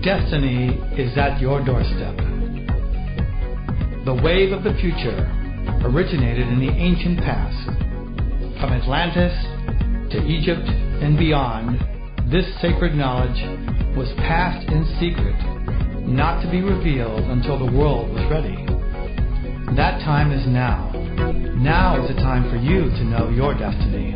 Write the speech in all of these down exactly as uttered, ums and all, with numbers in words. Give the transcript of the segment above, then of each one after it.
Destiny is at your doorstep. The wave of the future originated in the ancient past. From Atlantis to Egypt and beyond, this sacred knowledge was passed in secret, not to be revealed until the world was ready. That time is now. Now is the time for you to know your destiny.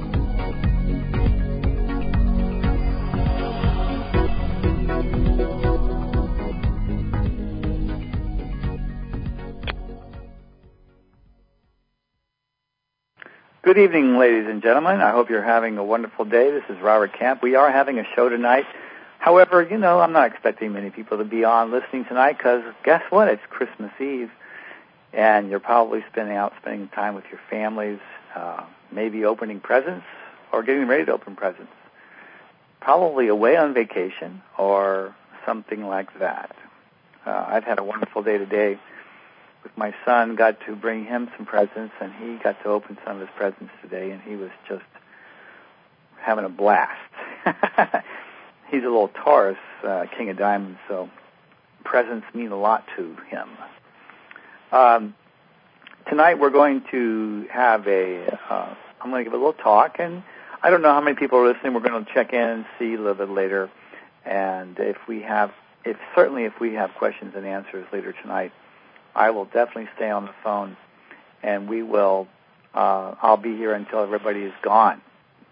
Good evening, ladies and gentlemen. I hope you're having a wonderful day. This is Robert Camp. We are having a show tonight. However, you know, I'm not expecting many people to be on listening tonight because guess what? It's Christmas Eve, and you're probably spending out spending time with your families, uh, maybe opening presents or getting ready to open presents. Probably away on vacation or something like that. Uh, I've had a wonderful day today with my son. Got to bring him some presents, and he got to open some of his presents today, and he was just having a blast. He's a little Taurus, uh, King of Diamonds, so presents mean a lot to him. Um, tonight we're going to have a, uh, I'm going to give a little talk, and I don't know how many people are listening. We're going to check in and see a little bit later, and if we have, if certainly if we have questions and answers later tonight, I will definitely stay on the phone, and we will, uh, I'll be here until everybody is gone,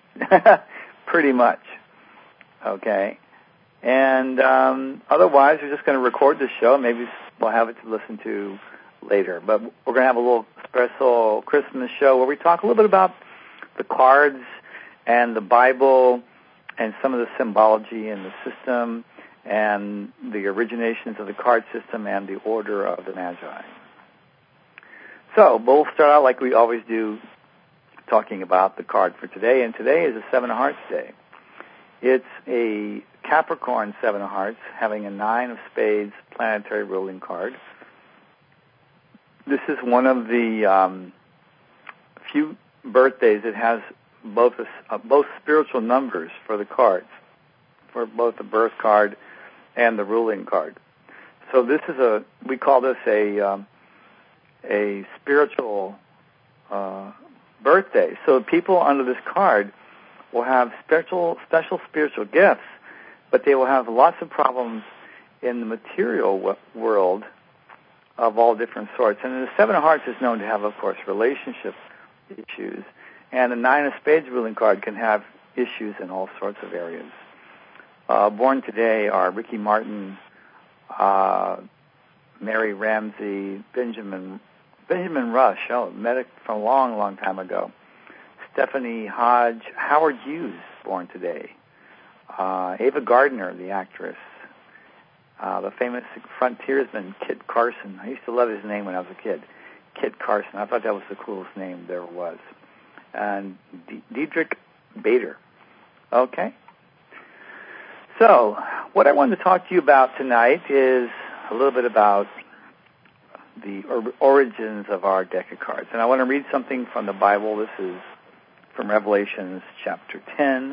pretty much, okay? And um, otherwise, we're just going to record the show. Maybe we'll have it to listen to later. But we're going to have a little special Christmas show where we talk a little bit about the cards and the Bible and some of the symbology in the system and the originations of the card system and the order of the Magi. So we'll start out like we always do, talking about the card for today, and today is a Seven of Hearts Day. It's a Capricorn Seven of Hearts, having a Nine of Spades planetary ruling card. This is one of the um, few birthdays that has both a, uh, both spiritual numbers for the cards, for both the birth card and the ruling card. So this is a, we call this a um, a spiritual uh, birthday. So people under this card will have special, special spiritual gifts, but they will have lots of problems in the material w- world of all different sorts. And the Seven of Hearts is known to have, of course, relationship issues, and the Nine of Spades ruling card can have issues in all sorts of areas. Uh, born today are Ricky Martin, uh, Mary Ramsey, Benjamin Benjamin Rush, oh, met it from a long, long time ago. Stephanie Hodge, Howard Hughes, born today. Uh, Ava Gardner, the actress. Uh, the famous frontiersman, Kit Carson. I used to love his name when I was a kid. Kit Carson. I thought that was the coolest name there was. And D- Diedrich Bader. Okay. So, what I wanted to talk to you about tonight is a little bit about the or- origins of our deck of cards. And I want to read something from the Bible. This is from Revelations chapter ten,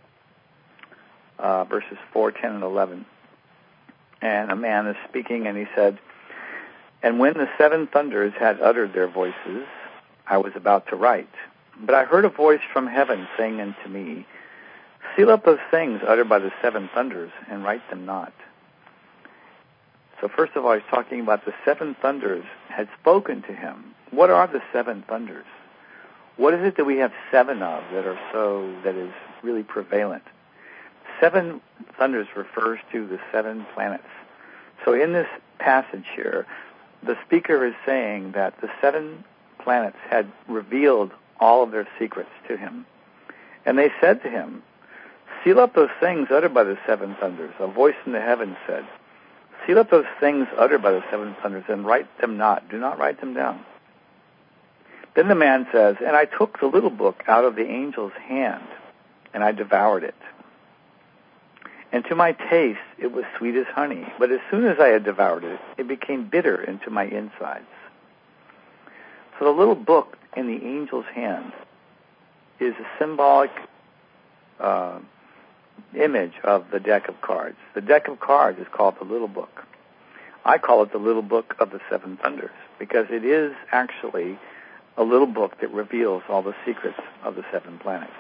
uh, verses four, ten, and eleven. And a man is speaking, and he said, "And when the seven thunders had uttered their voices, I was about to write. But I heard a voice from heaven saying unto me, Seal up those things uttered by the seven thunders, and write them not." So first of all, he's talking about the seven thunders had spoken to him. What are the seven thunders? What is it that we have seven of that are so, that is really prevalent? Seven thunders refers to the seven planets. So in this passage here, the speaker is saying that the seven planets had revealed all of their secrets to him. And they said to him, "Seal up those things uttered by the seven thunders." A voice in the heavens said, "Seal up those things uttered by the seven thunders, and write them not. Do not write them down." Then the man says, "And I took the little book out of the angel's hand, and I devoured it. And to my taste it was sweet as honey. But as soon as I had devoured it, it became bitter into my insides." So the little book in the angel's hand is a symbolic uh, image of the deck of cards. The deck of cards is called the Little Book. I call it the Little Book of the Seven Thunders because it is actually a little book that reveals all the secrets of the seven planets.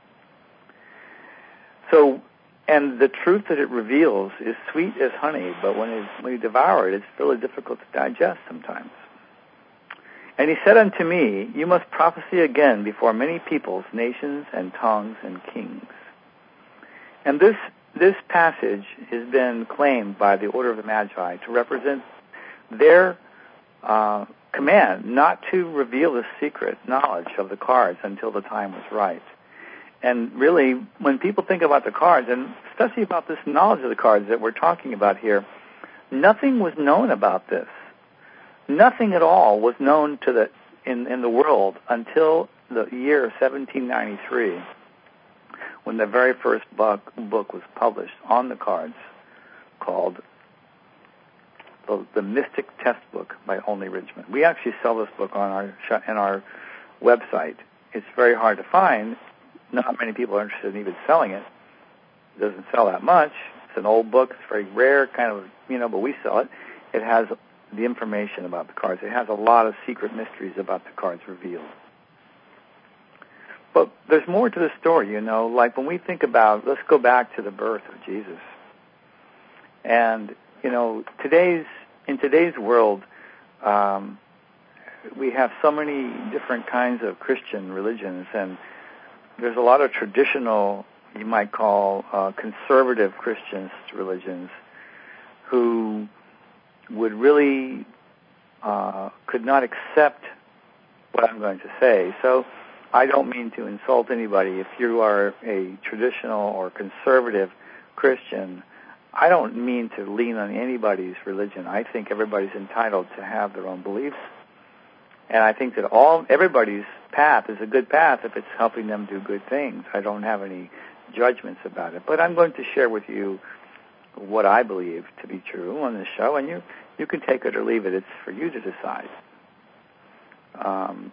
So, and the truth that it reveals is sweet as honey, but when, it, when you devour it, it's really difficult to digest sometimes. And he said unto me, you must prophesy again before many peoples, nations, and tongues, and kings. And this this passage has been claimed by the Order of the Magi to represent their uh, command not to reveal the secret knowledge of the cards until the time was right. And really, when people think about the cards, and especially about this knowledge of the cards that we're talking about here, nothing was known about this. Nothing at all was known to the in, in the world until the year seventeen ninety-three, when the very first book, book was published on the cards, called the, the Mystic Test Book by Olney Richmond. We actually sell this book on our in our website. It's very hard to find. Not many people are interested in even selling it. It doesn't sell that much. It's an old book. It's very rare, kind of, you know, but we sell it. It has the information about the cards. It has a lot of secret mysteries about the cards revealed. But there's more to the story, you know, like when we think about, let's go back to the birth of Jesus. And, you know, today's, in today's world, um, we have so many different kinds of Christian religions, and there's a lot of traditional, you might call, uh, conservative Christian religions who would really uh, could not accept what I'm going to say. So I don't mean to insult anybody. If you are a traditional or conservative Christian, I don't mean to lean on anybody's religion. I think everybody's entitled to have their own beliefs. And I think that all everybody's path is a good path if it's helping them do good things. I don't have any judgments about it. But I'm going to share with you what I believe to be true on this show, and you, you can take it or leave it. It's for you to decide. Um,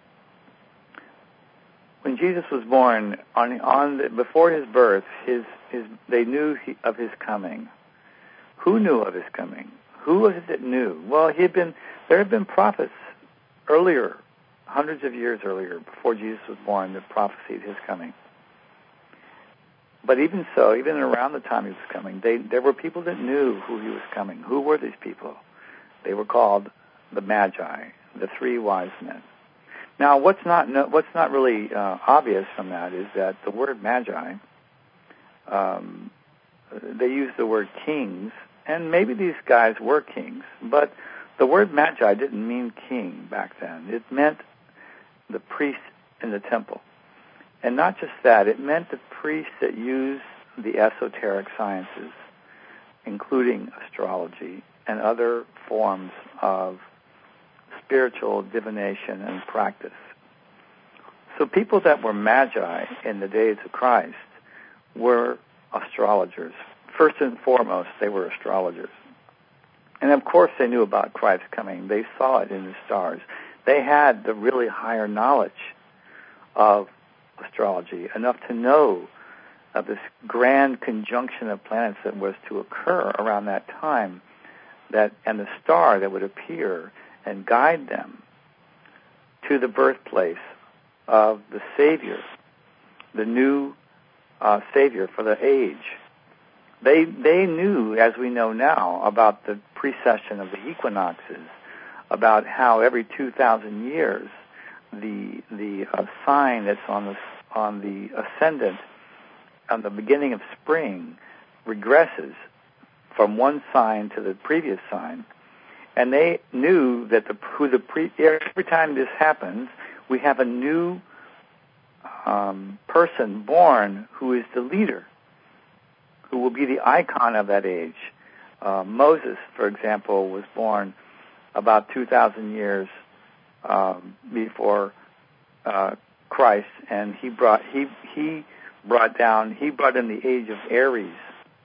when Jesus was born, on on the, before his birth, his his they knew he, of his coming. Who knew of his coming? Who was it that knew? Well, he had been. There had been prophets earlier, hundreds of years earlier, before Jesus was born, that prophesied his coming. But even so, even around the time he was coming, they, there were people that knew who he was coming. Who were these people? They were called the Magi, the three wise men. Now, what's not what's not really uh, obvious from that is that the word Magi, um, they use the word kings, and maybe these guys were kings, but the word Magi didn't mean king back then. It meant the priest in the temple. And not just that, it meant the priests that used the esoteric sciences, including astrology and other forms of spiritual divination and practice. So people that were magi in the days of Christ were astrologers. First and foremost, they were astrologers. And of course they knew about Christ's coming. They saw it in the stars. They had the really higher knowledge of astrology, enough to know of this grand conjunction of planets that was to occur around that time, that and the star that would appear and guide them to the birthplace of the Savior, the new uh, Savior for the age. They they knew, as we know now, about the precession of the equinoxes, about how every two thousand years the the uh, sign that's on the on the ascendant, on the beginning of spring, regresses from one sign to the previous sign, and they knew that the who the pre, every time this happens, we have a new um, person born who is the leader, who will be the icon of that age. Uh, Moses, for example, was born about two thousand years um, before uh, Christ, and he brought he he brought down he brought in the age of Aries,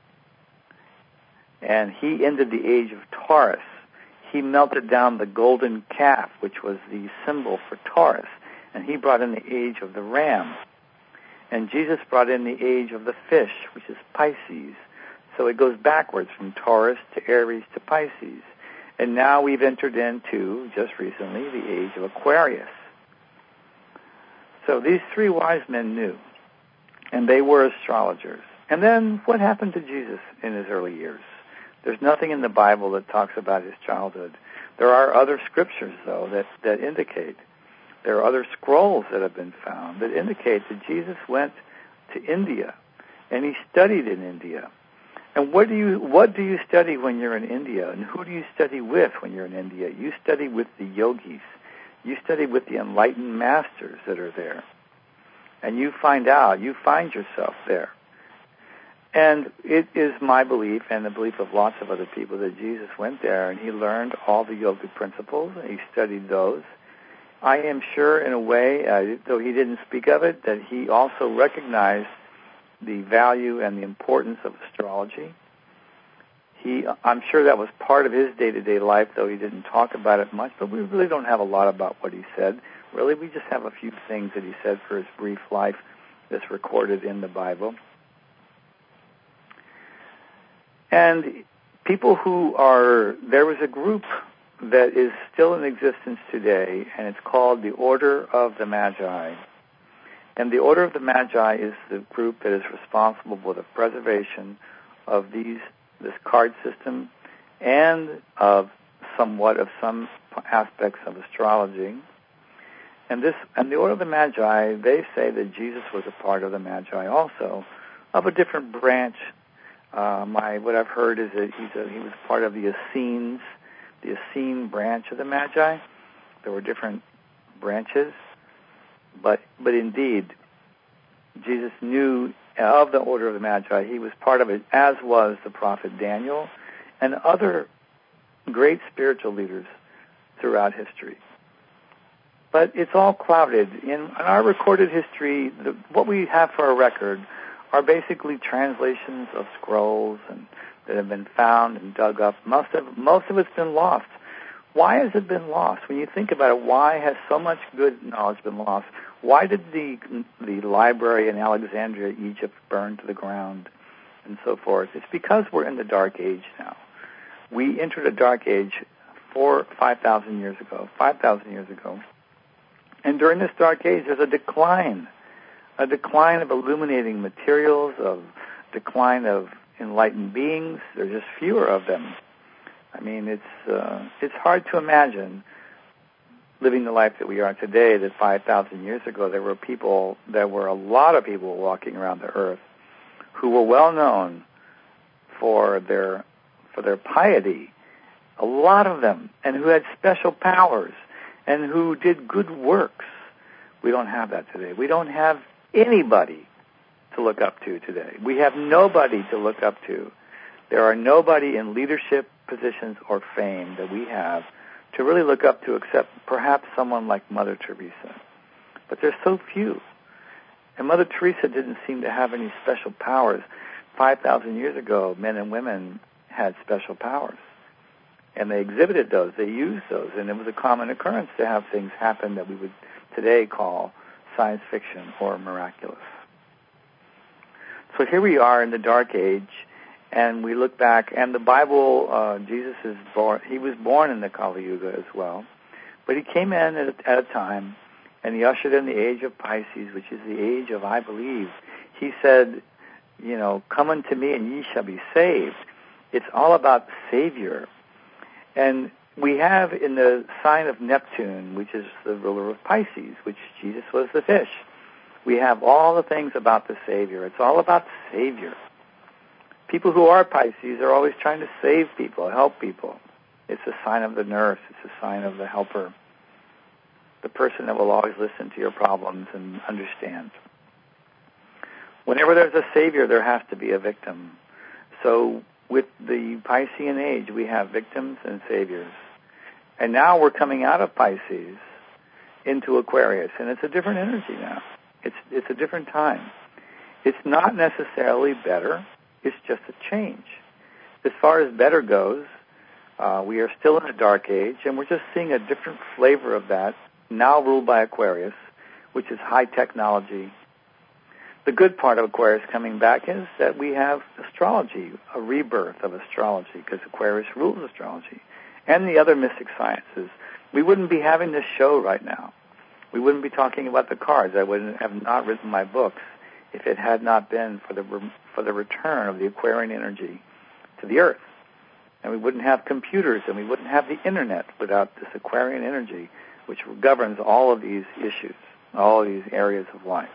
and he ended the age of Taurus. He melted down the golden calf, which was the symbol for Taurus, and he brought in the age of the ram. And Jesus brought in the age of the fish, which is Pisces. So it goes backwards from Taurus to Aries to Pisces. And now we've entered into, just recently, the age of Aquarius. So these three wise men knew, and they were astrologers. And then what happened to Jesus in his early years? There's nothing in the Bible that talks about his childhood. There are other scriptures, though, that, that indicate. There are other scrolls that have been found that indicate that Jesus went to India, and he studied in India. And what do you what do you study when you're in India? And who do you study with when you're in India? You study with the yogis. You study with the enlightened masters that are there. And you find out, you find yourself there. And it is my belief and the belief of lots of other people that Jesus went there and he learned all the yogic principles and he studied those. I am sure in a way, uh, though he didn't speak of it, that he also recognized the value and the importance of astrology. He, I'm sure that was part of his day-to-day life, though he didn't talk about it much, but we really don't have a lot about what he said. Really, we just have a few things that he said for his brief life that's recorded in the Bible. And people who are, there was a group that is still in existence today, and it's called the Order of the Magi. And the Order of the Magi is the group that is responsible for the preservation of these this card system and of somewhat of some aspects of astrology. And this and the Order of the Magi, they say that Jesus was a part of the Magi also, of a different branch. Uh, my what I've heard is that he's a, he was part of the Essenes, the Essene branch of the Magi. There were different branches. But but indeed, Jesus knew of the Order of the Magi. He was part of it, as was the prophet Daniel and other great spiritual leaders throughout history. But it's all clouded. In, in our recorded history, the, what we have for a record are basically translations of scrolls and that have been found and dug up. Most of most of it's been lost. Why has it been lost? When you think about it, why has so much good knowledge been lost? Why did the the library in Alexandria, Egypt, burn to the ground and so forth? It's because we're in the Dark Age now. We entered a Dark Age four, five thousand years ago, five thousand years ago. And during this Dark Age, there's a decline, a decline of illuminating materials, of decline of enlightened beings. There's just fewer of them. I mean, it's uh, it's hard to imagine living the life that we are today, that five thousand years ago there were people, there were a lot of people walking around the earth who were well known for their for their piety, a lot of them, and who had special powers and who did good works. We don't have that today. We don't have anybody to look up to today. We have nobody to look up to. There are nobody in leadership positions or fame that we have to really look up to except perhaps someone like Mother Teresa. But there's so few. And Mother Teresa didn't seem to have any special powers. five thousand years ago, men and women had special powers. And they exhibited those, they used those, and it was a common occurrence to have things happen that we would today call science fiction or miraculous. So here we are in the Dark Age, and we look back, and the Bible, uh, Jesus is born, he was born in the Kali Yuga as well, but he came in at a, at a time, and he ushered in the age of Pisces, which is the age of I believe. He said, you know, come unto me and ye shall be saved. It's all about the Savior. And we have in the sign of Neptune, which is the ruler of Pisces, which Jesus was the fish, we have all the things about the Savior. It's all about the Savior. People who are Pisces are always trying to save people, help people. It's a sign of the nurse. It's a sign of the helper, the person that will always listen to your problems and understand. Whenever there's a Savior, there has to be a victim. So with the Piscean age, we have victims and saviors. And now we're coming out of Pisces into Aquarius, and it's a different energy now. It's it's a different time. It's not necessarily better. It's just a change. As far as better goes, uh, we are still in a dark age, and we're just seeing a different flavor of that, now ruled by Aquarius, which is high technology. The good part of Aquarius coming back is that we have astrology, a rebirth of astrology, because Aquarius rules astrology, and the other mystic sciences. We wouldn't be having this show right now. We wouldn't be talking about the cards. I wouldn't have not written my books if it had not been for the for the return of the Aquarian energy to the Earth. And we wouldn't have computers, and we wouldn't have the Internet without this Aquarian energy, which governs all of these issues, all of these areas of life.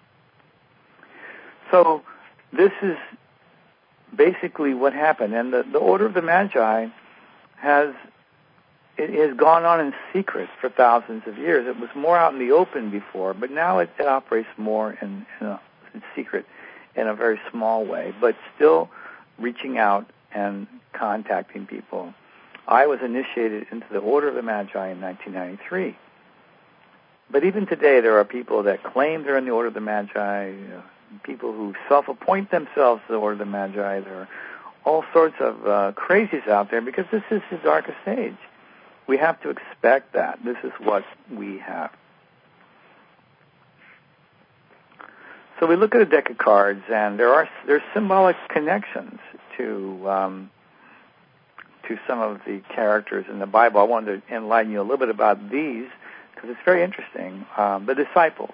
So this is basically what happened. And the, the Order of the Magi has it has gone on in secret for thousands of years. It was more out in the open before, but now it, it operates more in, in, a, in secret in a very small way, but still reaching out and contacting people. I was initiated into the Order of the Magi in nineteen ninety-three. But even today, there are people that claim they're in the Order of the Magi, uh, people who self-appoint themselves to the Order of the Magi. There are all sorts of uh, crazies out there because this is the darkest age. We have to expect that. This is what we have. So we look at a deck of cards, and there are there's symbolic connections to um, to some of the characters in the Bible. I wanted to enlighten you a little bit about these because it's very interesting. Um, the disciples.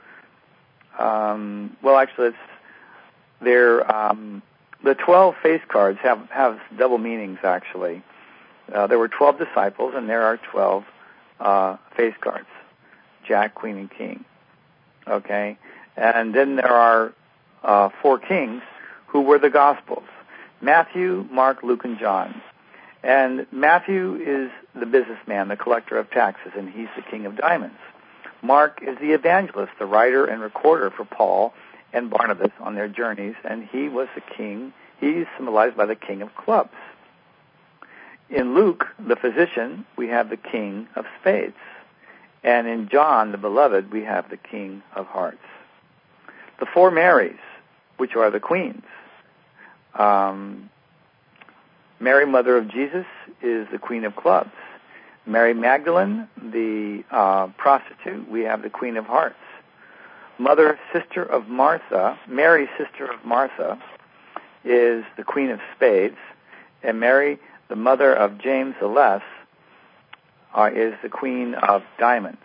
Um, well, actually, it's they're um, the twelve face cards have have double meanings. Actually, uh, there were twelve disciples, and there are twelve uh, face cards: Jack, Queen, and King. Okay, and then there are uh, four kings who were the Gospels: Matthew, Mark, Luke, and John. And Matthew is the businessman, the collector of taxes, and he's the king of diamonds. Mark is the evangelist, the writer and recorder for Paul and Barnabas on their journeys, and he was the king. He's symbolized by the king of clubs. In Luke, the physician, we have the king of spades. And in John, the beloved, we have the king of hearts. The four Marys, which are the queens. Um, Mary, mother of Jesus, is the queen of clubs. Mary Magdalene, the uh, prostitute, we have the queen of hearts. Mother, sister of Martha, Mary, sister of Martha, is the queen of spades. And Mary, the mother of James the Less, uh, is the queen of diamonds.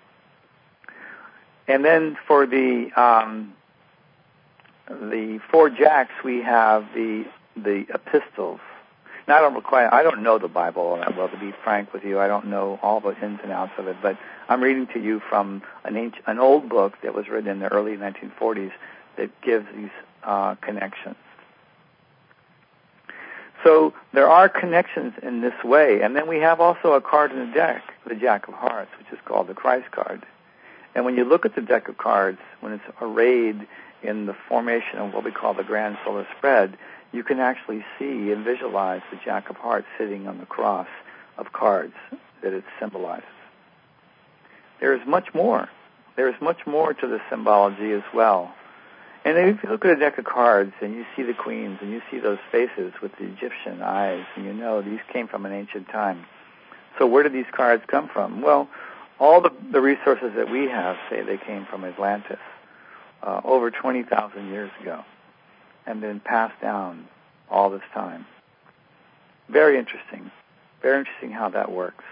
And then for the um, the four jacks, we have the the epistles. Now, I don't require, I don't know the Bible all that well, to be frank with you. I don't know all the ins and outs of it, but I'm reading to you from an ancient, an old book that was written in the early nineteen forties that gives these uh, connections. So there are connections in this way. And then we have also a card in the deck, the Jack of Hearts, which is called the Christ card. And when you look at the deck of cards, when it's arrayed in the formation of what we call the grand solar spread, you can actually see and visualize the Jack of Hearts sitting on the cross of cards that it symbolizes. There is much more. There is much more to the symbology as well. And if you look at a deck of cards and you see the queens and you see those faces with the Egyptian eyes, and you know these came from an ancient time. So where did these cards come from? Well, all the, the resources that we have say they came from Atlantis uh, over twenty thousand years ago, and been passed down all this time. Very interesting. Very interesting how that works.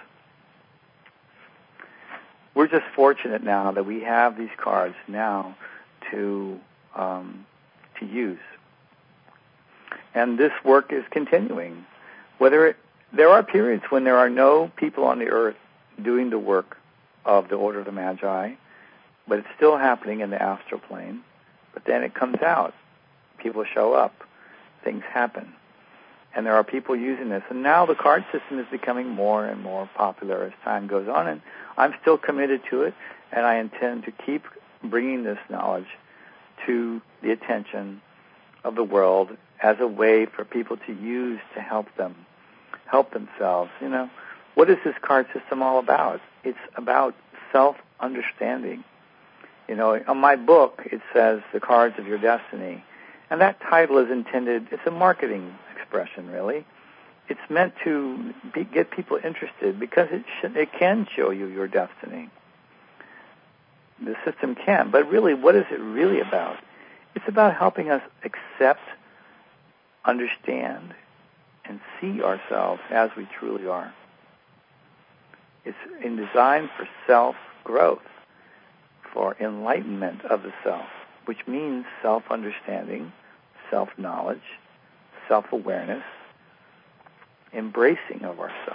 We're just fortunate now that we have these cards now to um, to use. And this work is continuing. Whether it, there are periods when there are no people on the earth doing the work of the Order of the Magi, but it's still happening in the astral plane. But then it comes out. People show up, things happen, and there are people using this. And now the card system is becoming more and more popular as time goes on, and I'm still committed to it, and I intend to keep bringing this knowledge to the attention of the world as a way for people to use to help them, help themselves. You know, what is this card system all about? It's about self-understanding. You know, on my book, it says The Cards of Your Destiny. And that title is intended, it's a marketing expression, really. It's meant to be, get people interested because it, sh- it can show you your destiny. The system can. But really, what is it really about? It's about helping us accept, understand, and see ourselves as we truly are. It's in designed for self-growth, for enlightenment of the self, which means self-understanding, self-knowledge, self-awareness, embracing of ourself.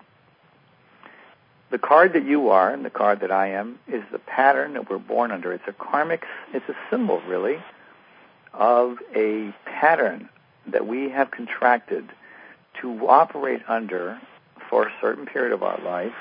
The card that you are and the card that I am is the pattern that we're born under. It's a karmic, it's a symbol, really, of a pattern that we have contracted to operate under for a certain period of our life,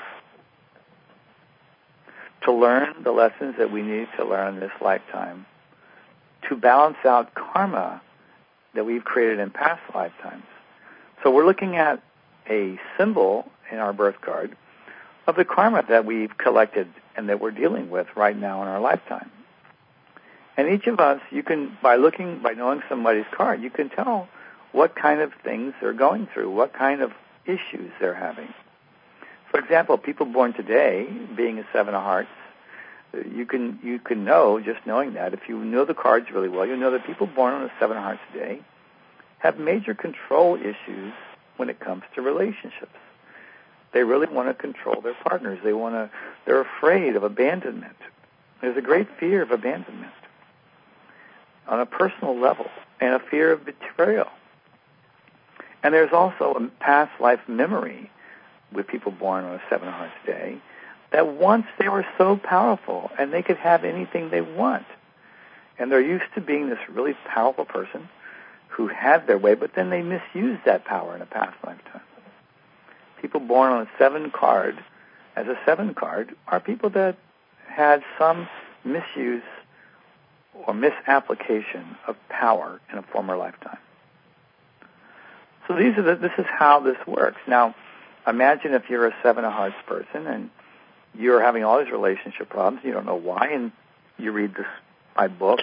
to learn the lessons that we need to learn in this lifetime, to balance out karma that we've created in past lifetimes. So we're looking at a symbol in our birth card of the karma that we've collected and that we're dealing with right now in our lifetime. And each of us, you can, by looking, by knowing somebody's card, you can tell what kind of things they're going through, what kind of issues they're having. For example, people born today, being a Seven of Hearts, you can you can know, just knowing that, if you know the cards really well, you know that people born on a Seven of Hearts today have major control issues when it comes to relationships. They really want to control their partners. They want to. They're afraid of abandonment. There's a great fear of abandonment on a personal level, and a fear of betrayal. And there's also a past life memory with people born on a Seven of Hearts day that once they were so powerful and they could have anything they want. And they're used to being this really powerful person who had their way, but then they misused that power in a past lifetime. People born on a seven card, as a seven card, are people that had some misuse or misapplication of power in a former lifetime. So these are the, this is how this works. Now, imagine if you're a Seven of Hearts person and you're having all these relationship problems, you don't know why, and you read this my book,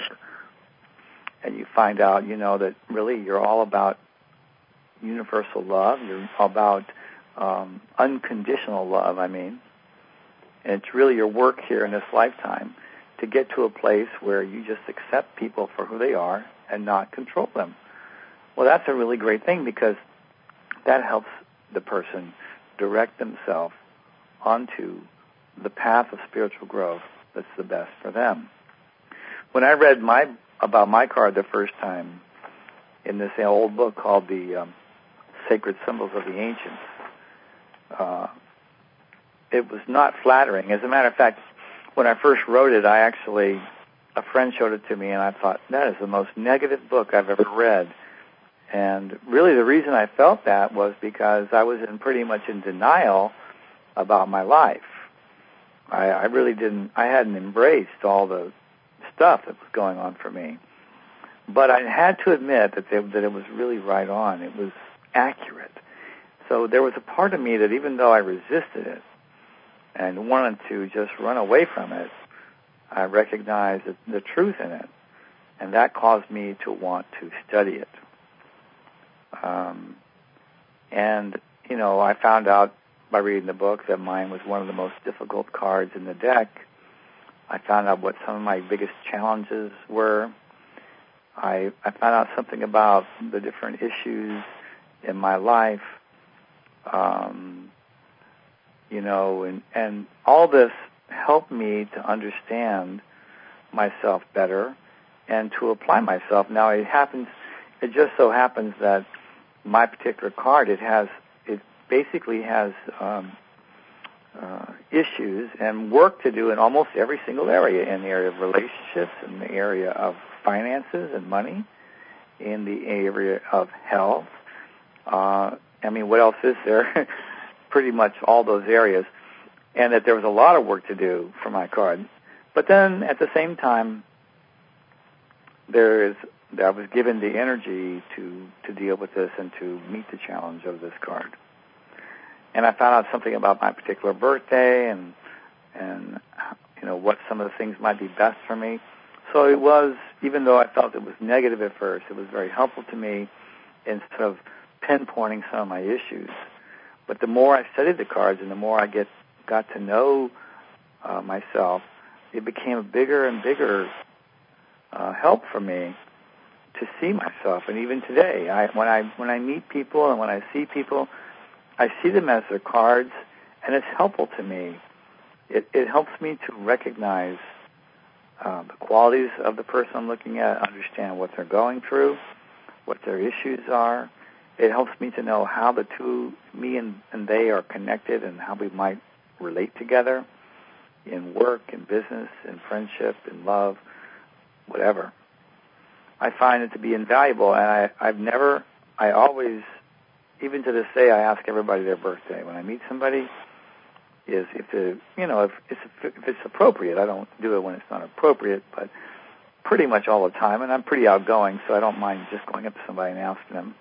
and you find out, you know, that really you're all about universal love. You're all about um, unconditional love, I mean. And it's really your work here in this lifetime to get to a place where you just accept people for who they are and not control them. Well, that's a really great thing because that helps the person direct themselves onto the path of spiritual growth that's the best for them. When I read my about my card the first time in this old book called the um, Sacred Symbols of the Ancients, uh, it was not flattering. As a matter of fact, when I first wrote it, I actually, a friend showed it to me, and I thought, that is the most negative book I've ever read. And really the reason I felt that was because I was in pretty much in denial about my life. I, I really didn't, I hadn't embraced all the stuff that was going on for me. But I had to admit that, they, that it was really right on. It was accurate. So there was a part of me that even though I resisted it and wanted to just run away from it, I recognized the, the truth in it. And that caused me to want to study it. Um, and, you know, I found out by reading the book that mine was one of the most difficult cards in the deck. I found out what some of my biggest challenges were. I, I found out something about the different issues in my life, um, you know, and, and all this helped me to understand myself better and to apply myself. Now, it happens, it just so happens that my particular card, it has, it basically has um, uh, issues and work to do in almost every single area, in the area of relationships, in the area of finances and money, in the area of health. Uh, I mean, what else is there? Pretty much all those areas. And that there was a lot of work to do for my card. But then, at the same time, there is I was given the energy to, to deal with this and to meet the challenge of this card. And I found out something about my particular birthday and, and you know, what some of the things might be best for me. So it was, even though I felt it was negative at first, it was very helpful to me in sort of pinpointing some of my issues. But the more I studied the cards and the more I get got to know uh, myself, it became a bigger and bigger uh, help for me to see myself. And even today, I, when I when I meet people and when I see people, I see them as their cards, and it's helpful to me. It, it helps me to recognize uh, the qualities of the person I'm looking at, understand what they're going through, what their issues are. It helps me to know how the two, me and, and they, are connected and how we might relate together in work, in business, in friendship, in love, whatever. I find it to be invaluable, and I, I've never, I always, even to this day, I ask everybody their birthday. When I meet somebody, is if the, you know, if it's, if it's appropriate. I don't do it when it's not appropriate, but pretty much all the time, and I'm pretty outgoing, so I don't mind just going up to somebody and asking them.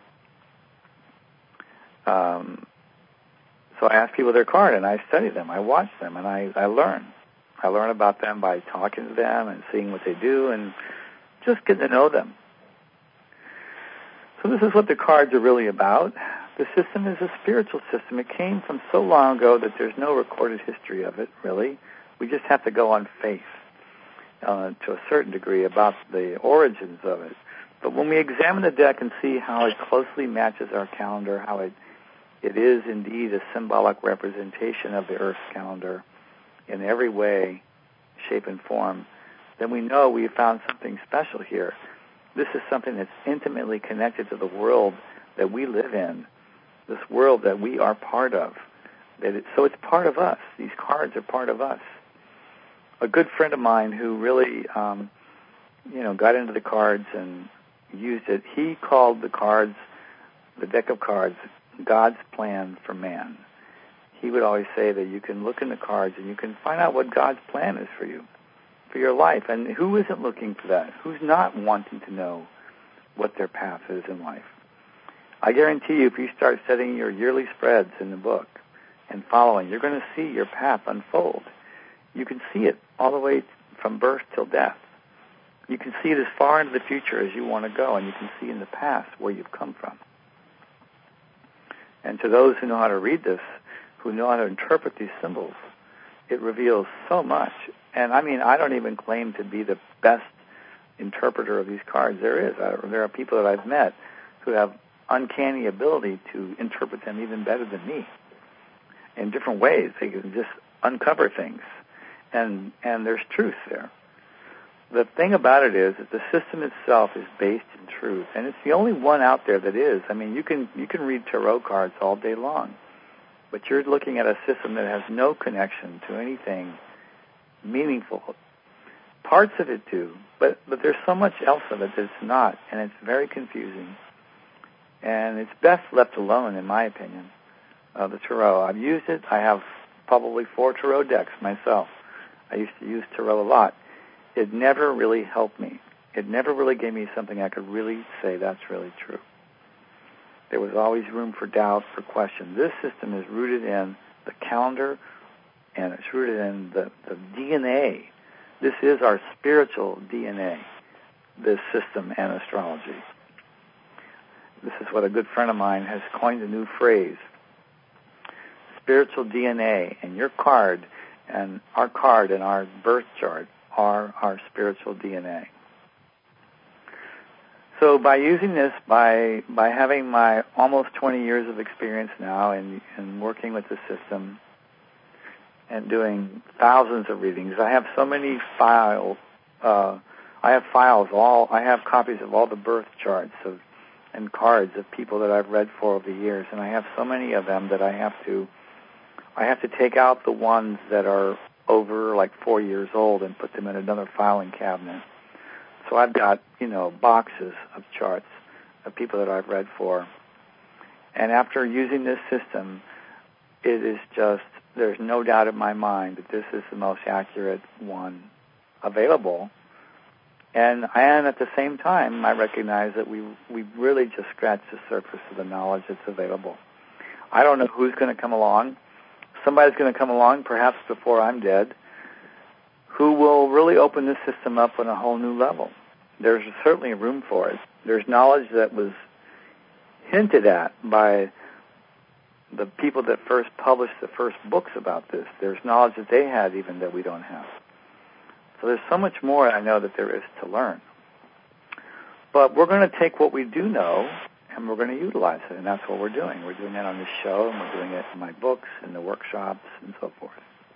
Um, so I ask people their card, and I study them. I watch them, and I, I learn. I learn about them by talking to them and seeing what they do and just getting to know them. So this is what the cards are really about. The system is a spiritual system. It came from so long ago that there's no recorded history of it, really. We just have to go on faith uh, to a certain degree about the origins of it. But when we examine the deck and see how it closely matches our calendar, how it it is indeed a symbolic representation of the Earth's calendar in every way, shape, and form, then we know we found something special here. This is something that's intimately connected to the world that we live in, this world that we are part of. That it, so it's part of us. These cards are part of us. A good friend of mine who really, um, you know, got into the cards and used it, he called the cards, the deck of cards, God's plan for man. He would always say that you can look in the cards and you can find out what God's plan is for you, for your life. And who isn't looking for that? Who's not wanting to know what their path is in life? I guarantee you, if you start setting your yearly spreads in the book and following, you're going to see your path unfold. You can see it all the way from birth till death. You can see it as far into the future as you want to go, and you can see in the past where you've come from. And to those who know how to read this, who know how to interpret these symbols, it reveals so much. And I mean, I don't even claim to be the best interpreter of these cards there is. I, there are people that I've met who have uncanny ability to interpret them even better than me in different ways. They can just uncover things, and and there's truth there. The thing about it is that the system itself is based in truth, and it's the only one out there that is. I mean, you can you can read tarot cards all day long, but you're looking at a system that has no connection to anything meaningful. Parts of it do, but but there's so much else of it that's not, and it's very confusing. And it's best left alone, in my opinion, uh, the tarot. I've used it. I have probably four tarot decks myself. I used to use tarot a lot. It never really helped me. It never really gave me something I could really say that's really true. There was always room for doubt, for question. This system is rooted in the calendar, and it's rooted in the, the D N A. This is our spiritual D N A, this system and astrology. This is what a good friend of mine has coined a new phrase, spiritual D N A, and your card and our card and our birth chart are our spiritual D N A. So by using this, by by having my almost twenty years of experience now in, in working with the system and doing thousands of readings, I have so many files. Uh, I have files. All I have copies of all the birth charts of and cards of people that I've read for over the years, and I have so many of them that I have to I have to take out the ones that are over like four years old and put them in another filing cabinet. So I've got, you know, boxes of charts of people that I've read for. And after using this system, it is just, there's no doubt in my mind that this is the most accurate one available. And and at the same time, I recognize that we we really just scratched the surface of the knowledge that's available. I don't know who's going to come along. Somebody's going to come along, perhaps before I'm dead, who will really open this system up on a whole new level. There's certainly room for it. There's knowledge that was hinted at by the people that first published the first books about this. There's knowledge that they had even that we don't have. So there's so much more I know that there is to learn. But we're going to take what we do know and we're going to utilize it, and that's what we're doing. We're doing that on this show, and we're doing it in my books, in the workshops, and so forth.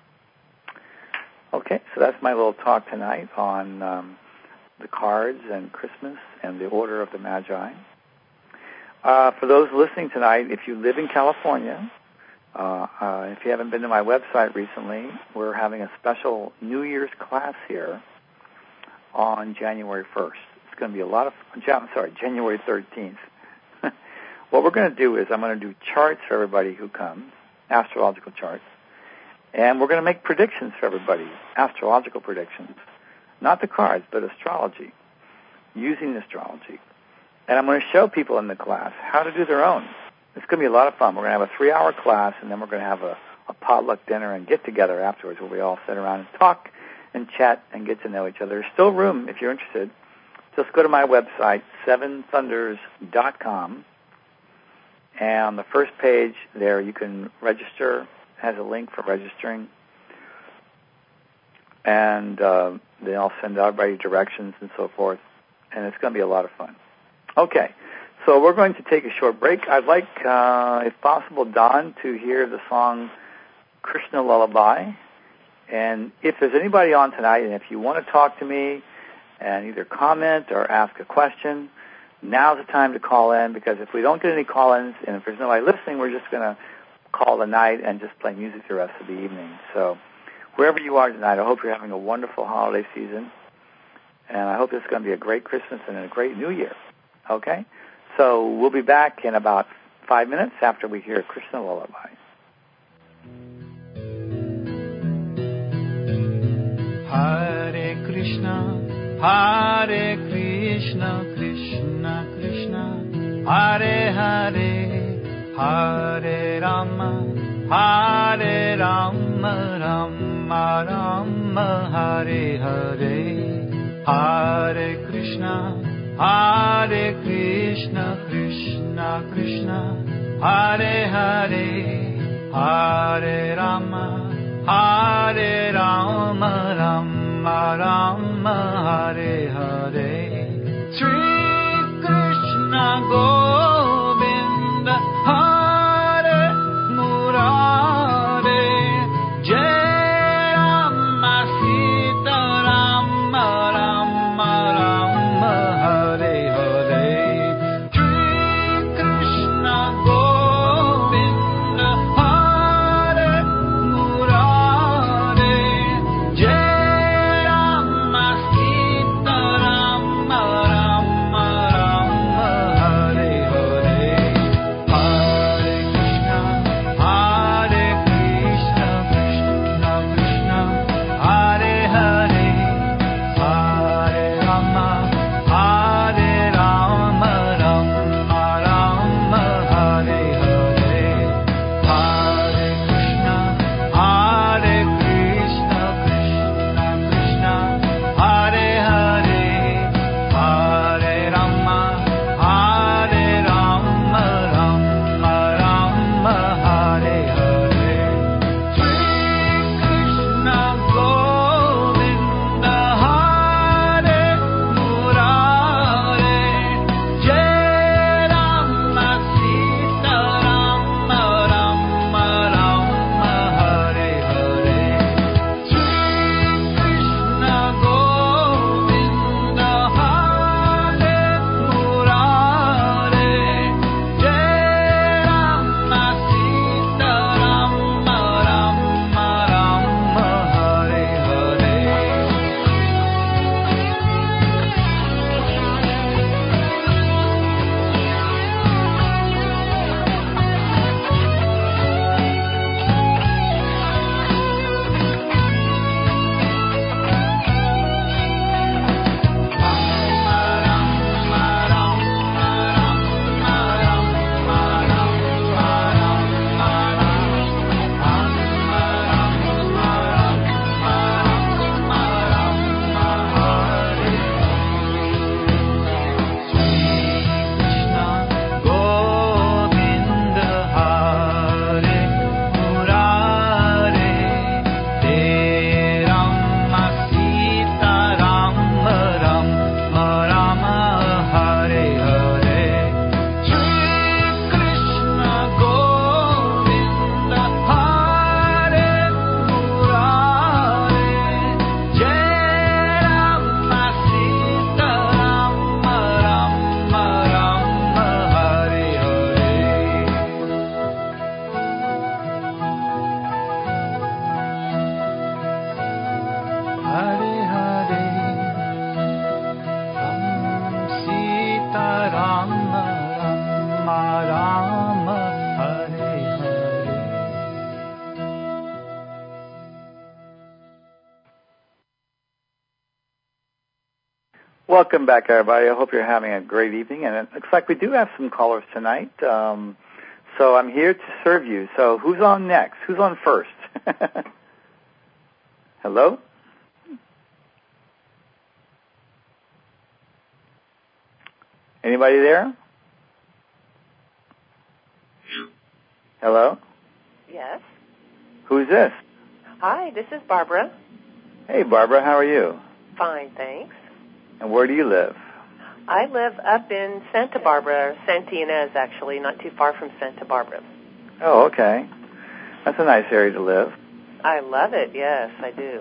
Okay, so that's my little talk tonight on um, the cards and Christmas and the Order of the Magi. Uh, for those listening tonight, if you live in California, uh, uh, if you haven't been to my website recently, we're having a special New Year's class here on January first. It's going to be a lot of, I'm sorry, January thirteenth. What we're going to do is I'm going to do charts for everybody who comes, astrological charts, and we're going to make predictions for everybody, astrological predictions. Not the cards, but astrology, using astrology. And I'm going to show people in the class how to do their own. It's going to be a lot of fun. We're going to have a three-hour class, and then we're going to have a, a potluck dinner and get-together afterwards where we all sit around and talk and chat and get to know each other. There's still room if you're interested. Just go to my website, seven thunders dot com. And on the first page there, you can register. It has a link for registering. And uh, then I'll send everybody directions and so forth. And it's going to be a lot of fun. Okay, so we're going to take a short break. I'd like, uh, if possible, Don, to hear the song Krishna Lullaby. And if there's anybody on tonight, and if you want to talk to me and either comment or ask a question, now's the time to call in, because if we don't get any call-ins and if there's nobody listening, we're just going to call the night and just play music the rest of the evening. So wherever you are tonight, I hope you're having a wonderful holiday season, and I hope it's going to be a great Christmas and a great New Year. Okay? So we'll be back in about five minutes after we hear Krishna Lullaby. Hare Krishna, Hare Krishna, Krishna Krishna, Hare Hare, Hare Rama, Hare Rama, Rama Rama, Hare Hare, Hare Krishna, Hare Krishna, Krishna Krishna, Hare Hare, Hare Rama, Hare Rama, Rama Rama, Hare Hare. Sri Krishna Govinda, Hare Murare, Jai Rama Sita Rama, Rama Rama, Hare Hare. Sri Krishna Govinda, Hare Murare, Jai Rama Sita Rama, Welcome back, everybody. I hope you're having a great evening. And it looks like we do have some callers tonight. Um, so I'm here to serve you. So who's on next? Who's on first? Hello? Anybody there? Hello? Yes. Who's this? Hi, this is Barbara. Hey, Barbara. How are you? Fine, thanks. And where do you live? I live up in Santa Barbara, Santa Ynez, actually, not too far from Santa Barbara. Oh, okay. That's a nice area to live. I love it, yes, I do.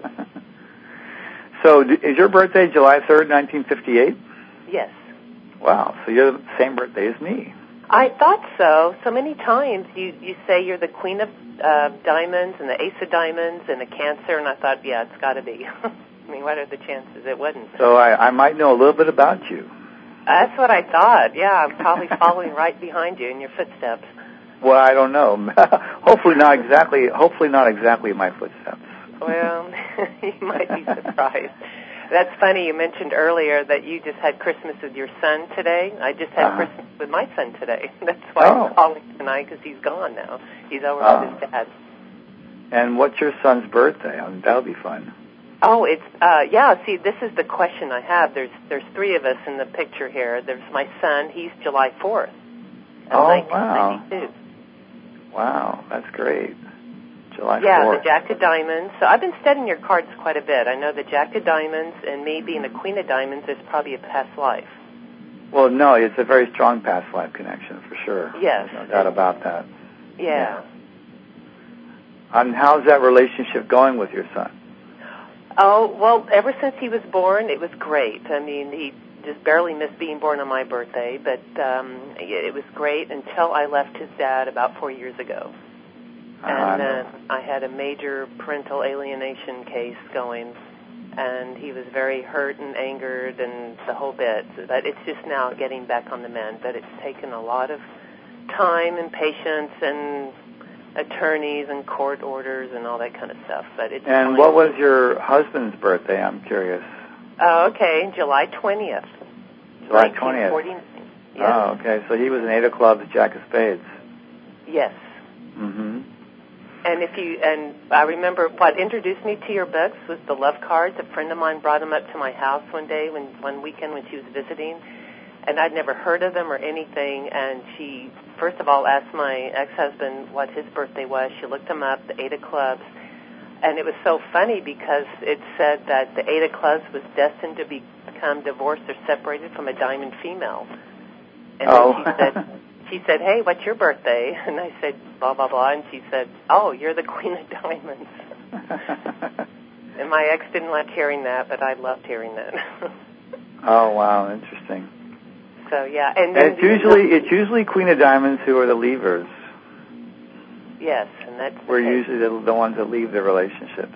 So is your birthday July third, nineteen fifty-eight? Yes. Wow, so you're the same birthday as me. I thought so. So many times you, you say you're the queen of uh, diamonds and the ace of diamonds and the Cancer, and I thought, yeah, it's got to be. I mean, what are the chances it wouldn't? So I, I might know a little bit about you. That's what I thought. Yeah, I'm probably following right behind you in your footsteps. Well, I don't know. hopefully not exactly. Hopefully not exactly my footsteps. Well, you might be surprised. That's funny. You mentioned earlier that you just had Christmas with your son today. I just had uh-huh. Christmas with my son today. That's why oh. I'm calling tonight, because he's gone now. He's over oh. with his dad. And what's your son's birthday? I mean, that'll be fun. Oh, it's uh, yeah. See, this is the question I have. There's there's three of us in the picture here. There's my son. He's July fourth. Oh, nineteen wow. ninety-two. Wow, that's great. July yeah, fourth. The Jack of Diamonds. So I've been studying your cards quite a bit. I know the Jack of Diamonds and me being the Queen of Diamonds is probably a past life. Well, no, it's a very strong past life connection for sure. Yes. There's no doubt about that. Yeah. yeah. And how's that relationship going with your son? Oh, well, ever since he was born, it was great. I mean, he just barely missed being born on my birthday, but um, it was great until I left his dad about four years ago. And then uh, I had a major parental alienation case going, and he was very hurt and angered and the whole bit. But it's just now getting back on the mend. But it's taken a lot of time and patience and attorneys and court orders and all that kind of stuff. But it's and fine. What was your husband's birthday? I'm curious. Oh, okay, July twentieth. July twentieth. Yes. Oh, okay. So he was an eight of clubs, jack of spades. Yes. Mm-hmm. And if you and I remember what introduced me to your books was the love cards. A friend of mine brought them up to my house one day, when one weekend when she was visiting, and I'd never heard of them or anything. And she first of all asked my ex-husband what his birthday was. She looked him up, the Eight of Clubs, and it was so funny because it said that the Eight of Clubs was destined to become divorced or separated from a diamond female. And oh. then she said. She said, hey, what's your birthday? And I said, blah, blah, blah. And she said, oh, you're the Queen of Diamonds. And my ex didn't like hearing that, but I loved hearing that. Oh, wow, interesting. So, yeah. And, and it's usually know, it's usually Queen of Diamonds who are the leavers. Yes, and that's We're usually the, the ones that leave their relationships.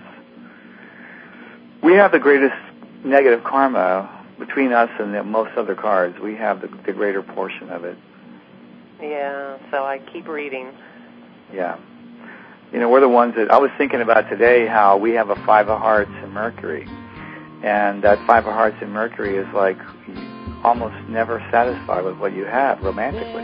We have the greatest negative karma between us and the, most other cards. We have the, the greater portion of it. Yeah, so I keep reading. Yeah. You know, we're the ones that, I was thinking about today how we have a five of hearts in Mercury. And that five of hearts in Mercury is like almost never satisfied with what you have romantically.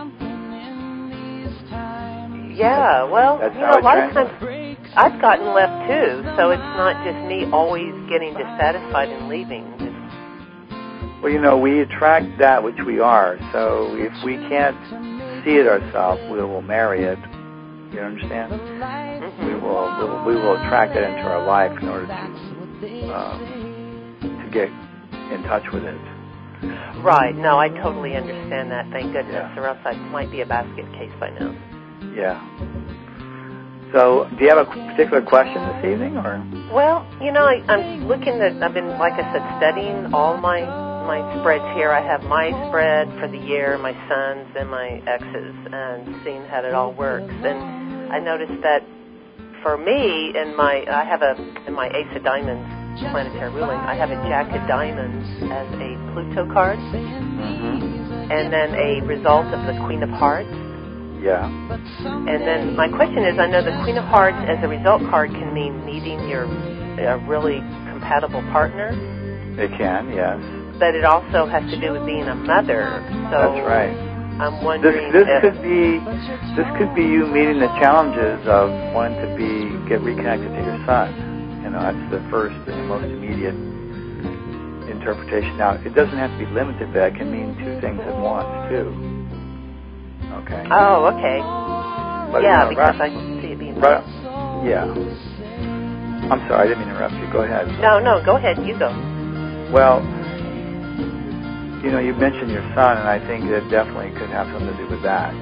Yeah, well, That's you know, a lot of translates. times I've gotten left too, so it's not just me always getting dissatisfied and leaving. Well, you know, we attract that which we are. So if we can't see it ourselves, we will marry it. You understand? Mm-hmm. We will, we'll, we will attract it into our life in order to um, to get in touch with it. Right. No, I totally understand that. Thank goodness, Yeah. or else I might be a basket case by now. Yeah. So, do you have a particular question this evening, or? Well, you know, I, I'm looking at. I've been, like I said, studying all my. my spreads here. I have my spread for the year, my son's, and my ex's, and seeing how it all works. And I noticed that for me, in my, I have a, in my Ace of Diamonds planetary ruling, I have a Jack of Diamonds as a Pluto card, Mm-hmm. and then a result of the Queen of Hearts. Yeah. And then my question is, I know the Queen of Hearts as a result card can mean meeting your a really compatible partner. It can, yes. but it also has to do with being a mother. So that's right. I'm wondering This, this if... could be this could be you meeting the challenges of wanting to be get reconnected to your son. You know, that's the first and the most immediate interpretation. Now, it doesn't have to be limited to that. It can mean two things at once, too. Okay. Oh, okay. But, yeah, you know, because right, I see it being... Right, yeah. I'm sorry, I didn't mean to interrupt you. Go ahead. No, no, go ahead. You go. Well, you know, you mentioned your son, and I think that definitely could have something to do with that.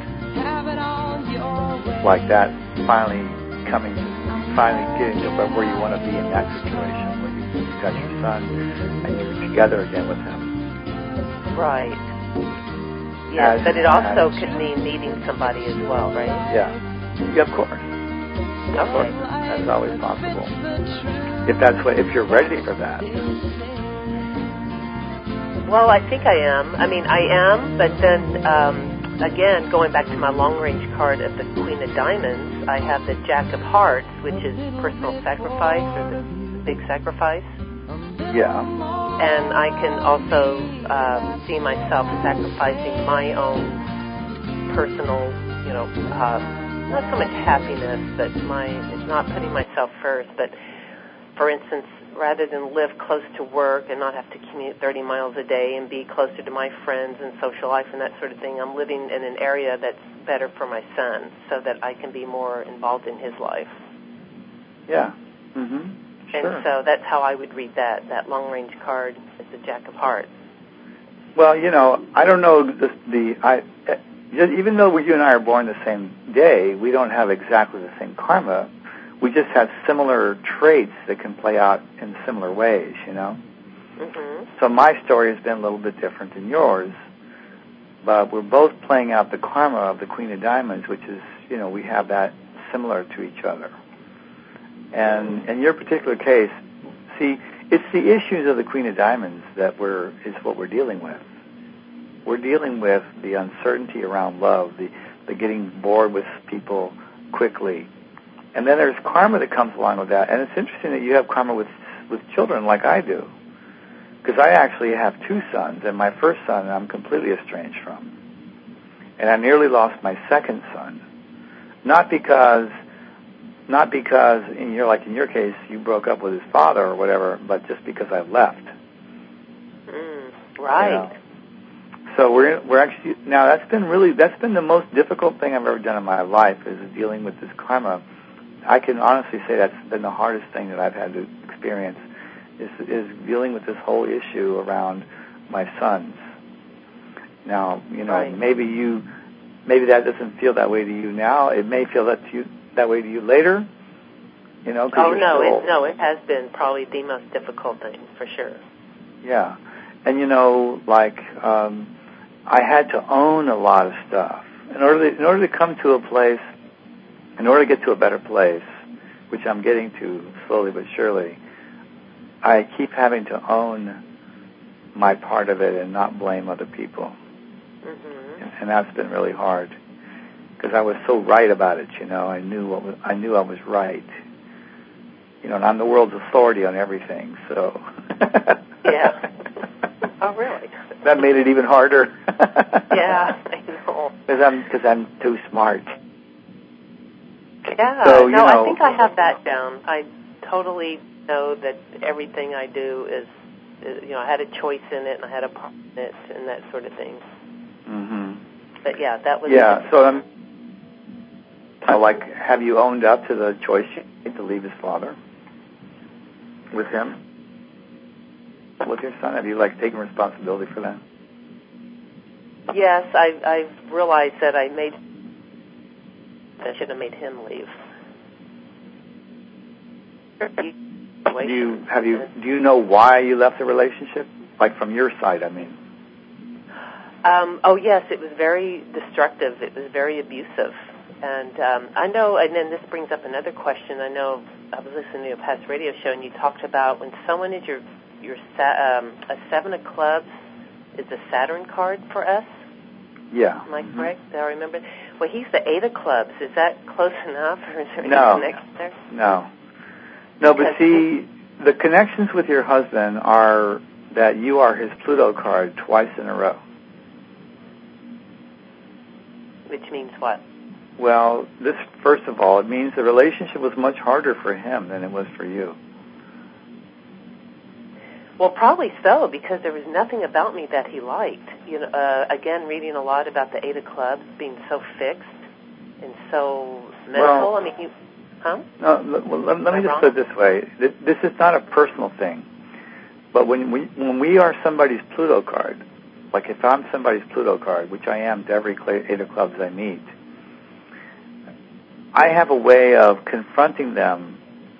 Like that finally coming, finally getting to where you want to be in that situation, where you, you've got your son and you're together again with him. Right. Yes, as, but it also as, could mean meeting somebody as well, right? Yeah. Yeah, of course. Okay. Of course. That's always possible. If that's what, if you're ready for that. Well, I think I am. I mean, I am, but then, um, again, going back to my long-range card of the Queen of Diamonds, I have the Jack of Hearts, which is personal sacrifice, or the big sacrifice. Yeah. And I can also um, see myself sacrificing my own personal, you know, uh, not so much happiness, but my, it's not putting myself first, but for instance, rather than live close to work and not have to commute thirty miles a day and be closer to my friends and social life and that sort of thing, I'm living in an area that's better for my son so that I can be more involved in his life. Yeah. Mm-hmm. Sure. And so that's how I would read that, that long-range card as the Jack of Hearts. Well, you know, I don't know the, the I, even though you and I are born the same day, we don't have exactly the same karma. We just have similar traits that can play out in similar ways, you know? Mm-hmm. So my story has been a little bit different than yours, but we're both playing out the karma of the Queen of Diamonds, which is, you know, we have that similar to each other. And in your particular case, see, it's the issues of the Queen of Diamonds that we're, is what we're dealing with. We're dealing with the uncertainty around love, the, the getting bored with people quickly. And then there's karma that comes along with that. And it's interesting that you have karma with with children like I do. Because I actually have two sons, and my first son I'm completely estranged from. And I nearly lost my second son. Not because, not because in your, like in your case, you broke up with his father or whatever, but just because I left. Mm, right. You know? So we're we're actually, now that's been really, that's been the most difficult thing I've ever done in my life, is dealing with this karma. I can honestly say that's been the hardest thing that I've had to experience, is is dealing with this whole issue around my sons. Now, you know, right. maybe you, maybe that doesn't feel that way to you now. It may feel that to you that way to you later. You know, 'cause oh you're no, still, it, no, it has been probably the most difficult thing for sure. Yeah, and you know, like um, I had to own a lot of stuff in order to, in order to come to a place. In order to get to a better place, which I'm getting to slowly but surely, I keep having to own my part of it and not blame other people. Mm-hmm. And, and that's been really hard, because I was so right about it, you know. I knew what was, I knew I was right. You know, and I'm the world's authority on everything, so... Yeah. Oh, really? That made it even harder. Yeah, I know. Because I'm, because I'm too smart. Yeah, so, no, you know, I think I have that down. I totally know that everything I do is, is, you know, I had a choice in it, and I had a part in it, and that sort of thing. Mm-hmm. But yeah, that was... Yeah, so I'm... So, like, have you owned up to the choice you made to leave his father with him, with your son? Have you, like, taken responsibility for that? Yes, I, I've realized that I made... I should have made him leave. Do you have you do you know why you left the relationship? Like from your side, I mean. Um, oh yes, it was very destructive. It was very abusive, and um, I know. And then this brings up another question. I know I was listening to a past radio show, and you talked about when someone is your your um, a seven of clubs is a Saturn card for us. Yeah. Am I correct? Mm-hmm. Do I remember? Well, he's the eight of clubs. Is that close enough, or is there any no. connection there? No. No, but see, the connections with your husband are that you are his Pluto card twice in a row. Which means what? Well, this, first of all, it means the relationship was much harder for him than it was for you. Well, probably so, because there was nothing about me that he liked. You know, uh, again, reading a lot about the Eight of Clubs being so fixed and so mental. Well, I mean, you, huh? No, well, let, let me just put it this way. This is not a personal thing. But when we when we are somebody's Pluto card, like if I'm somebody's Pluto card, which I am to every Eight of Clubs I meet, I have a way of confronting them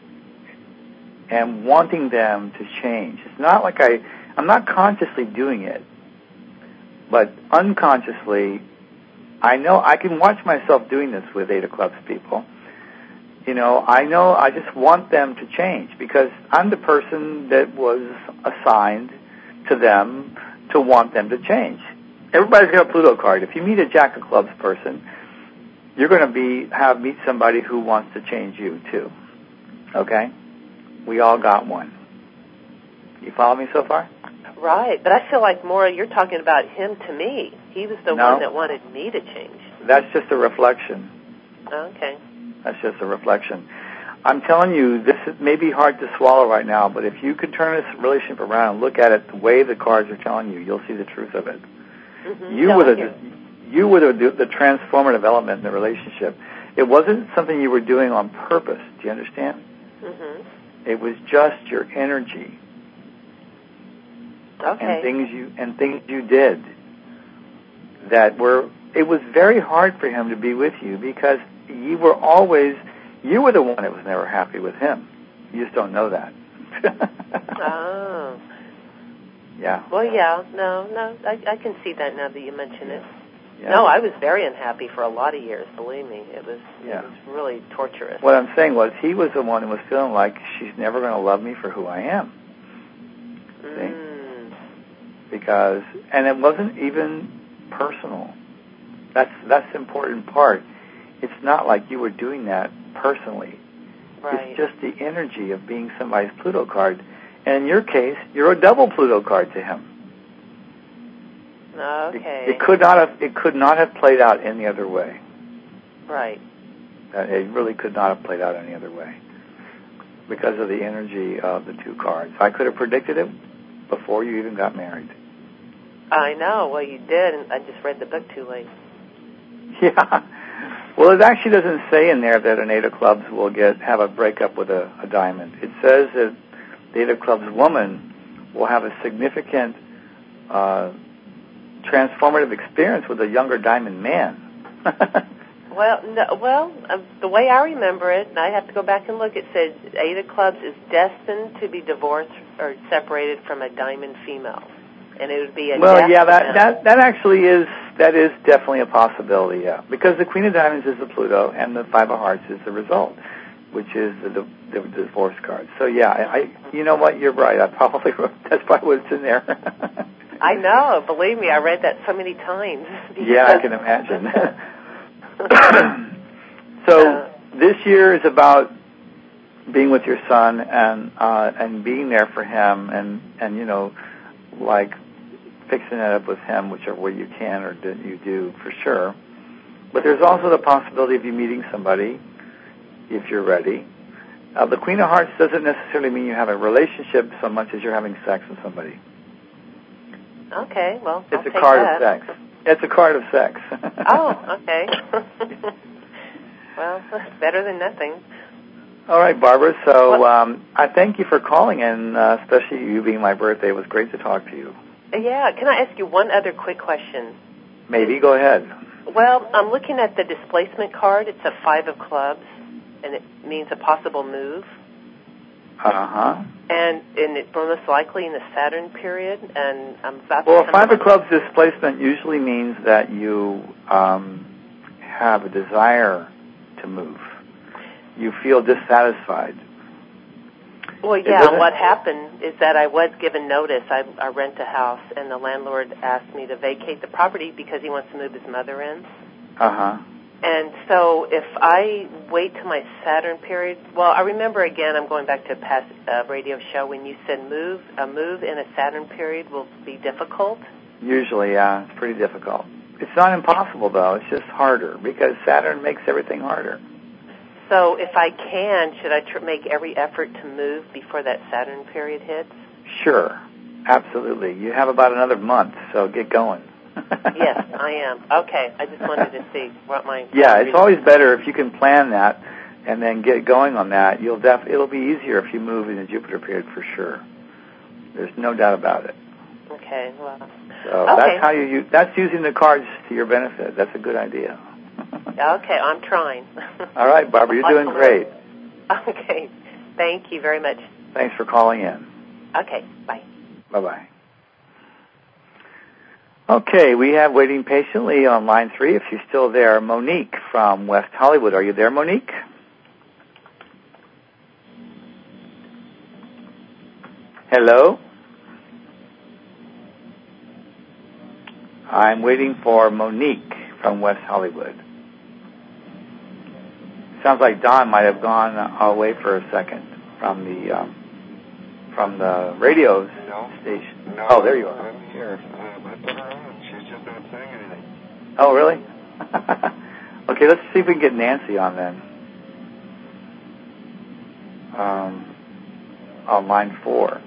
and wanting them to change. It's not like I, I'm not consciously doing it, but unconsciously, I know I can watch myself doing this with Eight of Clubs people. You know, I know I just want them to change because I'm the person that was assigned to them to want them to change. Everybody's got a Pluto card. If you meet a Jack of Clubs person, you're going to be have meet somebody who wants to change you too. Okay? We all got one. You follow me so far? Right, but I feel like more you're talking about him to me. He was the no, one that wanted me to change. That's just a reflection. Okay. That's just a reflection. I'm telling you, this is, may be hard to swallow right now, but if you could turn this relationship around and look at it the way the cards are telling you, you'll see the truth of it. Mm-hmm. You were the you were the, the transformative element in the relationship. It wasn't something you were doing on purpose. Do you understand? Mm-hmm. It was just your energy. Okay. And things you and things you did that were. It was very hard for him to be with you because you were always. You were the one that was never happy with him. You just don't know that. Oh. Yeah. Well, yeah. No, no. I, I can see that now that you mention it. Yeah. No, I was very unhappy for a lot of years, believe me. It was, yeah. it was really torturous. What I'm saying was he was the one who was feeling like she's never going to love me for who I am. Mm. See? Because, and it wasn't even personal. That's, that's the important part. It's not like you were doing that personally. Right. It's just the energy of being somebody's Pluto card. And in your case, you're a double Pluto card to him. Okay. It, it could not have. It could not have played out any other way. Right. Uh, it really could not have played out any other way because of the energy of the two cards. I could have predicted it before you even got married. I know. Well, you did, and I just read the book too late. Yeah. Well, it actually doesn't say in there that an Eight of Clubs will get have a breakup with a, a diamond. It says that the Eight of Clubs woman will have a significant uh, transformative experience with a younger diamond man. well, no, well, uh, the way I remember it, and I have to go back and look, it said Eight of Clubs is destined to be divorced or separated from a diamond female. And it would be a well, yeah, that, that that actually is that is definitely a possibility, yeah, because the Queen of Diamonds is the Pluto and the Five of Hearts is the result, which is the, the, the divorce card. So yeah, I, I you know what, you're right. I probably wrote, that's probably what's in there. I know, believe me, I read that so many times. Yeah, I can imagine. So uh, this year is about being with your son and uh, and being there for him, and and you know, like. fixing it up with him, whichever way you can or do, you do, for sure. But there's also the possibility of you meeting somebody, if you're ready. Uh, the Queen of Hearts doesn't necessarily mean you have a relationship so much as you're having sex with somebody. Okay, well, It's I'll a take card that. of sex. It's a card of sex. Oh, okay. Well, that's better than nothing. All right, Barbara. So um, I thank you for calling, and uh, especially you being my birthday. It was great to talk to you. Yeah, can I ask you one other quick question? Maybe, go ahead. Well, I'm looking at the displacement card. It's a Five of Clubs, and it means a possible move. Uh-huh. And, and it's most likely in the Saturn period, and I'm about well, to... Well, Five of Clubs displacement usually means that you um, have a desire to move. You feel dissatisfied. Well, yeah, what happened is that I was given notice. I, I rent a house, and the landlord asked me to vacate the property because he wants to move his mother in. Uh-huh. And so if I wait till my Saturn period, well, I remember again, I'm going back to a past uh, radio show when you said move, a move in a Saturn period will be difficult. Usually, yeah, it's pretty difficult. It's not impossible, though. It's just harder because Saturn makes everything harder. So if I can, should I tr- make every effort to move before that Saturn period hits? Sure, absolutely. You have about another month, so get going. Yes, I am. Okay, I just wanted to see what my... Yeah, it's always better if you can plan that and then get going on that. You'll def- It'll be easier if you move in the Jupiter period for sure. There's no doubt about it. Okay, well... So okay. that's how you use, that's using the cards to your benefit. That's a good idea. Okay, I'm trying. All right, Barbara, you're doing great. Okay, thank you very much. Thanks for calling in. Okay, bye. Bye-bye. Okay, we have waiting patiently on line three, if she's still there, Monique from West Hollywood. Are you there, Monique? Hello? I'm waiting for Monique from West Hollywood. Sounds like Don might have gone away for a second from the um, from the radio no. station. No, oh, there you are. I'm here. Um, I put her on. She's just not saying anything. Oh, really? Okay, let's see if we can get Nancy on then. Um, on line four.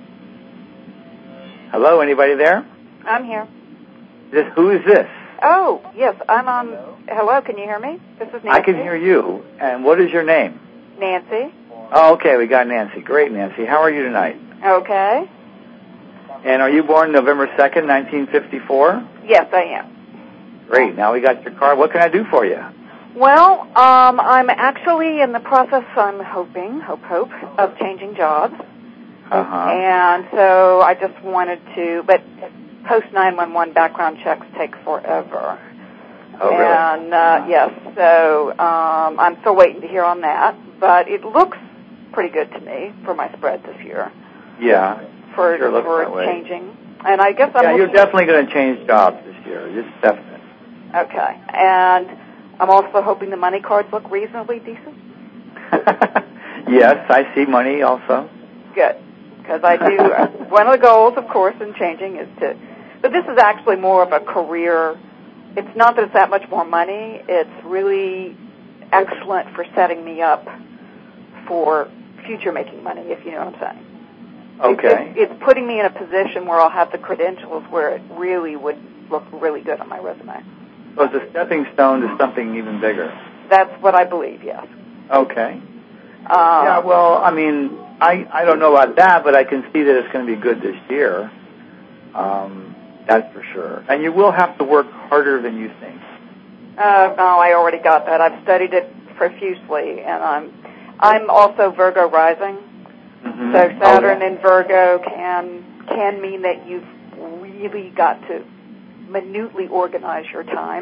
Hello, anybody there? I'm here. This, who is this? Oh, yes, I'm on. Hello? Hello, can you hear me? This is Nancy. I can hear you. And what is your name? Nancy. Oh, okay, we got Nancy. Great, Nancy. How are you tonight? Okay. And are you born November second, nineteen fifty-four? Yes, I am. Great. Now we got your card. What can I do for you? Well, um, I'm actually in the process, I'm hoping, hope, hope, of changing jobs. Uh-huh. And so I just wanted to, but post nine one one background checks take forever. Oh, really? And, uh, yes, so um, I'm still waiting to hear on that. But it looks pretty good to me for my spread this year. Yeah, For, sure looks for that way. changing. And I guess I'm Yeah, you're looking- definitely going to change jobs this year. It's definite. Okay. And I'm also hoping the money cards look reasonably decent. Yes, I see money also. Good. Because I do, one of the goals, of course, in changing is to, but this is actually more of a career. It's not that it's that much more money. It's really excellent for setting me up for future making money, if you know what I'm saying. Okay. It's, it's putting me in a position where I'll have the credentials where it really would look really good on my resume. So it's a stepping stone to something even bigger. That's what I believe, yes. Okay. Um, Yeah, well, I mean, I, I don't know about that, but I can see that it's going to be good this year. Um, that's for sure. And you will have to work harder than you think. Uh, no, I already got that. I've studied it profusely, and I'm I'm also Virgo rising. Mm-hmm. So Saturn oh, yeah. in Virgo can can mean that you've really got to minutely organize your time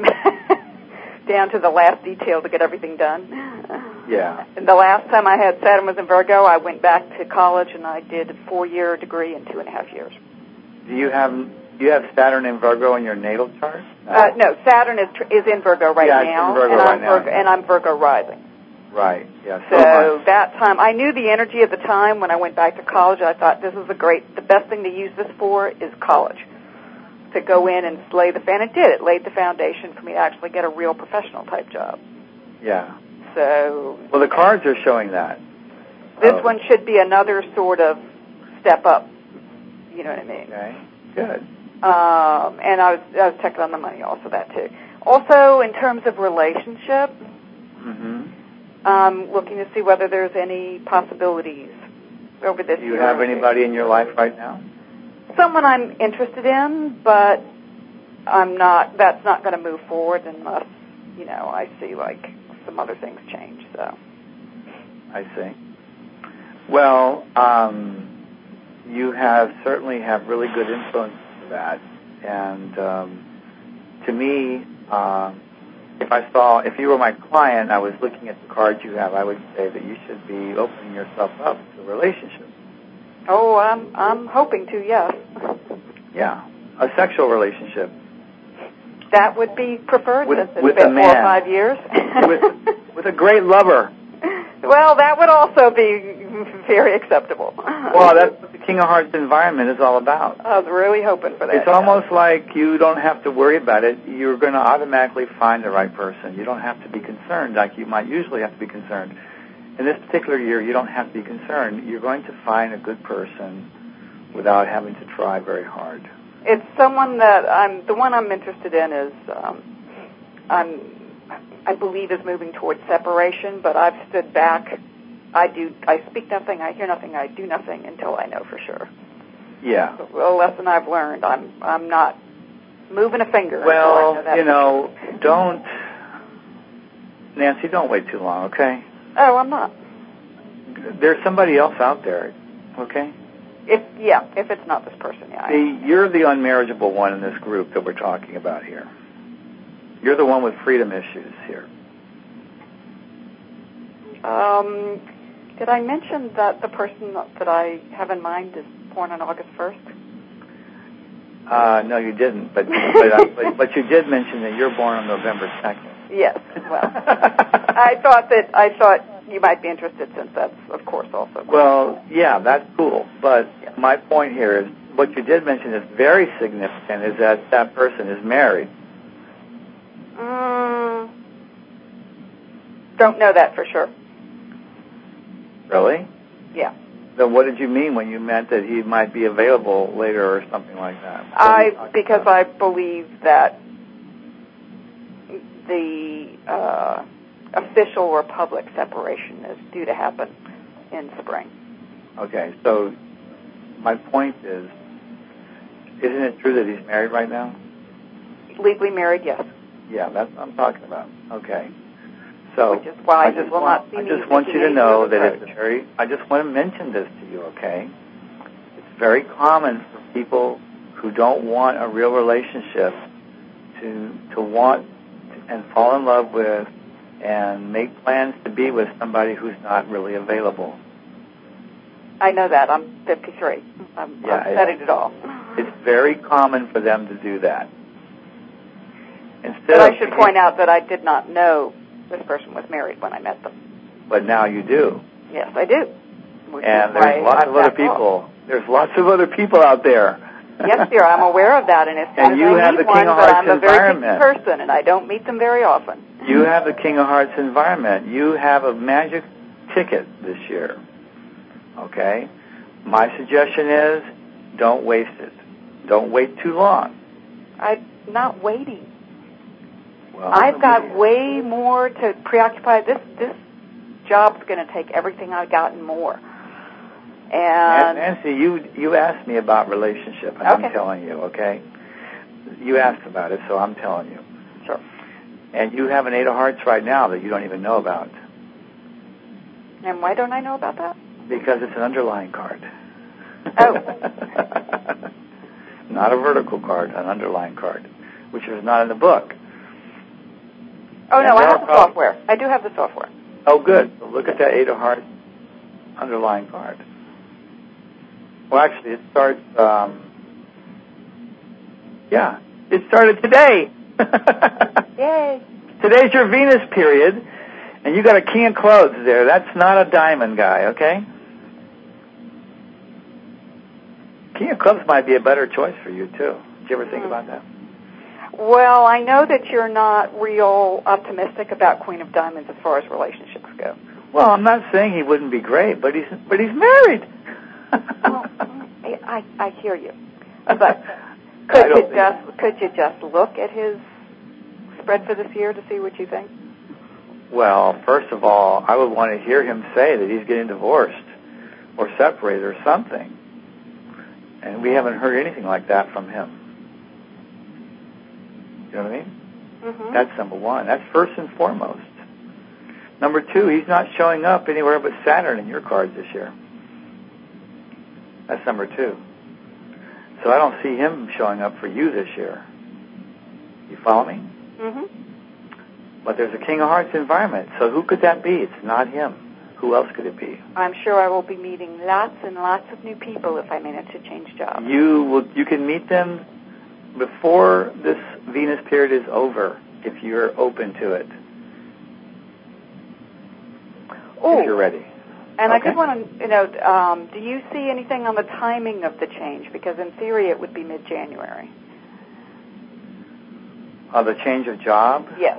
down to the last detail to get everything done. Yeah. And the last time I had Saturn was in Virgo, I went back to college and I did a four-year degree in two and a half years. Do you have do you have Saturn in Virgo in your natal chart? No, uh, no Saturn is is in Virgo right yeah, it's now, in Virgo and right I'm now, Virgo, yeah. and I'm Virgo rising. Right. Yeah. So, So that time, I knew the energy at the time when I went back to college. I thought this is a great, the best thing to use this for is college, to go in and lay the fan. It did. It laid the foundation for me to actually get a real professional type job. Yeah. So, Well, the cards are showing that. this Oh. one should be another sort of step up. You know what I mean? Okay. Good. Um, and I was I was checking on the money also, that too. Also, in terms of relationship, Mm-hmm. um, looking to see whether there's any possibilities over this Do you year. have anybody in your life right now? Someone I'm interested in, but I'm not. That's not going to move forward unless, you know, I see like some other things change. So. I see. Well, um, you have certainly have really good influence for that, and um, to me, uh, if I saw, if you were my client, I was looking at the cards you have, I would say that you should be opening yourself up to relationships. Oh, I'm I'm hoping to. Yes. Yeah, a sexual relationship. that would be preferred with, since it's with been a man. four or five years. with, with a great lover. Well, that would also be very acceptable. Well, that's what the King of Hearts environment is all about. I was really hoping for that. It's almost like you don't have to worry about it. You're going to automatically find the right person. You don't have to be concerned like you might usually have to be concerned. In this particular year, you don't have to be concerned. You're going to find a good person without having to try very hard. It's someone that I'm, the one I'm interested in is, um, I'm, I believe is moving towards separation, but I've stood back. I do, I speak nothing, I hear nothing, I do nothing until I know for sure. Yeah. A lesson I've learned. I'm, I'm not moving a finger. Well, until I know that you know, sure. don't, Nancy, don't wait too long, okay? Oh, I'm not. There's somebody else out there, okay? If yeah, if it's not this person, yeah. See, you're the unmarriageable one in this group that we're talking about here. You're the one with freedom issues here. Um, did I mention that the person that I have in mind is born on August first? Uh, no, you didn't, but but, uh, but but you did mention that you're born on November second. Yes. Well, I thought that I thought you might be interested since that's, of course, also. Well, yeah, that's cool. But yeah. My point here is what you did mention is very significant. Is that that person is married? Mm, don't know that for sure. Really? Yeah. Then what did you mean when you meant that he might be available later or something like that? What I because about? I believe that the uh, official or public separation is due to happen in spring. Okay, so my point is, isn't it true that he's married right now? Legally married, yes. Yeah, that's what I'm talking about. Okay. So Which is why I just will want, not see I me just want you to know that it's approach. very, I just want to mention this to you, okay? It's very common for people who don't want a real relationship to to want and fall in love with and make plans to be with somebody who's not really available. I know that. I'm fifty-three. I'm, yeah, I'm setting it all. It's very common for them to do that. Instead but I of, should point out that I did not know this person was married when I met them. But now you do. Yes, I do. And there's lots of other people. There's lots of other people out there. Yes, dear, I'm aware of that, and as soon and as you I have meet the one, King of but Hearts I'm a very environment. picky person, and I don't meet them very often. You have the King of Hearts environment. You have a magic ticket this year. Okay? My suggestion is don't waste it. Don't wait too long. I'm not waiting. Well, I've got way more to preoccupy. This this job's going to take everything I've got and more. And Nancy, you you asked me about relationship, and okay. I'm telling you, okay? You asked about it, so I'm telling you. Sure. And you have an Eight of Hearts right now that you don't even know about. And why don't I know about that? Because it's an underlying card. Oh. Not a vertical card, an underlying card, which is not in the book. Oh, and no, I have the problem. software. I do have the software. Oh, good. So look at that Eight of Hearts underlying card. Well, actually, it starts, um, yeah, it started today. Yay. Today's your Venus period, and you got a King of Clothes there. That's not a diamond guy, okay? King of Clubs might be a better choice for you, too. Did you ever think mm. about that? Well, I know that you're not real optimistic about Queen of Diamonds as far as relationships go. Well, I'm not saying he wouldn't be great, but he's but he's married. Well, I I hear you, but could you just could you just look at his spread for this year to see what you think? Well, first of all, I would want to hear him say that he's getting divorced or separated or something, and we haven't heard anything like that from him. You know what I mean? Mm-hmm. That's number one. That's first and foremost. Number two, he's not showing up anywhere but Saturn in your cards this year. That's number two. So I don't see him showing up for you this year. You follow me? Mm-hmm. But there's a King of Hearts environment. So who could that be? It's not him. Who else could it be? I'm sure I will be meeting lots and lots of new people if I manage to change jobs. You will. You can meet them before this Venus period is over if you're open to it. Ooh. If you're ready. And okay. I did want to, you know, um, do you see anything on the timing of the change? Because in theory it would be mid-January. Uh, the change of job? Yes.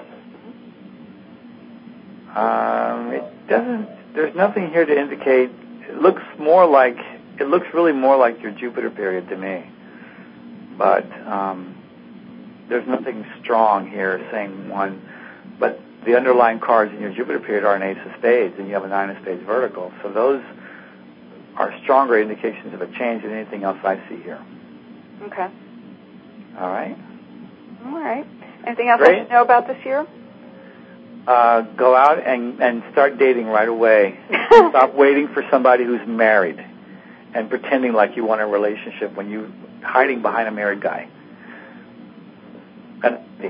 Um, it doesn't, there's nothing here to indicate, it looks more like, it looks really more like your Jupiter period to me. But um, there's nothing strong here saying one, but the underlying cards in your Jupiter period are an ace of spades, and you have a nine of spades vertical. So those are stronger indications of a change than anything else I see here. Okay. All right. All right. Anything else Great. I should know about this year? Uh, go out and, and start dating right away. Stop waiting for somebody who's married and pretending like you want a relationship when you're hiding behind a married guy. That's me.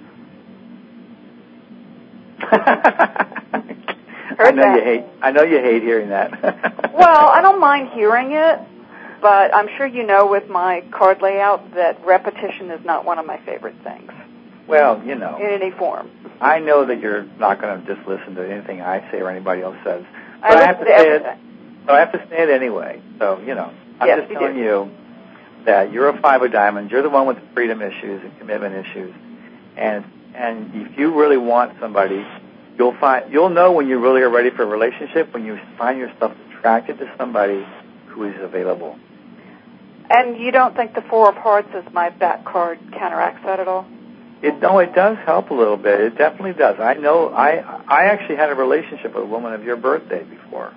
I know that. you hate. I know you hate hearing that. Well, I don't mind hearing it, but I'm sure you know with my card layout that repetition is not one of my favorite things. Well, you know. In any form. I know that you're not going to just listen to anything I say or anybody else says, but I, I have to say everything. it. But I have to say it anyway. So you know, I'm yes, just you telling do. you that you're a five of diamonds. You're the one with the freedom issues and commitment issues, and and if you really want somebody, you'll find you'll know when you really are ready for a relationship when you find yourself attracted to somebody who is available. And you don't think the Four of Hearts as my back card counteracts that at all? It, no, it does help a little bit. It definitely does. I know. I I actually had a relationship with a woman of your birthday before,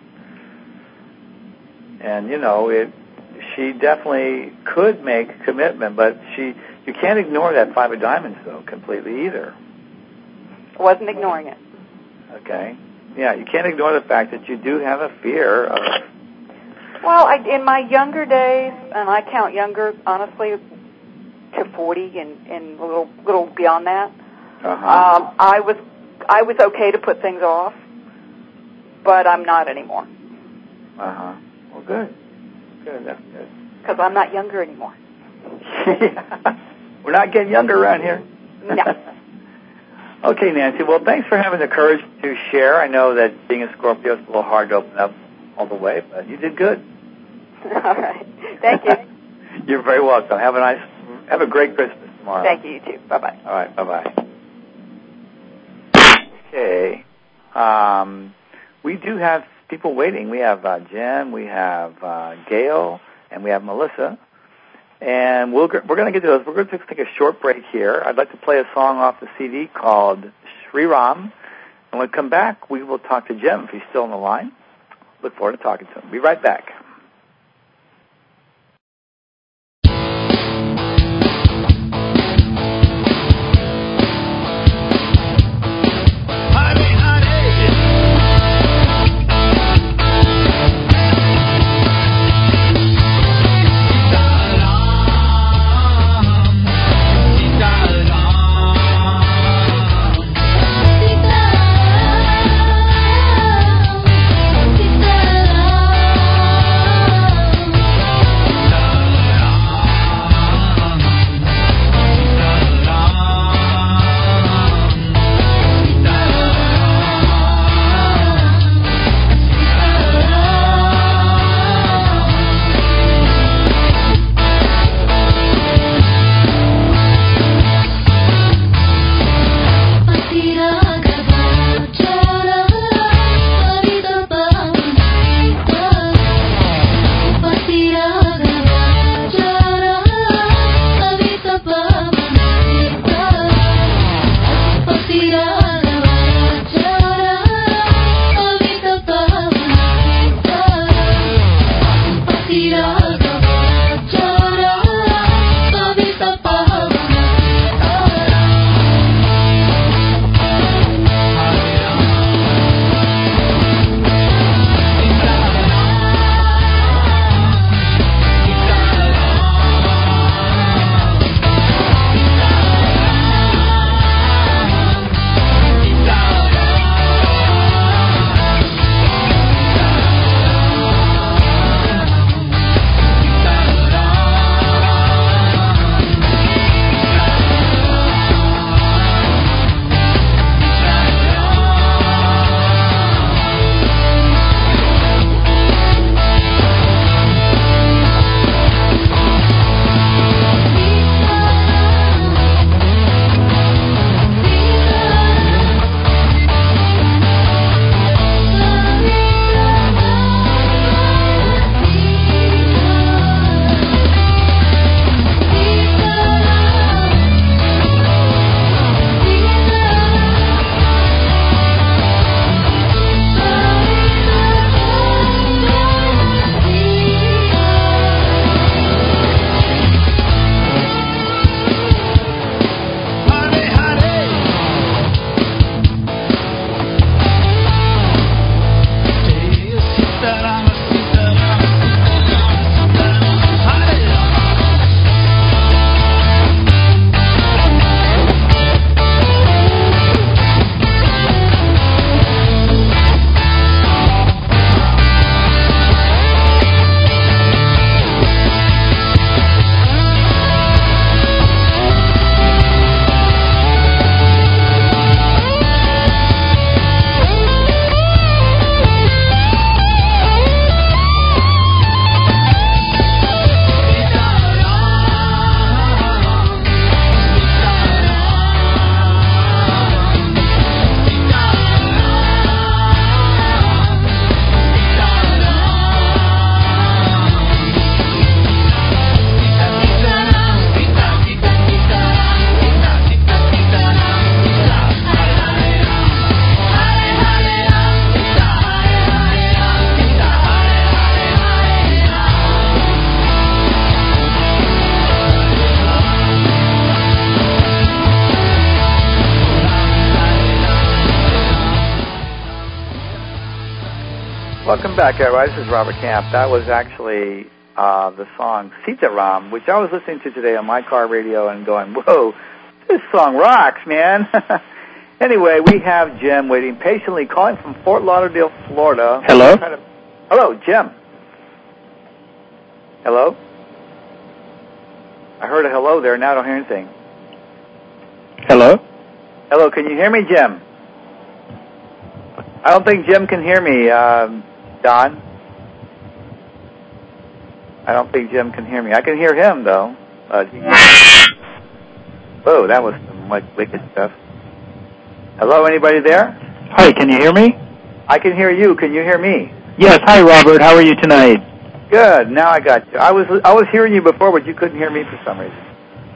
and you know, it. She definitely could make a commitment, but she you can't ignore that Five of Diamonds though completely either. I wasn't ignoring it. Okay. Yeah, you can't ignore the fact that you do have a fear of. Well, I, in my younger days, and I count younger, honestly, to forty and, and a little, little beyond that. Uh-huh. Um, I was, I was okay to put things off, but I'm not anymore. Uh huh. Well, good. Good. That's good. Because I'm not younger anymore. Yeah. We're not getting younger around here. No. Okay, Nancy. Well, thanks for having the courage to share. I know that being a Scorpio is a little hard to open up all the way, but you did good. All right. Thank you. You're very welcome. Have a nice, have a great Christmas tomorrow. Thank you, you too. Bye-bye. All right, bye-bye. Okay. Um, we do have people waiting. We have uh, Jen, we have uh, Gail, and we have Melissa. And we'll, we're going to get to those. We're going to take a short break here. I'd like to play a song off the C D called Sri Ram. And when we come back, we will talk to Jim if he's still on the line. Look forward to talking to him. Be right back. Sita Welcome back, everybody. This is Robert Camp. That was actually uh, the song Sitaram, which I was listening to today on my car radio and going, whoa, this song rocks, man. Anyway, we have Jim waiting patiently, calling from Fort Lauderdale, Florida. Hello? To... Hello, Jim. Hello? I heard a hello there. Now I don't hear anything. Hello? Hello, can you hear me, Jim? I don't think Jim can hear me, um, Don. I don't think Jim can hear me. I can hear him, though. Uh, Whoa, that was some like wicked stuff. Hello, anybody there? Hi, can you hear me? I can hear you. Can you hear me? Yes. Hi, Robert. How are you tonight? Good. Now I got you. I was I was hearing you before, but you couldn't hear me for some reason.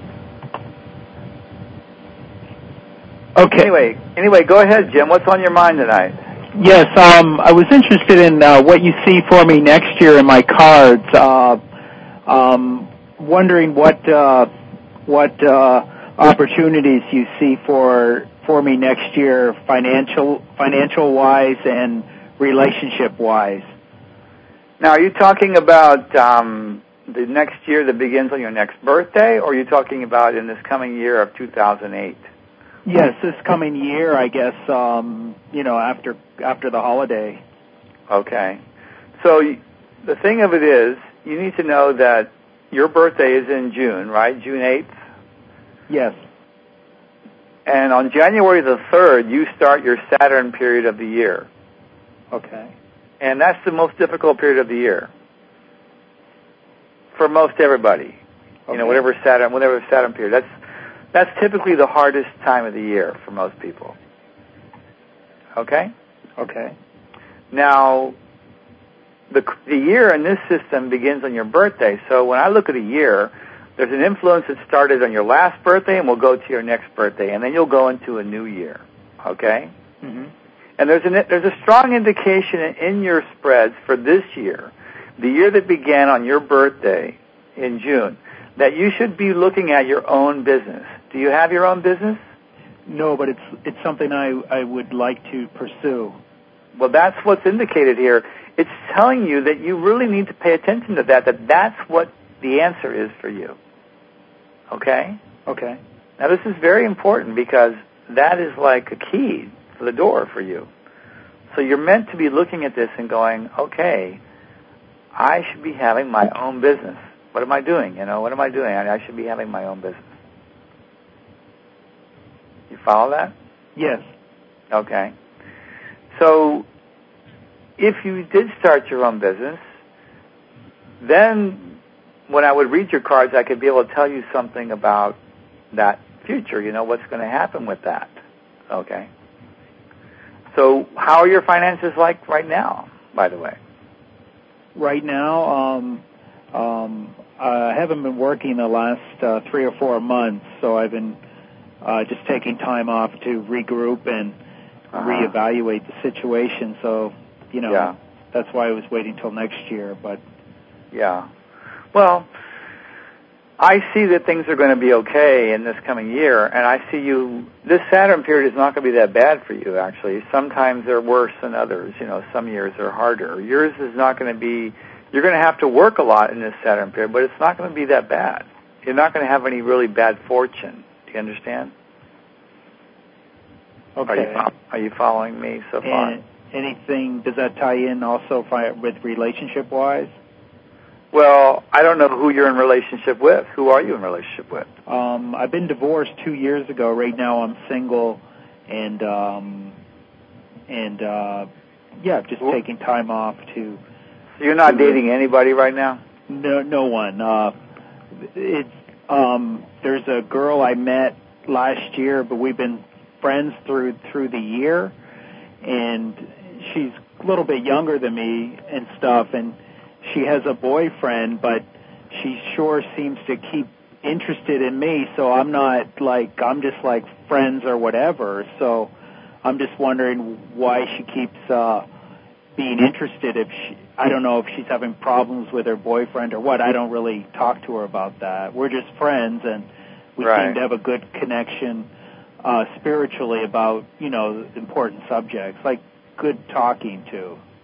Okay. Anyway, anyway, go ahead, Jim. What's on your mind tonight? Yes. Um, I was interested in uh, what you see for me next year in my cards. Uh, um, wondering what uh, what uh, opportunities you see for for me next year, financial financial wise and relationship wise. Now, are you talking about um, the next year that begins on your next birthday, or are you talking about in this coming year of two thousand eight? Yes, this coming year, I guess. Um, you know, after after the holiday. Okay. So the thing of it is, you need to know that your birthday is in June, right? June eighth? Yes. And on January the third, you start your Saturn period of the year. Okay. And that's the most difficult period of the year for most everybody. Okay. You know, whatever Saturn, whatever Saturn period. That's that's typically the hardest time of the year for most people. Okay? Okay. Now, the the year in this system begins on your birthday. So when I look at a year, there's an influence that started on your last birthday and will go to your next birthday, and then you'll go into a new year. Okay? Mm-hmm. And there's an, there's a strong indication in your spreads for this year, the year that began on your birthday in June, that you should be looking at your own business. Do you have your own business? No, but it's it's something I, I would like to pursue. Well, that's what's indicated here. It's telling you that you really need to pay attention to that, that that's what the answer is for you. Okay? Okay. Now, this is very important because that is like a key to the door for you. So you're meant to be looking at this and going, okay, I should be having my own business. What am I doing? You know, what am I doing? I, I should be having my own business. You follow that? Yes. Okay. So if you did start your own business, then when I would read your cards, I could be able to tell you something about that future, you know, what's going to happen with that. Okay. So how are your finances like right now, by the way? Right now, um, um, I haven't been working the last uh, three or four months, so I've been uh, just taking time off to regroup and uh-huh. reevaluate the situation. So, you know, yeah. that's why I was waiting till next year. But yeah, well, I see that things are going to be okay in this coming year, and I see you, this Saturn period is not going to be that bad for you, actually. Sometimes they're worse than others. You know, some years are harder. Yours is not going to be, you're going to have to work a lot in this Saturn period, but it's not going to be that bad. You're not going to have any really bad fortune. Do you understand? Okay. Are you, are you following me so far? And anything, does that tie in also with relationship-wise? Well, I don't know who you're in relationship with. Who are you in relationship with? Um, I've been divorced two years ago. Right now I'm single, and um, and uh, yeah, just Ooh. taking time off to. So you're not to, dating anybody right now? No, no one. Uh, it's um, there's a girl I met last year, but we've been friends through through the year, and she's a little bit younger than me and stuff, and she has a boyfriend, but she sure seems to keep interested in me, so I'm not like, I'm just like friends or whatever. So I'm just wondering why she keeps uh, being interested. If she, I don't know if she's having problems with her boyfriend or what. I don't really talk to her about that. We're just friends, and we right. seem to have a good connection uh, spiritually about, you know, important subjects, like good talking to.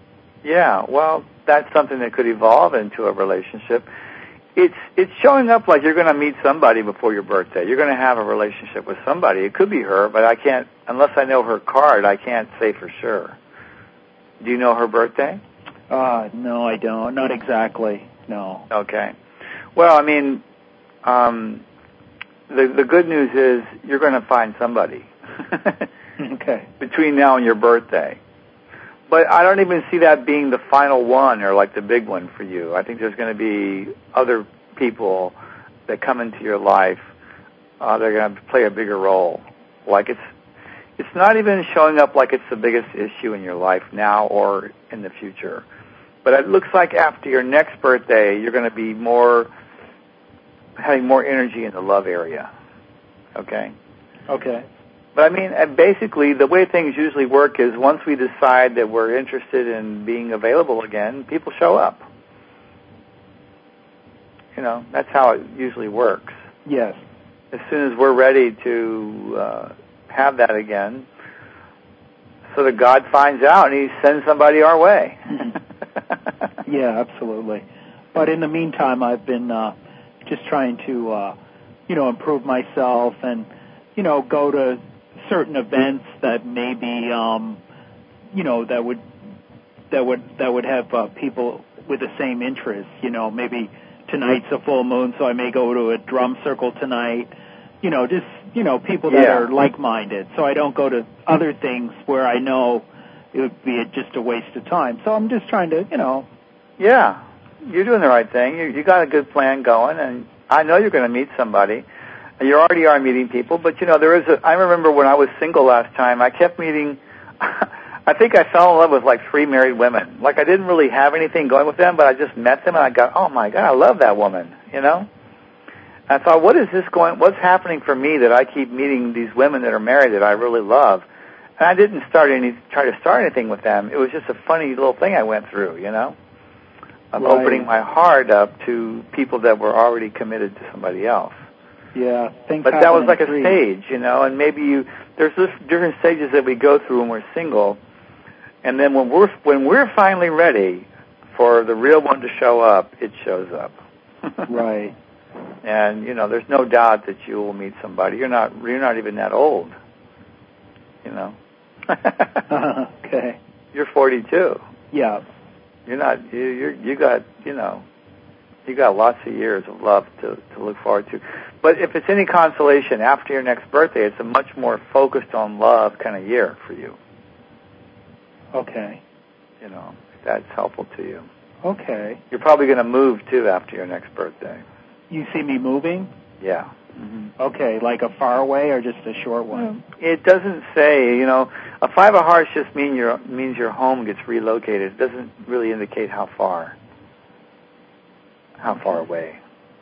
Yeah, well, that's something that could evolve into a relationship. It's it's showing up like you're going to meet somebody before your birthday. You're going to have a relationship with somebody. It could be her, but I can't, unless I know her card, I can't say for sure. Do you know her birthday? Uh, no, I don't. Not exactly, no. Okay. Well, I mean, um, the the good news is you're going to find somebody. Okay. Between now and your birthday. But I don't even see that being the final one or like the big one for you. I think there's going to be other people that come into your life uh, that are going to play a bigger role. Like it's it's not even showing up like it's the biggest issue in your life now or in the future. But it looks like after your next birthday, you're going to be more having more energy in the love area. Okay? Okay. But I mean, basically, the way things usually work is once we decide that we're interested in being available again, people show up. You know, that's how it usually works. Yes. As soon as we're ready to uh, have that again, so that God finds out and He sends somebody our way. Yeah, absolutely. But in the meantime, I've been uh, just trying to, uh, you know, improve myself and, you know, go to certain events that maybe, um, you know, that would that would that would have uh, people with the same interests. You know, maybe tonight's a full moon, so I may go to a drum circle tonight. You know, just you know, people that Yeah. are like-minded. So I don't go to other things where I know it would be just a waste of time. So I'm just trying to, you know. Yeah, you're doing the right thing. You, you got a good plan going, and I know you're going to meet somebody. You already are meeting people, but, you know, there is a, I remember when I was single last time, I kept meeting, I think I fell in love with like three married women. Like I didn't really have anything going with them, but I just met them and I got, oh my God, I love that woman, you know? And I thought, what is this going, what's happening for me that I keep meeting these women that are married that I really love? And I didn't start any, try to start anything with them. It was just a funny little thing I went through, you know? Of Right. opening my heart up to people that were already committed to somebody else. Yeah, things But that was happen like in a threes. stage, you know, and maybe you, there's this different stages that we go through when we're single, and then when we're, when we're finally ready for the real one to show up, it shows up. Right. And, you know, there's no doubt that you will meet somebody. You're not, you're not even that old, you know. Okay. You're forty-two. Yeah. You're not, you, you're, you got, you know, you got lots of years of love to, to look forward to. But if it's any consolation, after your next birthday, it's a much more focused on love kind of year for you. Okay. You know, if that's helpful to you. Okay. You're probably going to move, too, after your next birthday. You see me moving? Yeah. Mm-hmm. Okay, like a far away or just a short one? It doesn't say, you know, a five of hearts just mean your, means your home gets relocated. It doesn't really indicate how far. How far away.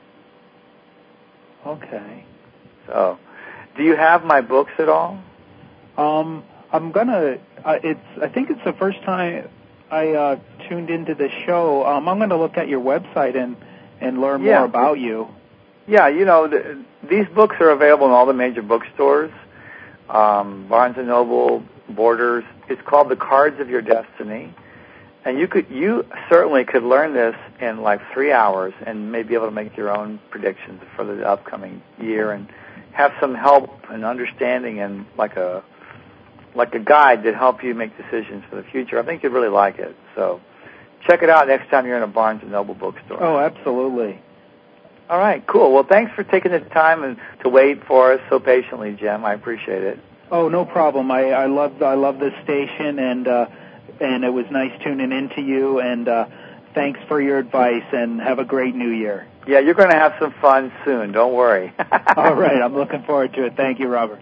Okay. So, do you have my books at all? Um, I'm gonna. Uh, it's. I think it's the first time I uh, tuned into the show. Um, I'm gonna look at your website and and learn Yeah. more about you. Yeah, you know, the, these books are available in all the major bookstores, um, Barnes and Noble, Borders. It's called The Cards of Your Destiny. And you could, you certainly could learn this in like three hours and maybe be able to make your own predictions for the upcoming year and have some help and understanding and like a, like a guide that help you make decisions for the future. I think you'd really like it. So check it out next time you're in a Barnes and Noble bookstore. Oh, absolutely. All right, cool. Well, thanks for taking the time and to wait for us so patiently, Jim. I appreciate it. Oh, no problem. I, I love I love this station, and uh, and it was nice tuning in to you. And uh, thanks for your advice, and have a great New Year. Yeah, you're going to have some fun soon. Don't worry. All right, I'm looking forward to it. Thank you, Robert.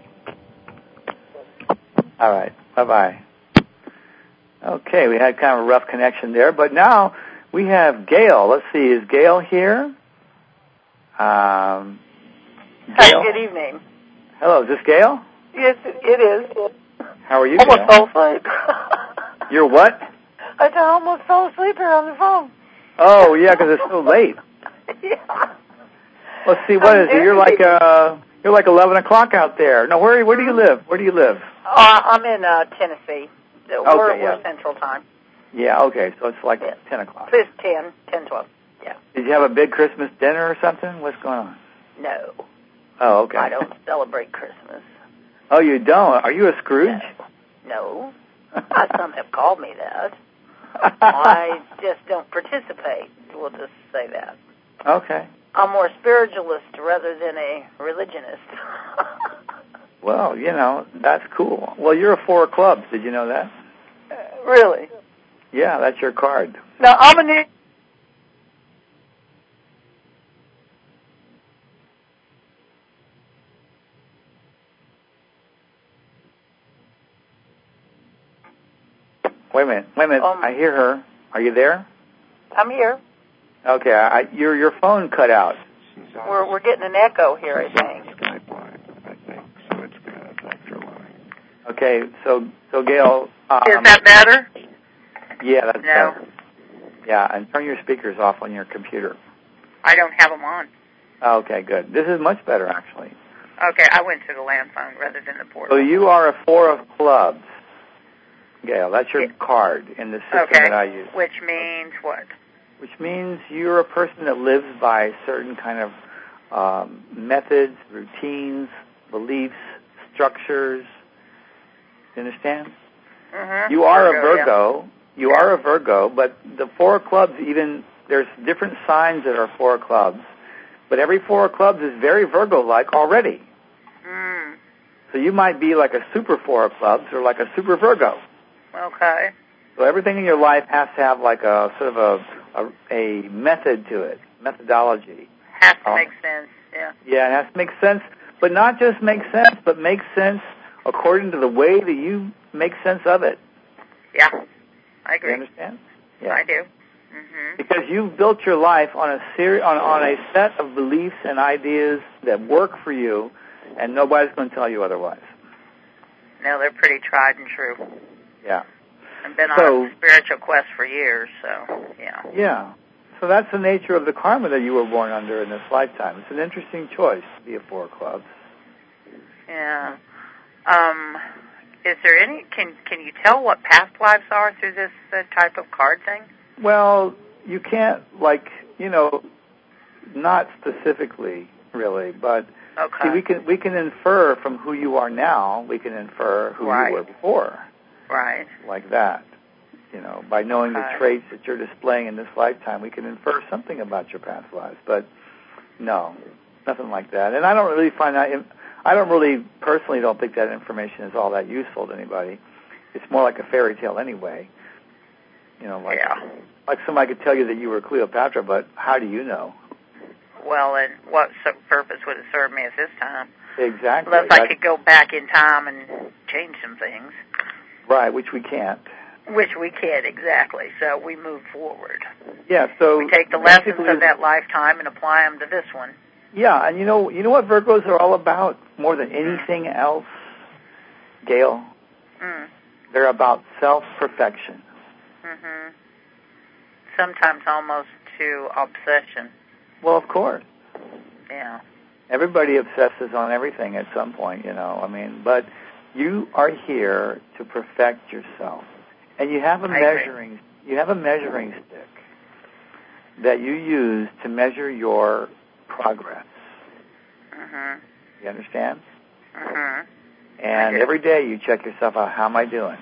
All right, bye-bye. Okay, we had kind of a rough connection there, but now we have Gail. Let's see, is Gail here? Um, Gail? Hi, good evening. Hello, is this Gail? Yes, it is. How are you, almost Gail? fell asleep. You're what? I said, I almost fell asleep here on the phone. Oh, yeah, because it's so late. Yeah. Let's see, what I'm is it? You're like uh, you're like eleven o'clock out there. No, where where do you live? Where do you live? Uh, I'm in uh, Tennessee. We're, Okay, yeah. we're Central Time. Yeah, okay, so it's like Yeah. ten o'clock. It's ten, ten, twelve. Yeah. Did you have a big Christmas dinner or something? What's going on? No. Oh, okay. I don't celebrate Christmas. Oh, you don't? Are you a Scrooge? No. No. Uh, Some have called me that. I just don't participate. We'll just say that. Okay. I'm more spiritualist rather than a religionist. Well, you know, that's cool. Well, you're a four of clubs. Did you know that? Uh, really? Yeah, that's your card. Now, I'm a new... Wait a minute. Wait a minute. Um, I hear her. Are you there? I'm here. Okay. I, your your phone cut out. We're we're getting an echo here, I think. Skype line, I think, so it's going to affect your line. Okay. So so Gail. Um, Is that better? Yeah, that's No. better. Yeah, and turn your speakers off on your computer. I don't have them on. Okay, good. This is much better, actually. Okay, I went to the land phone rather than the So portable. you are a four of clubs, Gail. That's your Yeah. card in the system Okay, that I use. which means what? Which means you're a person that lives by certain kind of um, methods, routines, beliefs, structures. You understand? Mm-hmm. You are a Virgo, yeah. Virgo. You are a Virgo, but the four of clubs, even there's different signs that are four of clubs, but every four of clubs is very Virgo-like already. Mm. So you might be like a super four of clubs or like a super Virgo. Okay. So everything in your life has to have like a sort of a a, a method to it, methodology. Has to Um, make sense, yeah. Yeah, it has to make sense, but not just make sense, but make sense according to the way that you make sense of it. Yeah, I agree. You understand? Yeah. I do. Mm-hmm. Because you've built your life on a seri- on, on a set of beliefs and ideas that work for you, and nobody's going to tell you otherwise. No, they're pretty tried and true. Yeah. I've been So- on a spiritual quest for years, so, yeah. Yeah. So that's the nature of the karma that you were born under in this lifetime. It's an interesting choice to be a four of clubs. Yeah. Um, is there any, can can you tell what past lives are through this uh, type of card thing? Well, you can't, like, you know, not specifically, really, but Okay. see, we can we can infer from who you are now, we can infer who Right. you were before, Right. like that. You know, by knowing Okay. the traits that you're displaying in this lifetime, we can infer something about your past lives. But no, nothing like that. And I don't really find that. I don't really personally don't think that information is all that useful to anybody. It's more like a fairy tale anyway. You know, like Yeah. like somebody could tell you that you were Cleopatra, but how do you know? Well, and what so- purpose would it serve me at this time? Exactly. Unless I That- could go back in time and change some things. Right, which we can't. Which we can't, exactly. So we move forward. Yeah, so We take the lessons basically- of that lifetime and apply them to this one. Yeah, and you know, you know what Virgos are all about more than anything else, Gail? Mm. They're about self-perfection. Mm-hmm. Sometimes almost to obsession. Well, of course. Yeah. Everybody obsesses on everything at some point, you know. I mean, but you are here to perfect yourself. And you have a I measuring you have a measuring stick that you use to measure your progress. Mm-hmm. You understand? Mm-hmm. And I do. every day you check yourself out, how am I doing?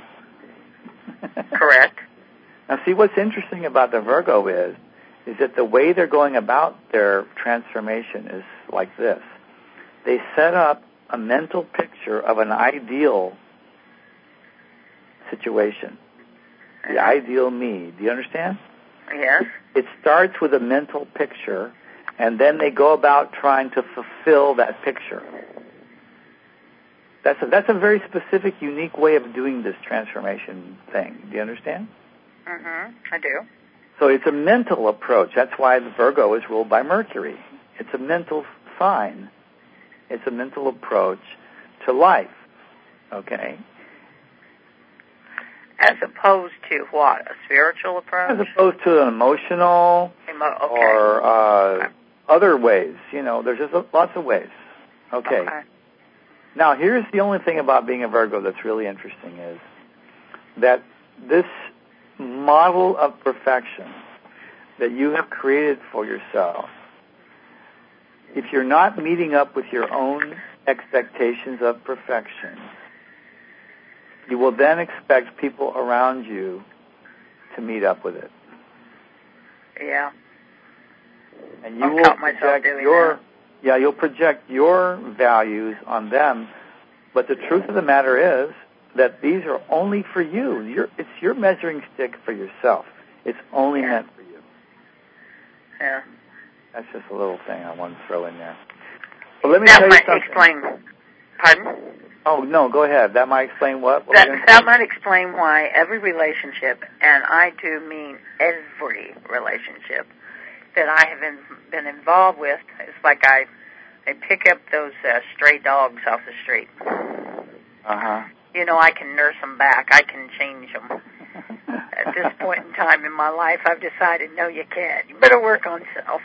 Correct. Now see, what's interesting about the Virgo is, is that the way they're going about their transformation is like this. They set up a mental picture of an ideal situation. The ideal me. Do you understand? Yes. It starts with a mental picture, and then they go about trying to fulfill that picture. That's a, that's a very specific, unique way of doing this transformation thing. Do you understand? Mm-hmm. I do. So it's a mental approach. That's why the Virgo is ruled by Mercury. It's a mental sign. It's a mental approach to life. Okay? As opposed to what? A spiritual approach? As opposed to an emotional Emo- okay. or uh, Okay. other ways. You know, there's just lots of ways. Okay. Okay. Now, here's the only thing about being a Virgo that's really interesting is that this model of perfection that you have created for yourself, if you're not meeting up with your own expectations of perfection, you will then expect people around you to meet up with it. Yeah. And you I've will caught myself project doing your that. yeah, you'll project your values on them, but the truth of the matter is that these are only for you. You're, it's your measuring stick for yourself. It's only Yeah. meant for you. Yeah. That's just a little thing I want to throw in there. But let me that tell you might something. explain. Pardon? Oh, no, go ahead. That might explain what? what That, we're gonna that say? might explain why every relationship, and I do mean every relationship that I have been, been involved with, it's like I, I pick up those uh, stray dogs off the street. Uh-huh. You know, I can nurse them back. I can change them. At this point in time in my life, I've decided, no, you can't. You better work on self.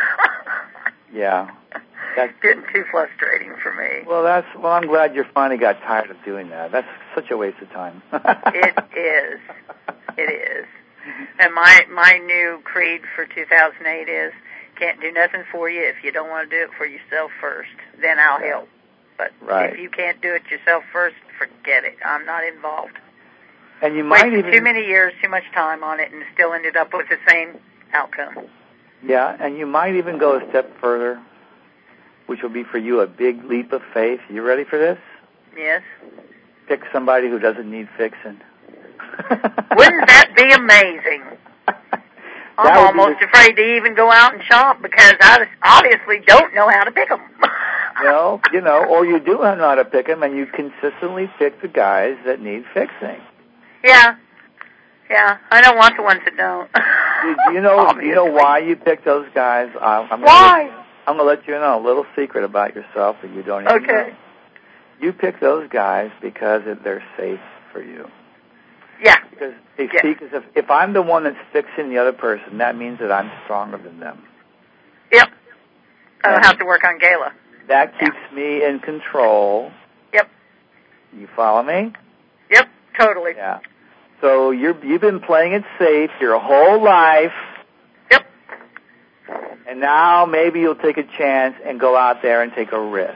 Yeah. That's getting too frustrating for me. Well, that's well. I'm glad you finally got tired of doing that. That's such a waste of time. It is. It is. And my my new creed for two thousand eight is, can't do nothing for you if you don't want to do it for yourself first. Then I'll Right. help. But Right. if you can't do it yourself first, forget it. I'm not involved. And you might Wasted even too many years, too much time on it, and still ended up with the same outcome. yeah, and you might even go a step further, which will be for you a big leap of faith. You ready for this? Yes. Pick somebody who doesn't need fixing. Wouldn't that be amazing? I'm That would be almost the- afraid to even go out and shop because I obviously don't know how to pick them. Well, you know, or you do know how to pick them, and you consistently pick the guys that need fixing. Yeah. Yeah. I don't want the ones that don't. Do, do you know? Do you know Obviously. why you pick those guys? I'm, I'm Why? Gonna let, I'm going to let you know a little secret about yourself that you don't even Okay. know. You pick those guys because they're safe for you. Yeah. Because, you Yeah. see, 'cause if, if I'm the one that's fixing the other person, that means that I'm stronger than them. Yep. I don't And have to work on Gala. that keeps me in control. Yep. You follow me? Yep. Totally. Yeah. So you're, you've been playing it safe your whole life, Yep. and now maybe you'll take a chance and go out there and take a risk.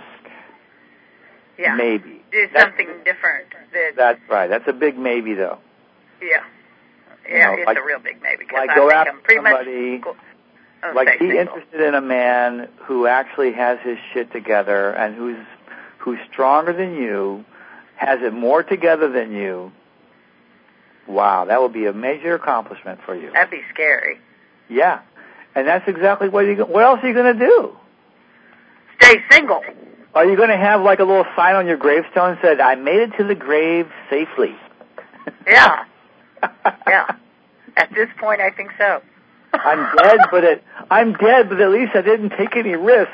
Yeah. Maybe. Do That's- something different. That, That's right. That's a big maybe, though. yeah. You Yeah, know, it's like- a real big maybe because like I go think after I'm pretty somebody- much go, oh, Like say be single. interested in a man who actually has his shit together and who's who's stronger than you, has it more together than you. Wow, that would be a major accomplishment for you. That'd be scary. Yeah, and that's exactly what you. What else are you going to do? Stay single. Are you going to have like a little sign on your gravestone that said, "I made it to the grave safely"? Yeah. Yeah. At this point, I think so. I'm dead, but it, I'm dead, but at least I didn't take any risks.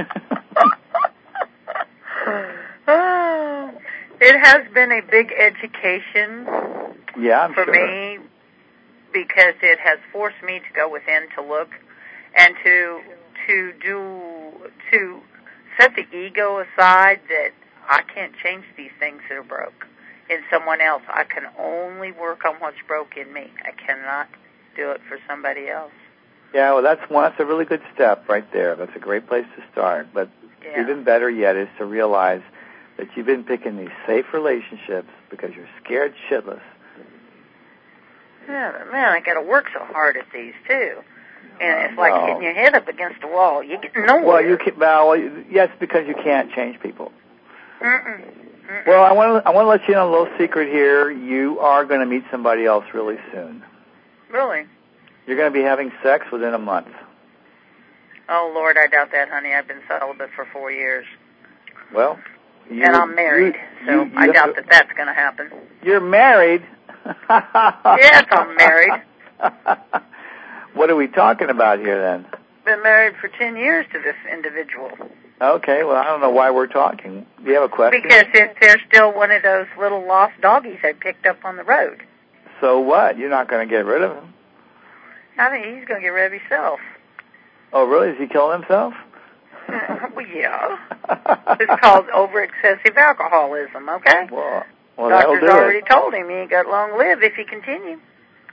Oh, it has been a big education Yeah, I'm for sure. me because it has forced me to go within to look and to to do to set the ego aside that I can't change these things that are broke in someone else. I can only work on what's broke in me. I cannot do it for somebody else. Yeah, well, that's one. That's a really good step right there. That's a great place to start. But Yeah. even better yet is to realize that you've been picking these safe relationships because you're scared shitless. Yeah, but man, I got to work so hard at these too, and it's Uh, like no. hitting your head up against a wall. You get nowhere. Well, you can. Well, yes, because you can't change people. Mm-mm. Mm-mm. Well, I want to. I want to let you know a little secret here. You are going to meet somebody else really soon. Really? You're going to be having sex within a month. Oh Lord, I doubt that, honey. I've been celibate for four years, Well, you, and I'm married, you, so you, you I have doubt to- that that's going to happen. You're married. Yes, I'm married. What are we talking about here then? Been married for ten years to this individual. Okay, well, I don't know why we're talking. Do you have a question? Because it, they're still one of those little lost doggies I picked up on the road. So what? You're not going to get rid of him. I think he's going to get rid of himself. Oh, really? Is he killing himself? Well, yeah. It's called over-excessive alcoholism, okay? Well, well that'll Doctor's do already it. told him he ain't got long live if he continue.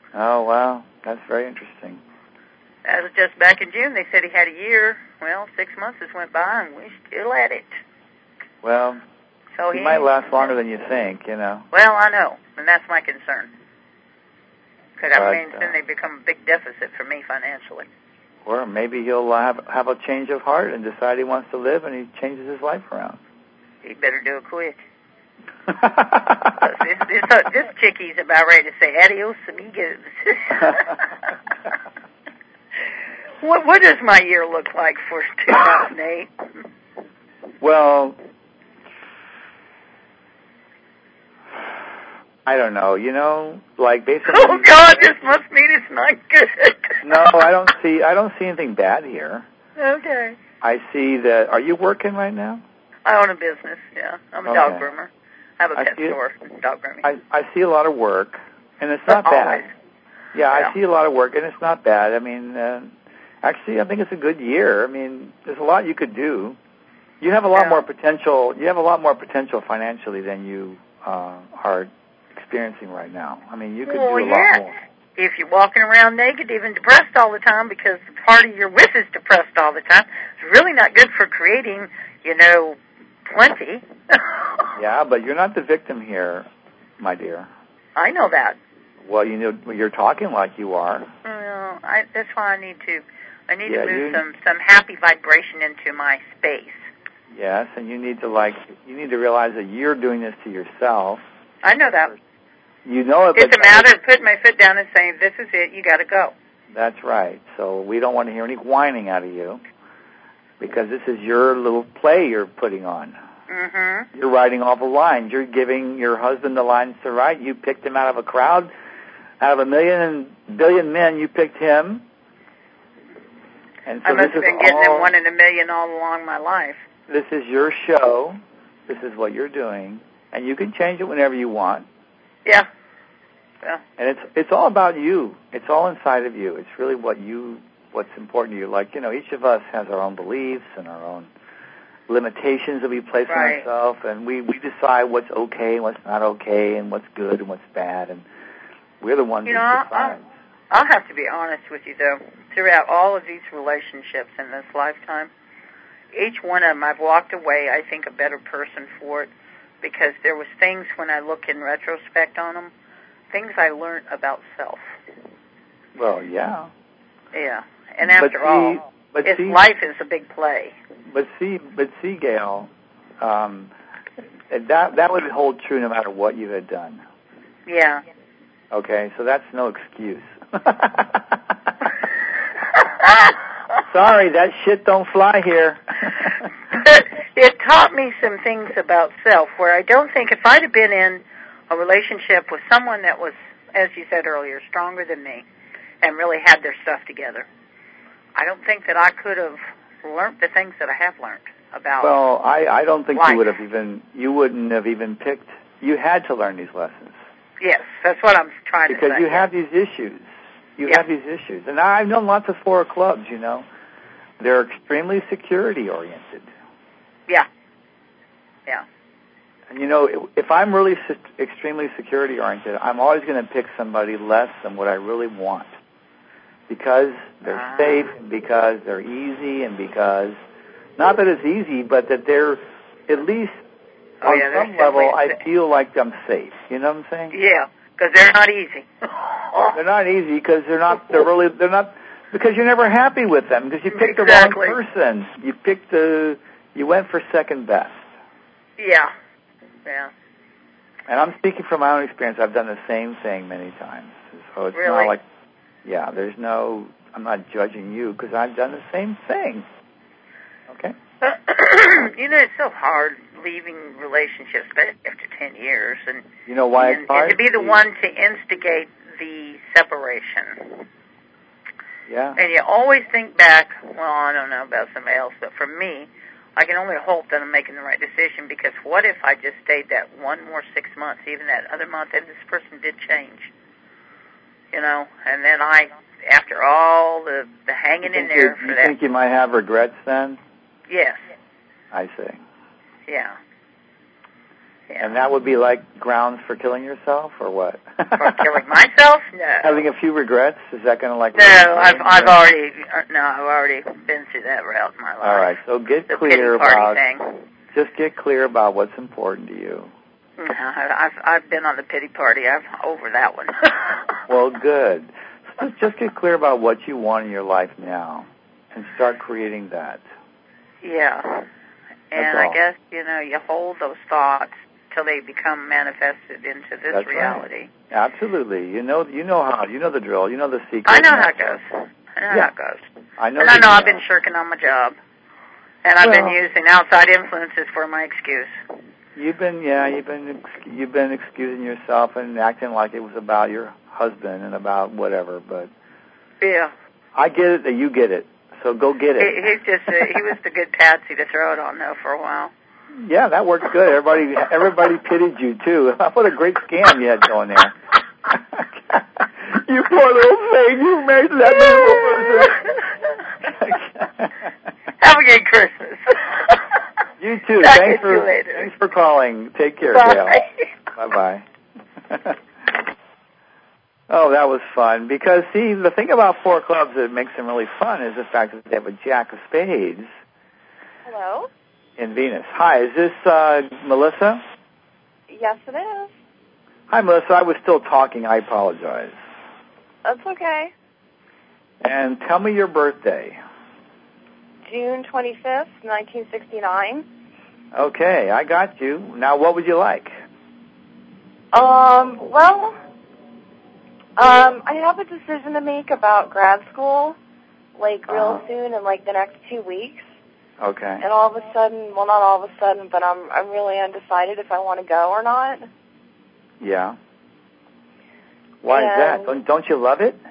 Oh, wow. That's very interesting. That was just back in June. They said he had a year. Well, six months has went by, and we're still at it. Well, so he, he might last longer than you think, you know. Well, I know, and that's my concern. Because I mean, uh, then they become a big deficit for me financially. Or maybe he'll have, have a change of heart and decide he wants to live, and he changes his life around. He better do it quick. this, this, uh, this chickie's about ready to say adios amigos. what, what does my year look like for two thousand eight? Well, I don't know. You know, like basically. Oh God, this must mean it's not good. No, I don't see. I don't see anything bad here. Okay. I see that. Are you working right now? I own a business. Yeah, I'm a okay. dog groomer. I have a I pet see store, dog grooming. I, I see a lot of work, and it's not Always. bad. Yeah, yeah, I see a lot of work, and it's not bad. I mean, uh, actually, I think it's a good year. I mean, there's a lot you could do. You have a lot yeah. more potential. You have a lot more potential financially than you uh, are experiencing right now. I mean, you could well, do a yes. lot more. If you're walking around negative and depressed all the time because the part of your with is depressed all the time, it's really not good for creating, you know, plenty. Yeah, but you're not the victim here, my dear. I know that. Well, you know, you're talking like you are. Well, I, that's why I need to. I need yeah, to move you, some some happy vibration into my space. Yes, and you need to like you need to realize that you're doing this to yourself. I know that. You know it. It's but a matter of putting my foot down and saying, "This is it. You got to go." That's right. So we don't want to hear any whining out of you, because this is your little play you're putting on. Mm-hmm. You're writing all the lines. You're giving your husband the lines to write. You picked him out of a crowd, out of a million and billion men. You picked him. And so I must this have been is getting all, them one in a million all along my life. This is your show. This is what you're doing, and you can change it whenever you want. Yeah. Yeah. And it's it's all about you. It's all inside of you. It's really what you what's important to you. Like, you know, each of us has our own beliefs and our own limitations that we place right. on ourselves, and we, we decide what's okay and what's not okay and what's good and what's bad, and we're the ones you who know, decide. I'll, I'll have to be honest with you, though. Throughout all of these relationships in this lifetime, each one of them I've walked away, I think, a better person for it, because there was things when I look in retrospect on them, things I learned about self. Well, yeah. Yeah. And after but see, all, but it's, see, life is a big play. But see, but see, Gail, um, that that would hold true no matter what you had done. Yeah. Okay, so that's no excuse. Sorry, that shit don't fly here. But it taught me some things about self where I don't think if I'd have been in a relationship with someone that was, as you said earlier, stronger than me and really had their stuff together, I don't think that I could have learned the things that I have learned about Well, I, I don't think life. you would have even, you wouldn't have even picked, you had to learn these lessons. Yes, that's what I'm trying because to say. Because you have these issues. You yeah. have these issues. And I've known lots of Flora clubs, you know. They're extremely security-oriented. Yeah. Yeah. And, you know, if I'm really se- extremely security-oriented, I'm always going to pick somebody less than what I really want. Because they're ah. safe, and because they're easy, and because, not that it's easy, but that they're at least oh, on yeah, some level, I feel like I'm safe. You know what I'm saying? Yeah, because they're not easy. They're not easy because they're not, they're really, they're not, because you're never happy with them because you picked exactly. the wrong person. You picked the, you went for second best. Yeah. Yeah. And I'm speaking from my own experience. I've done the same thing many times. So it's really? not like, yeah, there's no, I'm not judging you because I've done the same thing. Okay? You know, it's so hard leaving relationships after ten years. And you know why and, it's hard? And to be the one to instigate the separation. Yeah. And you always think back, well, I don't know about somebody else, but for me, I can only hope that I'm making the right decision because what if I just stayed that one more six months, even that other month, and this person did change? You know, and then I, after all the, the hanging in there for you that. You think you might have regrets then? Yes. I see. Yeah. Yeah. And that would be like grounds for killing yourself, or what? For killing myself? No. Having a few regrets? Is that going to like... No, I've I've already no, I've already been through that route in my life. All right, so get the clear pity party about... thing. Just get clear about what's important to you. No, I've I've been on the pity party. I'm over that one. Well, good. So just, just get clear about what you want in your life now, and start creating that. Yeah. And I guess, you know, you hold those thoughts till they become manifested into this That's reality. Right. Absolutely. You know you know how. You know the drill. You know the secret. I know how it goes. I know yeah. how it goes. I know and I know I've know. been shirking on my job. And I've well, been using outside influences for my excuse. You've been, yeah, you've been you've been excusing yourself and acting like it was about your husband and about whatever, but... Yeah. I get it that you get it. So go get it. He, he's just a, he was the good patsy to throw it on though for a while. Yeah, that worked good. Everybody everybody pitied you too. What a great scam you had going there. You poor little thing. You married that miserable person. Have a good Christmas. You too. Talk Thanks for you later. thanks for calling. Take care, Bye. Gail. Bye bye. Oh, that was fun. Because, see, the thing about four clubs that makes them really fun is the fact that they have a jack of spades. Hello? In Venus. Hi, is this uh, Melissa? Yes, it is. Hi, Melissa. I was still talking. I apologize. That's okay. And tell me your birthday. June twenty-fifth, nineteen sixty-nine. Okay, I got you. Now, what would you like? Um, well... Um, I have a decision to make about grad school, like, real uh-huh. soon, in, like, the next two weeks. Okay. And all of a sudden, well, not all of a sudden, but I'm I'm really undecided if I want to go or not. Yeah. Why and, is that? Don't, don't you love it?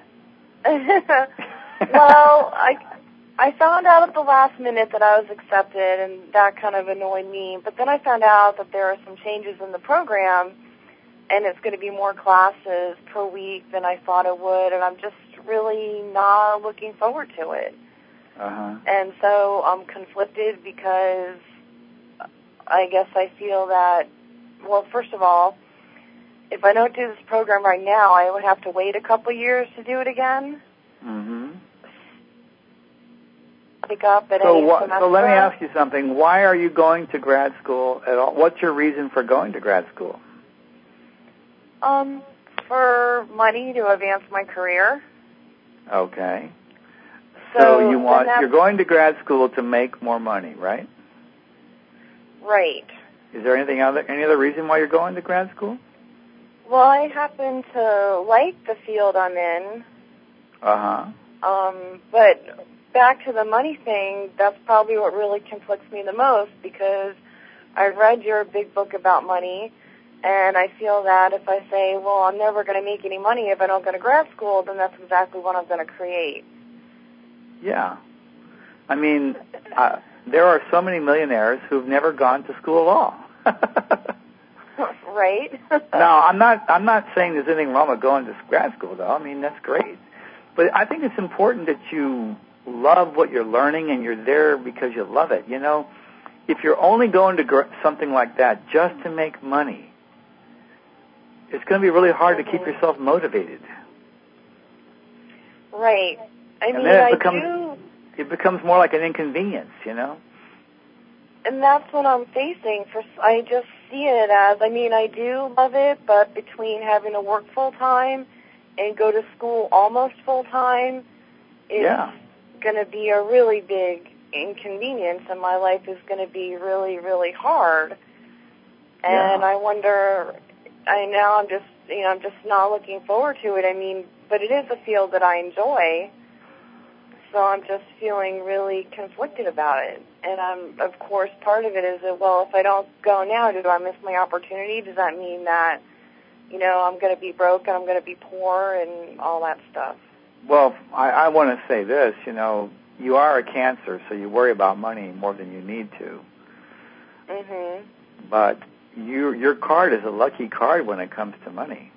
Well, I, I found out at the last minute that I was accepted, and that kind of annoyed me. But then I found out that there are some changes in the program, and it's going to be more classes per week than I thought it would, and I'm just really not looking forward to it. Uh-huh. And so I'm conflicted because I guess I feel that, well, first of all, if I don't do this program right now, I would have to wait a couple years to do it again. Mm-hmm. Pick up at so, any wh- semester. so let me ask you something. Why are you going to grad school at all? What's your reason for going to grad school? Um, for money to advance my career. Okay. So, so you want you're that's, going to grad school to make more money, right? Right. Is there anything other any other reason why you're going to grad school? Well, I happen to like the field I'm in. Uh-huh. Um, but back to the money thing, that's probably what really conflicts me the most, because I read your big book about money, and I feel that if I say, well, I'm never going to make any money if I don't go to grad school, then that's exactly what I'm going to create. Yeah. I mean, uh, there are so many millionaires who've never gone to school at all. Right? Now, I'm not I'm not saying there's anything wrong with going to grad school, though. I mean, that's great. But I think it's important that you love what you're learning and you're there because you love it. You know, if you're only going to gr- something like that just to make money, it's going to be really hard mm-hmm. to keep yourself motivated. Right. I and mean, then it I becomes, do... It becomes more like an inconvenience, you know? And that's what I'm facing. For I just see it as, I mean, I do love it, but between having to work full-time and go to school almost full-time, it's yeah. going to be a really big inconvenience, and my life is going to be really, really hard. And yeah. I wonder, I now I'm just, you know, I'm just not looking forward to it. I mean, but it is a field that I enjoy, so I'm just feeling really conflicted about it. And I'm, of course, part of it is that, well, if I don't go now, do I miss my opportunity? Does that mean that, you know, I'm going to be broke and I'm going to be poor and all that stuff? Well, I, I want to say this, you know, you are a Cancer, so you worry about money more than you need to. Mm-hmm. But you, your card is a lucky card when it comes to money.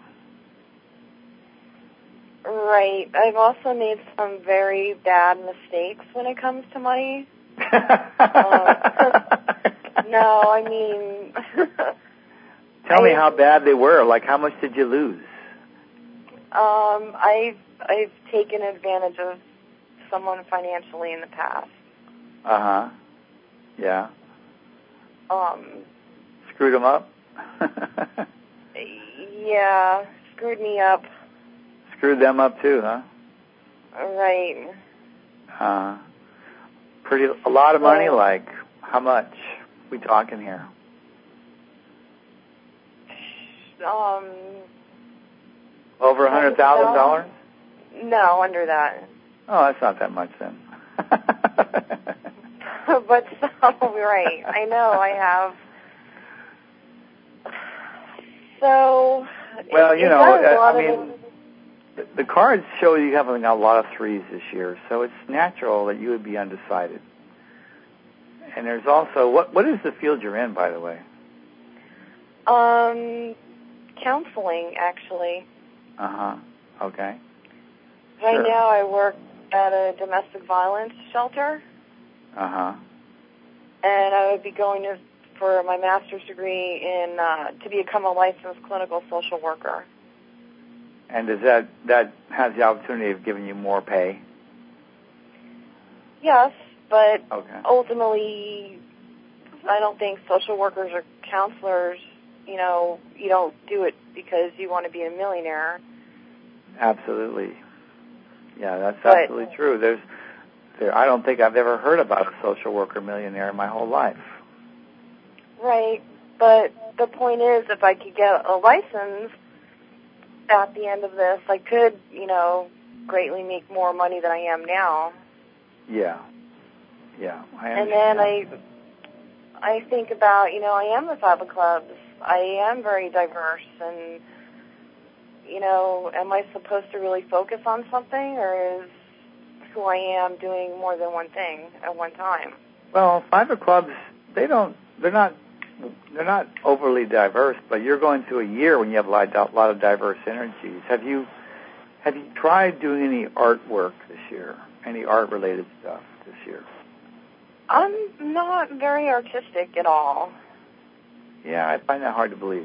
Right. I've also made some very bad mistakes when it comes to money. um, no, I mean, Tell I, me how bad they were. Like, how much did you lose? Um, I've I've taken advantage of someone financially in the past. Uh huh. Yeah. Um. Screwed them up. Yeah, screwed me up. Screwed them up too, huh? Right. Uh. Pretty a lot of money. Like, how much we talking here? Um. Over a hundred thousand dollars? No, under that. Oh, that's not that much then. But so, right, I know I have. So. Well, it, you it know, does a lot I of mean, the, the cards show you having a lot of threes this year, so it's natural that you would be undecided. And there's also, what what is the field you're in, by the way? Um, counseling, actually. Uh-huh. Okay. Right Sure. now I work at a domestic violence shelter. Uh-huh. And I would be going to for my master's degree in uh, to become a licensed clinical social worker. And does that, that has the opportunity of giving you more pay? Yes, but Okay. ultimately I don't think social workers or counselors, you know, you don't do it because you want to be a millionaire. Absolutely. Yeah, that's But, absolutely true. There's, there, I don't think I've ever heard about a social worker millionaire in my whole life. Right, but the point is, if I could get a license at the end of this, I could, you know, greatly make more money than I am now. Yeah. Yeah, I And understand. then I, I think about, you know, I am the type of clubs. I am very diverse, and, you know, am I supposed to really focus on something, or is who I am doing more than one thing at one time? Well, five clubs, they don't, they're not, they're not overly diverse, but you're going through a year when you have a lot, a lot of diverse energies. Have you, have you tried doing any artwork this year? Any art-related stuff this year? I'm not very artistic at all. Yeah, I find that hard to believe.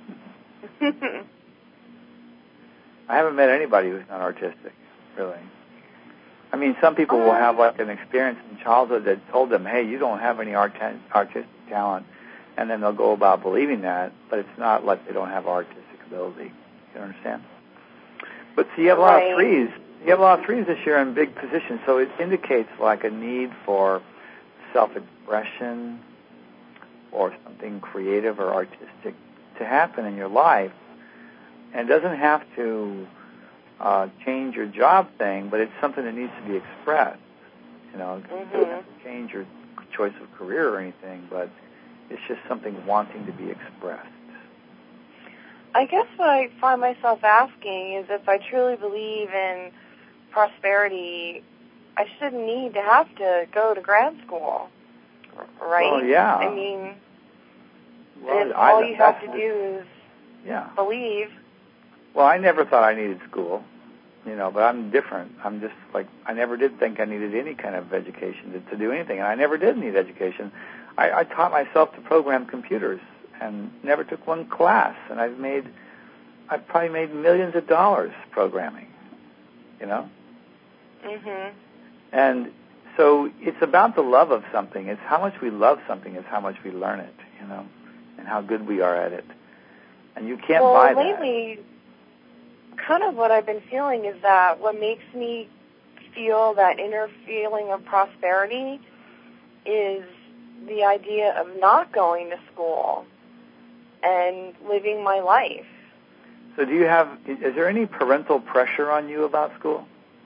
I haven't met anybody who's not artistic, really. I mean, some people will have like an experience in childhood that told them, hey, you don't have any art artistic talent, and then they'll go about believing that, but it's not like they don't have artistic ability. You understand? But see, you have a lot Right. of threes. You have a lot of threes this year in big positions, so it indicates like a need for self-expression or something creative or artistic to happen in your life. And it doesn't have to uh, change your job thing, but it's something that needs to be expressed. You know, it Mm-hmm. doesn't have to change your choice of career or anything, but it's just something wanting to be expressed. I guess what I find myself asking is if I truly believe in prosperity, I shouldn't need to have to go to grad school, right? Well, yeah. I mean, Well, if I, all you have to that's- do is Yeah. believe. Well, I never thought I needed school, you know, but I'm different. I'm just like, I never did think I needed any kind of education to, to do anything, and I never did need education. I, I taught myself to program computers and never took one class, and I've made, I've probably made millions of dollars programming, you know? Mhm. And so it's about the love of something. It's how much we love something is how much we learn it, you know, and how good we are at it. And you can't well, buy that. lately, kind of what I've been feeling is that what makes me feel that inner feeling of prosperity is the idea of not going to school and living my life. So do you have, is there any parental pressure on you about school?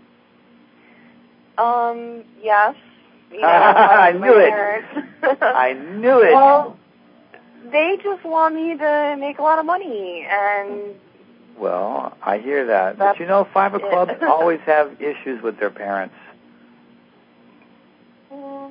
Um, yes. You know, I my, knew my it. parents. I knew it. Well, they just want me to make a lot of money, and Well, I hear that. That's But you know, five of it. clubs always have issues with their parents. Mm.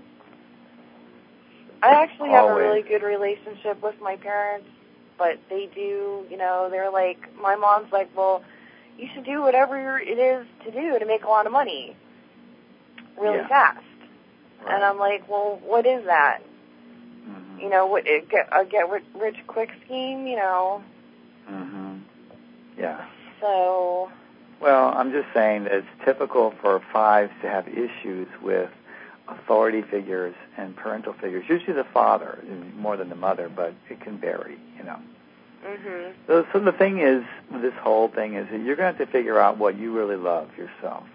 I actually have a Always. really good relationship with my parents, but they do, you know, they're like, my mom's like, well, you should do whatever it is to do to make a lot of money really Yeah. fast. Right. And I'm like, well, what is that? Mm-hmm. you know, what it get a get rich quick scheme, you know. Mhm. Yeah. So. Well, I'm just saying that it's typical for fives to have issues with authority figures and parental figures. Usually the father more than the mother, but it can vary, you know. Mhm. So, so the thing is, this whole thing is that you're going to have to figure out what you really love yourself.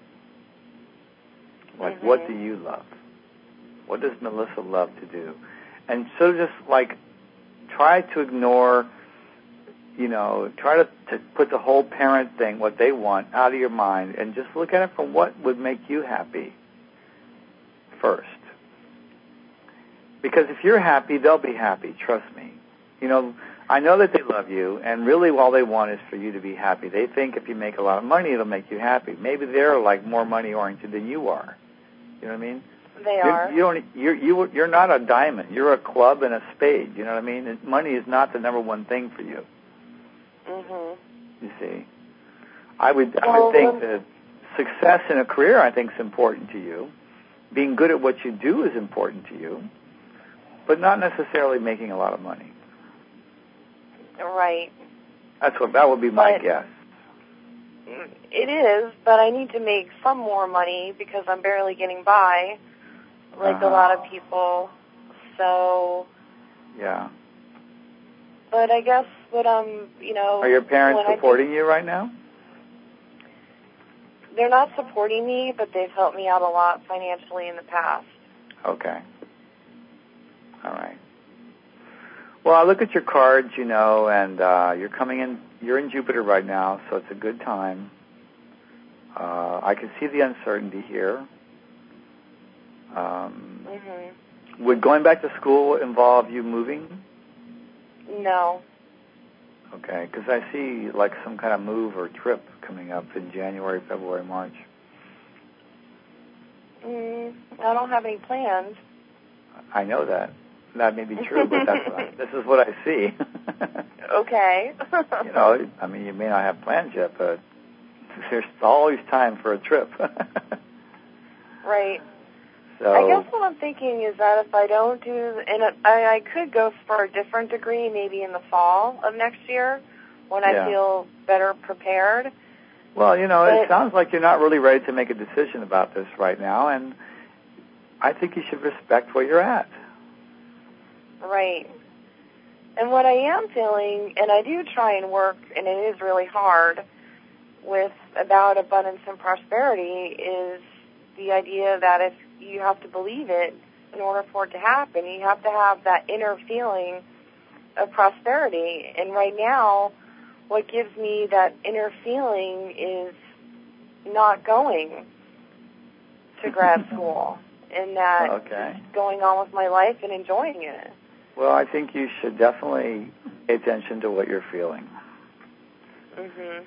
Like, mm-hmm. what do you love? What does Melissa love to do? And so just, like, try to ignore, you know, try to, to put the whole parent thing, what they want, out of your mind, and just look at it from what would make you happy first. Because if you're happy, they'll be happy, trust me. You know, I know that they love you, and really all they want is for you to be happy. They think if you make a lot of money, it'll make you happy. Maybe they're, like, more money-oriented than you are. You know what I mean? They you're, are. You don't, you're, you, you're not a diamond. You're a club and a spade. You know what I mean? And money is not the number one thing for you. Mhm. You see? I would, well, I would think um, that success in a career, I think, is important to you. Being good at what you do is important to you, but not necessarily making a lot of money. Right. That's what that would be my but guess. It is, but I need to make some more money because I'm barely getting by, like uh-huh. a lot of people. So. Yeah. But I guess what I'm, you know. Are your parents supporting think, you right now? They're not supporting me, but they've helped me out a lot financially in the past. Okay. All right. Well, I look at your cards, you know, and uh, you're coming in, you're in Jupiter right now, so it's a good time. Uh, I can see the uncertainty here. Um, mm-hmm. Would going back to school involve you moving? No. Okay, because I see like some kind of move or trip coming up in January, February, March. Mm, I don't have any plans. I know that. That may be true, but that's what I, this is what I see. Okay. You know, I mean, you may not have plans yet, but there's always time for a trip. Right. So I guess what I'm thinking is that if I don't do, and I, I could go for a different degree maybe in the fall of next year when yeah. I feel better prepared. Well, you know, but, it sounds like you're not really ready to make a decision about this right now, and I think you should respect where you're at. Right. And what I am feeling, and I do try and work, and it is really hard, with about abundance and prosperity is the idea that if you have to believe it in order for it to happen, you have to have that inner feeling of prosperity. And right now, what gives me that inner feeling is not going to grad school and that okay. just going on with my life and enjoying it. Well, I think you should definitely pay attention to what you're feeling. Mhm.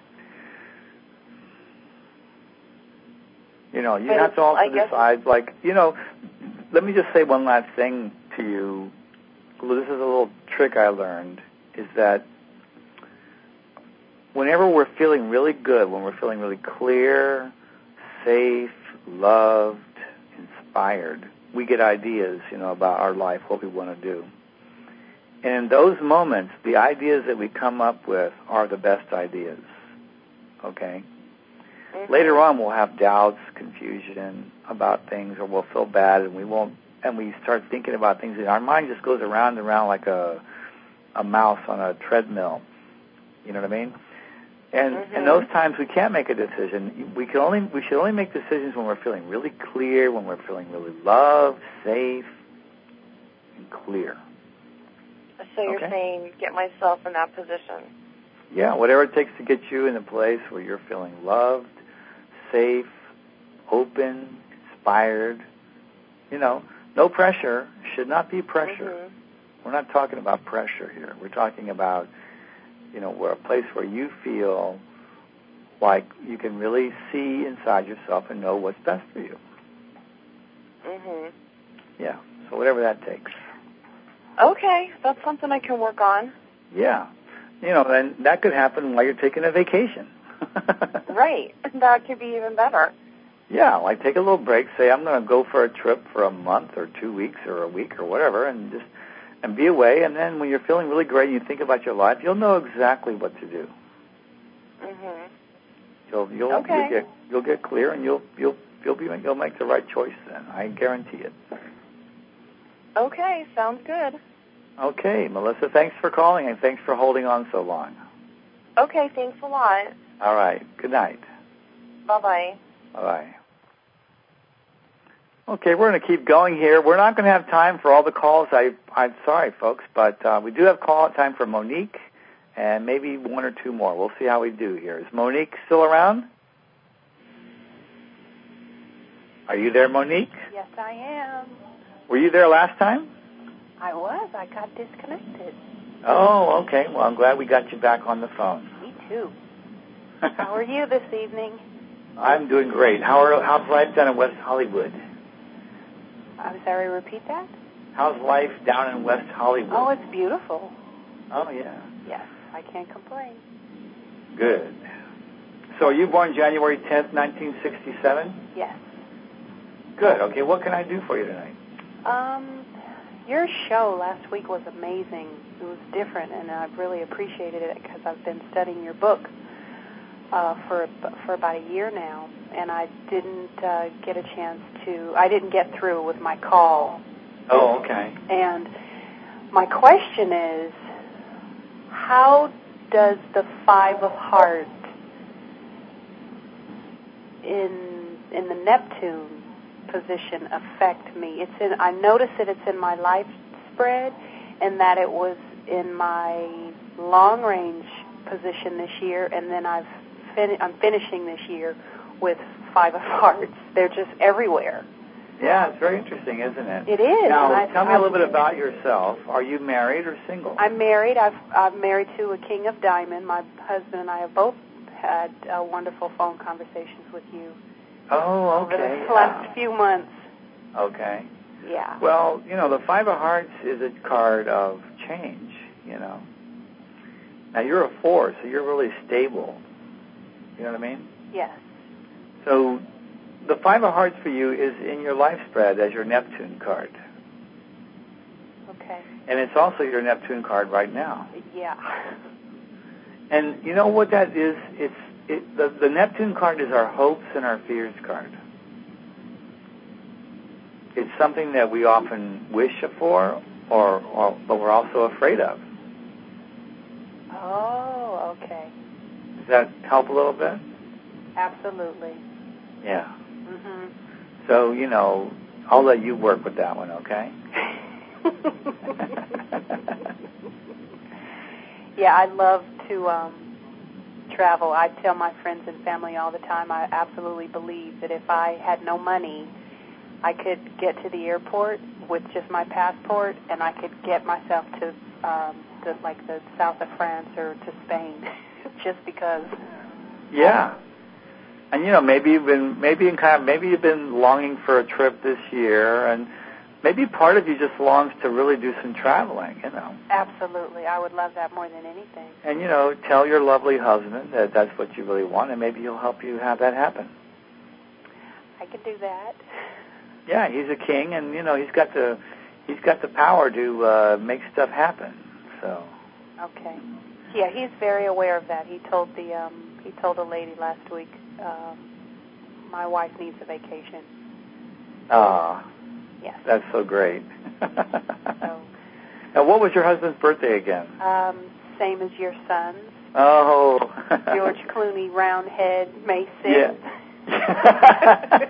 You know, you but have to also I decide, like, you know, let me just say one last thing to you. This is a little trick I learned, is that whenever we're feeling really good, when we're feeling really clear, safe, loved, inspired, we get ideas, you know, about our life, what we want to do. And in those moments, the ideas that we come up with are the best ideas, okay? Mm-hmm. Later on, we'll have doubts, confusion about things, or we'll feel bad, and we won't, and we start thinking about things, and our mind just goes around and around like a a mouse on a treadmill. You know what I mean? And mm-hmm. in those times, we can't make a decision. We can only we should only make decisions when we're feeling really clear, when we're feeling really loved, safe, and clear. So you're okay? saying get myself in that position. Yeah, whatever it takes to get you in a place where you're feeling loved, safe, open, inspired. You know, no pressure. Should not be pressure. Mm-hmm. We're not talking about pressure here. We're talking about, you know, where a place where you feel like you can really see inside yourself and know what's best for you. Mhm. Yeah. So whatever that takes. Okay, that's something I can work on. Yeah. You know, and that could happen while you're taking a vacation. Right. That could be even better. Yeah, like take a little break. Say, I'm going to go for a trip for a month or two weeks or a week or whatever, and just and be away. And then when you're feeling really great and you think about your life, you'll know exactly what to do. Mhm. You'll you'll, Okay. you'll get you'll get clear, and you'll you'll you'll be you'll make the right choice then. I guarantee it. Okay, sounds good. Okay, Melissa, thanks for calling, and thanks for holding on so long. Okay, thanks a lot. All right. Good night. Bye-bye. Bye-bye. Okay, we're going to keep going here. We're not going to have time for all the calls. I, I'm sorry, folks, but uh, we do have call time for Monique and maybe one or two more. We'll see how we do here. Is Monique still around? Are you there, Monique? Yes, I am. Were you there last time? I was. I got disconnected. Oh, okay. Well, I'm glad we got you back on the phone. Me too. How are you this evening? I'm doing great. How are, how's life down in West Hollywood? I'm sorry, repeat that? How's life down in West Hollywood? Oh, it's beautiful. Oh, yeah. Yes, I can't complain. Good. So are you born January tenth, nineteen sixty-seven? Yes. Good. Okay, what can I do for you tonight? Um, your show last week was amazing. It was different, and I've really appreciated it because I've been studying your book uh, for for about a year now, and I didn't uh, get a chance to. I didn't get through with my call. Oh, okay. And my question is, how does the Five of Hearts in in the Neptune position affect me? It's in. I noticed that it's in my life spread, and that it was in my long range position this year, and then I've fin- I'm finishing this year with Five of Hearts. They're just everywhere. Yeah, it's very interesting, isn't it? It is. Now, and I, tell me I'm, a little bit about yourself. Are you married or single? I'm married. I've I'm married to a King of Diamond. My husband and I have both had uh, wonderful phone conversations with you Oh, over okay. the last few months. Okay. Yeah. Well, you know, the Five of Hearts is a card of change, you know. Now, you're a four, so you're really stable. You know what I mean? Yes. So the Five of Hearts for you is in your life spread as your Neptune card. Okay. And it's also your Neptune card right now. Yeah. And you know what that is? It's it, the, the Neptune card is our hopes and our fears card. It's something that we often wish for, or, or but we're also afraid of. Oh, okay. Does that help a little bit? Absolutely. Yeah. Mhm. So, you know, I'll let you work with that one, okay? Yeah, I love to um, travel. I tell my friends and family all the time, I absolutely believe that if I had no money, I could get to the airport with just my passport, and I could get myself to, um, to like the south of France or to Spain, just because. Yeah. And you know, maybe you've been maybe in kind of, maybe you've been longing for a trip this year, and maybe part of you just longs to really do some traveling. You know. Absolutely, I would love that more than anything. And you know, tell your lovely husband that that's what you really want, and maybe he'll help you have that happen. I could do that. Yeah, he's a king, and you know, he's got the he's got the power to uh, make stuff happen. So. Okay. Yeah, he's very aware of that. He told the um, he told a lady last week, uh, my wife needs a vacation. Ah. Yes. That's so great. So, now, what was your husband's birthday again? um, same as your son's. Oh. George Clooney, round head, May sixth. Yeah.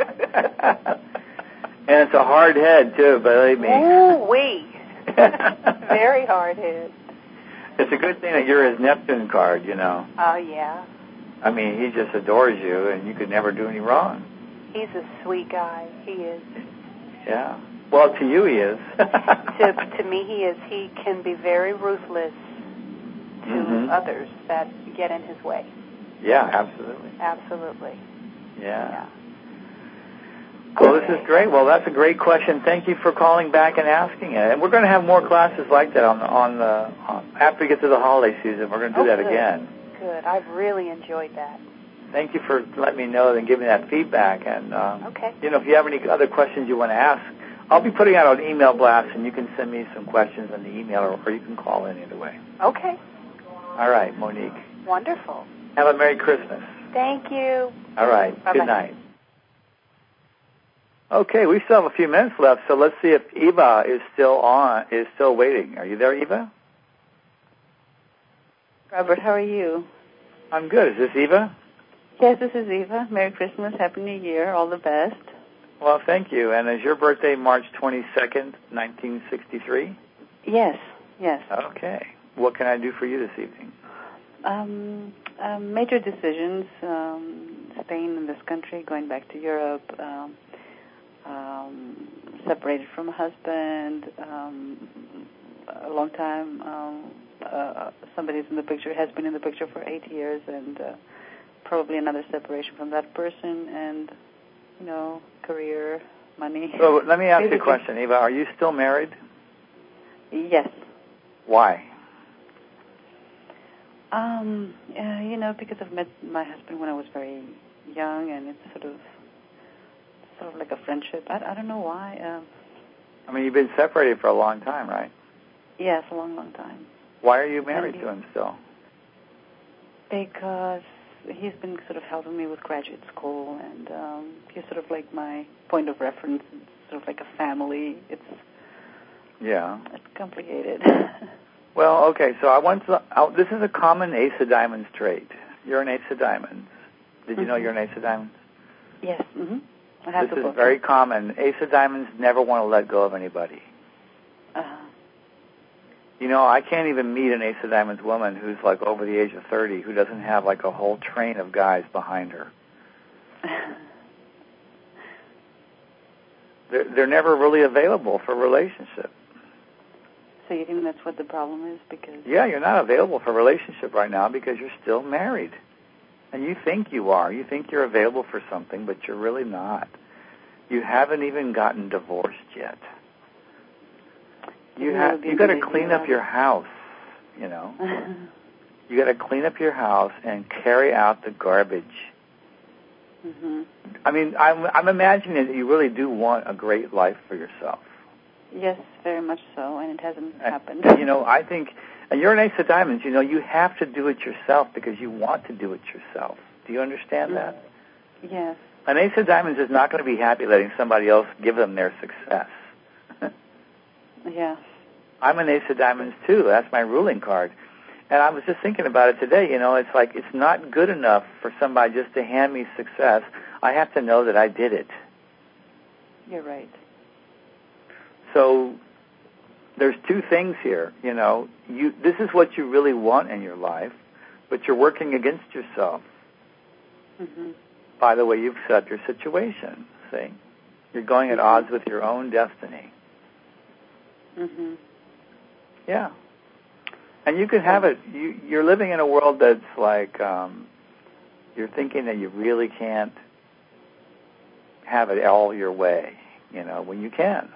And it's a hard head, too, believe me. Ooh, wee. Very hard head. It's a good thing that you're his Neptune card, you know. Oh, yeah. I mean, he just adores you, and you could never do any wrong. He's a sweet guy. He is. Yeah. Well, to you, he is. to to me, he is. He can be very ruthless to mm-hmm. others that get in his way. Yeah, absolutely. Absolutely. Yeah. yeah. Well, okay. This is great. Well, that's a great question. Thank you for calling back and asking it. And we're going to have more classes like that on on the on, after we get to the holiday season. We're going to do oh, that good. again. Good. I've really enjoyed that. Thank you for letting me know and giving that feedback. And um, okay. you know, if you have any other questions you want to ask, I'll be putting out an email blast, and you can send me some questions on the email, or, or you can call in either way. Okay. All right, Monique. Wonderful. Have a Merry Christmas. Thank you. All right. Bye-bye. Good night. Okay, we still have a few minutes left, so let's see if Eva is still on, is still waiting. Are you there, Eva? Robert, how are you? I'm good. Is this Eva? Yes, this is Eva. Merry Christmas, Happy New Year, all the best. Well, thank you. And is your birthday March twenty-second, nineteen sixty-three? Yes, yes. Okay. What can I do for you this evening? Um, um, major decisions, um, staying in this country, going back to Europe, um, um, separated from a husband, um, a long time. Um, uh, somebody's in the picture, has been in the picture for eight years, and uh, probably another separation from that person, and, you know, career, money. So let me ask you a question, Eva. Are you still married? Yes. Why? Um, uh, you know, because I've met my husband when I was very young, and it's sort of, sort of like a friendship. I, I don't know why. Uh, I mean, you've been separated for a long time, right? Yes, a long, long time. Why are you married he, to him still? Because he's been sort of helping me with graduate school, and um, he's sort of like my point of reference. It's sort of like a family. It's yeah, it's complicated. Well, okay, so I want to, uh, this is a common Ace of Diamonds trait. You're an Ace of Diamonds. Did you mm-hmm. know you're an Ace of Diamonds? Yes. Mm-hmm. I have this the is very common. Ace of Diamonds never want to let go of anybody. Uh-huh. You know, I can't even meet an Ace of Diamonds woman who's like over the age of thirty who doesn't have like a whole train of guys behind her. they're, they're never really available for a relationship. So you think that's what the problem is? Because yeah, you're not available for a relationship right now because you're still married. And you think you are. You think you're available for something, but you're really not. You haven't even gotten divorced yet. You have you got to clean up your house, you know. You got to clean up your house and carry out the garbage. Mm-hmm. I mean, I'm I'm imagining that you really do want a great life for yourself. Yes, very much so, and it hasn't and, happened. And, you know, I think, and you're an Ace of Diamonds, you know, you have to do it yourself because you want to do it yourself. Do you understand mm-hmm. that? Yes. An Ace of Diamonds is not going to be happy letting somebody else give them their success. Yeah. I'm an Ace of Diamonds, too. That's my ruling card. And I was just thinking about it today. You know, it's like it's not good enough for somebody just to hand me success. I have to know that I did it. You're right. So there's two things here. You know, you this is what you really want in your life, but you're working against yourself mm-hmm. by the way you've set up your situation. See? You're going at mm-hmm. odds with your own destiny. Mm-hmm. Yeah. And you can have it. You, you're living in a world that's like um, you're thinking that you really can't have it all your way, you know, when you can.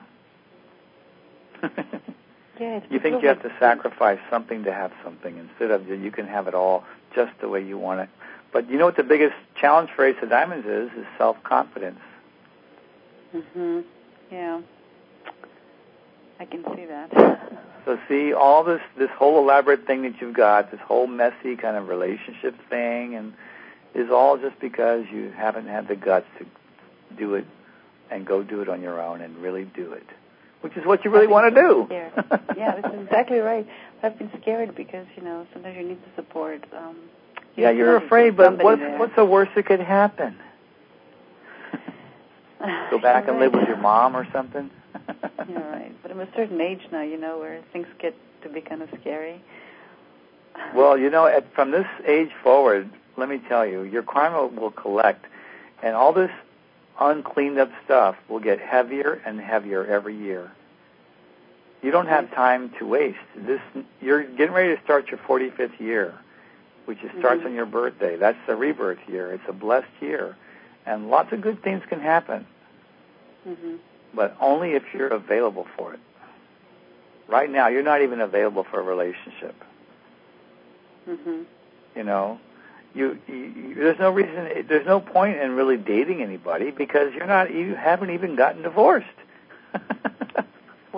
Yeah, you think you have to sacrifice something to have something instead of you can have it all just the way you want it. But you know what the biggest challenge for Ace of Diamonds is? Is self-confidence. Mm-hmm. Yeah. I can see that. So see, all this this whole elaborate thing that you've got, this whole messy kind of relationship thing, and is all just because you haven't had the guts to do it and go do it on your own and really do it, which is what you really want to do. Yeah, that's exactly right. I've been scared because, you know, sometimes you need the support. Um, you yeah, you're afraid, but what's, what's the worst that could happen? Go back and live with your mom or something? You're right. But I'm a certain age now, you know, where things get to be kind of scary. Well, you know, at, from this age forward, let me tell you, your karma will collect, and all this uncleaned up stuff will get heavier and heavier every year. You don't have time to waste. This you're getting ready to start your forty-fifth year, which is, starts mm-hmm. on your birthday. That's the rebirth year. It's a blessed year, and lots of good things can happen. Mm-hmm. But only if you're available for it. Right now, you're not even available for a relationship. Mm-hmm. You know, you, you there's no reason, there's no point in really dating anybody because you're not, you haven't even gotten divorced.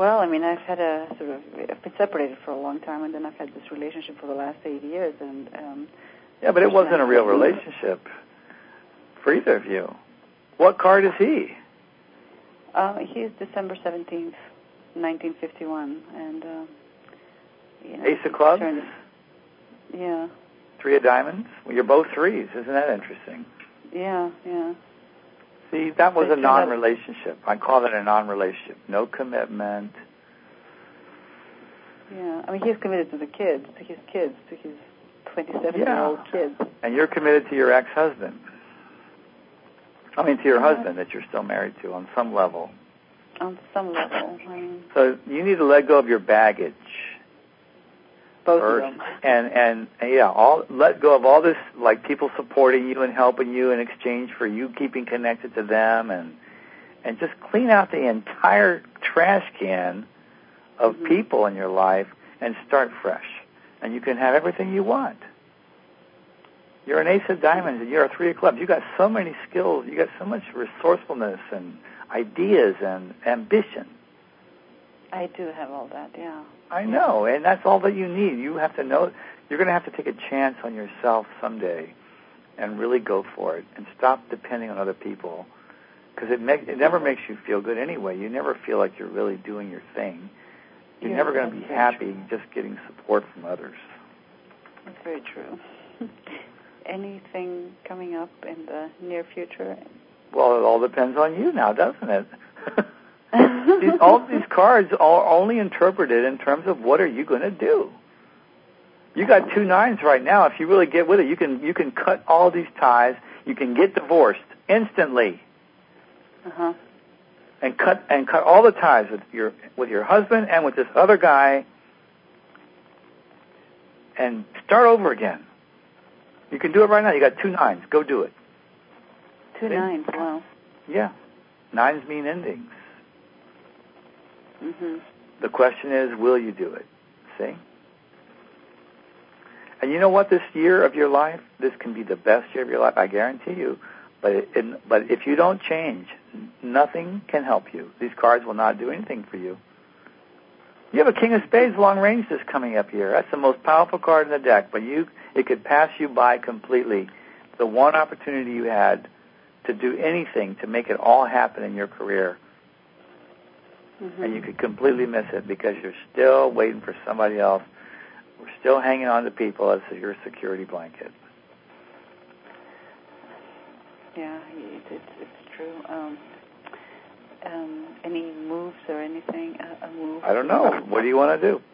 Well, I mean, I've had a sort of, I've been separated for a long time, and then I've had this relationship for the last eight years, and um, yeah, but it wasn't a real relationship for either of you. What card is he? Uh, he's December seventeenth, nineteen fifty-one, and uh, you know, Ace of Clubs. Turned, yeah. Three of Diamonds. Well, you're both threes. Isn't that interesting? Yeah, yeah. See, that was So a non-relationship. I call that a non-relationship. No commitment. Yeah, I mean, he's committed to the kids, to his kids, to his twenty-seven-year-old yeah. kids. And you're committed to your ex-husband. I mean, to your yeah. husband that you're still married to on some level. On some level. I mean, so you need to let go of your baggage. Both first, of them. And, and, and, yeah, all let go of all this, like, people supporting you and helping you in exchange for you keeping connected to them, and and just clean out the entire trash can of mm-hmm. people in your life and start fresh. And you can have everything you want. You're an ace of diamonds and you're a three of clubs. You got so many skills. You got so much resourcefulness and ideas and ambition. I do have all that, yeah. I know, and that's all that you need. You have to know, you're going to have to take a chance on yourself someday and really go for it and stop depending on other people, because it, make, it never makes you feel good anyway. You never feel like you're really doing your thing. You're yeah, never going to be happy true. just getting support from others. That's very true. Anything coming up in the near future? Well, it all depends on you now, doesn't it? these, all these cards are only interpreted in terms of what are you going to do. You got two nines right now. If you really get with it, you can you can cut all these ties. You can get divorced instantly, uh-huh. and cut and cut all the ties with your with your husband and with this other guy, and start over again. You can do it right now. You got two nines. Go do it. Two See? nines. Wow. Yeah, nines mean endings. Mm-hmm. The question is, will you do it? See? And you know what? This year of your life, this can be the best year of your life, I guarantee you. But it, it, but if you don't change, nothing can help you. These cards will not do anything for you. You have a King of Spades long range this coming up here. That's the most powerful card in the deck, but you it could pass you by completely. The one opportunity you had to do anything to make it all happen in your career. Mm-hmm. And you could completely miss it because you're still waiting for somebody else. We're still hanging on to people as your security blanket. Yeah, it, it's, it's true. Um, um, any moves or anything? A, a move? I don't know. What do you want to do?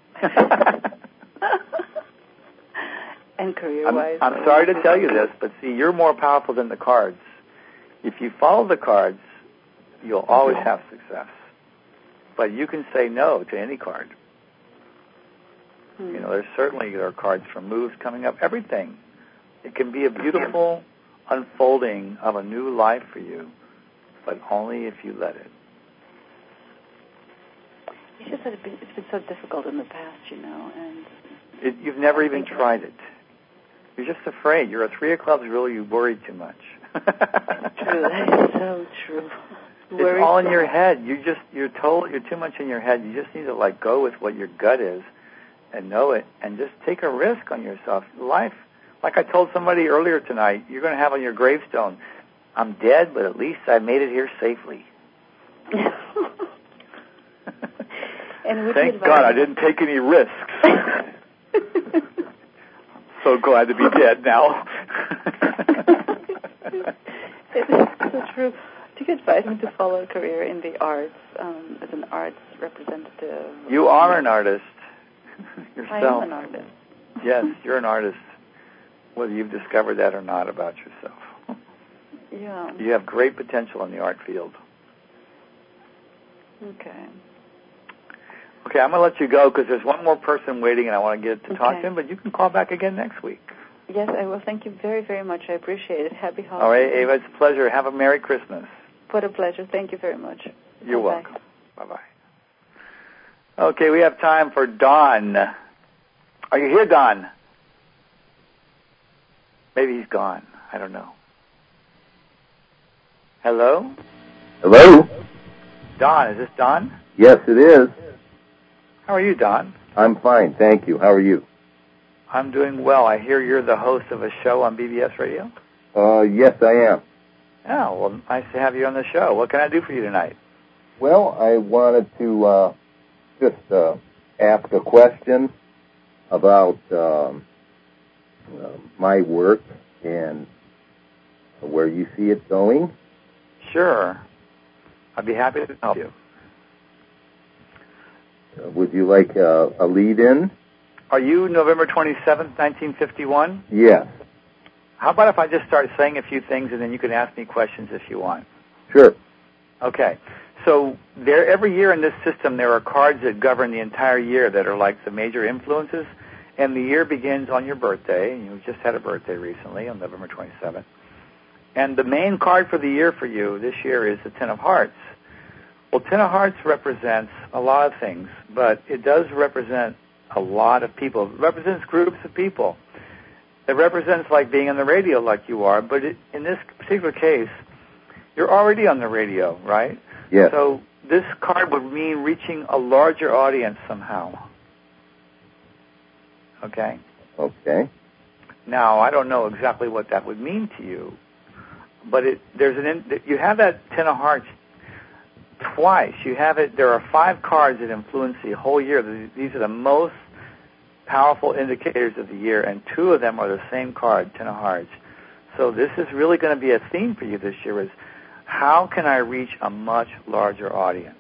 And career-wise? I'm, I'm sorry to tell you this, but see, you're more powerful than the cards. If you follow the cards, you'll always have success. But you can say no to any card. Hmm. You know, there's certainly there are cards for moves coming up, everything. It can be a beautiful unfolding of a new life for you, but only if you let it. It's just that it's been, it's been so difficult in the past, you know, and... It, you've never I even tried it. You're just afraid. You're a three of clubs, really, you worry too much. True, that is so true. It's all in your head. You just you're told you're too much in your head. You just need to let go with what your gut is and know it and just take a risk on yourself. Life, like I told somebody earlier tonight, you're going to have on your gravestone, I'm dead, but at least I made it here safely. And thank God I didn't take any risks. I'm so glad to be dead now. It's so true. Do you advise me to follow a career in the arts, um, as an arts representative? You are an artist yourself. I am an artist. Yes, you're an artist, whether you've discovered that or not about yourself. Yeah. You have great potential in the art field. Okay. Okay, I'm going to let you go because there's one more person waiting and I want to get to okay. talk to him, but you can call back again next week. Yes, I will. Thank you very, very much. I appreciate it. Happy holidays. All right, Ava, it's a pleasure. Have a Merry Christmas. What a pleasure. Thank you very much. You're Bye-bye. welcome. Bye-bye. Okay, we have time for Don. Are you here, Don? Maybe he's gone. I don't know. Hello? Hello? Don, is this Don? Yes, it is. How are you, Don? I'm fine, thank you. How are you? I'm doing well. I hear you're the host of a show on B B S Radio. Uh, yes, I am. Oh, well, nice to have you on the show. What can I do for you tonight? Well, I wanted to uh, just uh, ask a question about um, uh, my work and where you see it going. Sure. I'd be happy to help you. Uh, would you like uh, a lead-in? Are you November twenty-seventh, nineteen fifty-one? Yes. How about if I just start saying a few things and then you can ask me questions if you want? Sure. Okay. So there, every year in this system, there are cards that govern the entire year that are like the major influences, and the year begins on your birthday, and you just had a birthday recently on November twenty-seventh. And the main card for the year for you this year is the Ten of Hearts. Well, Ten of Hearts represents a lot of things, but it does represent a lot of people. It represents groups of people. It represents like being on the radio like you are, but it, in this particular case, you're already on the radio, right? Yes. So this card would mean reaching a larger audience somehow. Okay? Okay. Now, I don't know exactly what that would mean to you, but it, there's an in, you have that Ten of Hearts twice. You have it. There are five cards that influence the whole year. These are the most powerful indicators of the year, and two of them are the same card, Ten of Hearts. So this is really going to be a theme for you this year: is how can I reach a much larger audience?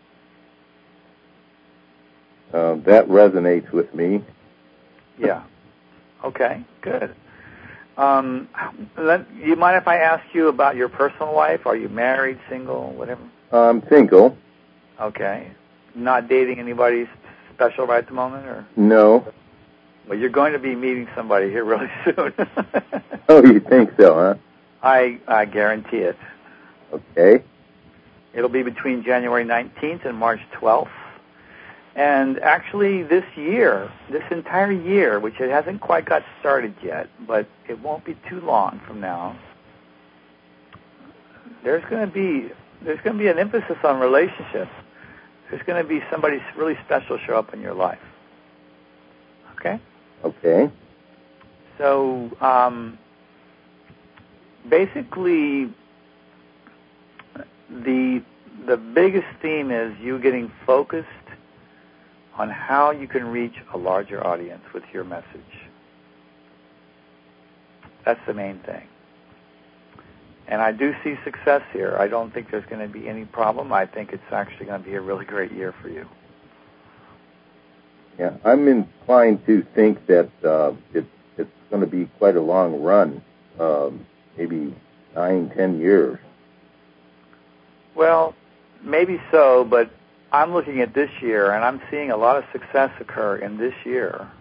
Uh, that resonates with me. Yeah. Okay. Good. Um, let, you mind if I ask you about your personal life? Are you married, single, whatever? I'm single. Okay. Not dating anybody special right at the moment, or? No. Well, you're going to be meeting somebody here really soon. Oh, you think so, huh? I I guarantee it. Okay. It'll be between January nineteenth and March twelfth. And actually this year, this entire year, which it hasn't quite got started yet, but it won't be too long from now, there's going to be there's going to be an emphasis on relationships. There's going to be somebody really special show up in your life. Okay? Okay. So, um, basically, the the biggest theme is you getting focused on how you can reach a larger audience with your message. That's the main thing. And I do see success here. I don't think there's going to be any problem. I think it's actually going to be a really great year for you. Yeah, I'm inclined to think that uh, it, it's going to be quite a long run, um, maybe nine, ten years. Well, maybe so, but I'm looking at this year, and I'm seeing a lot of success occur in this year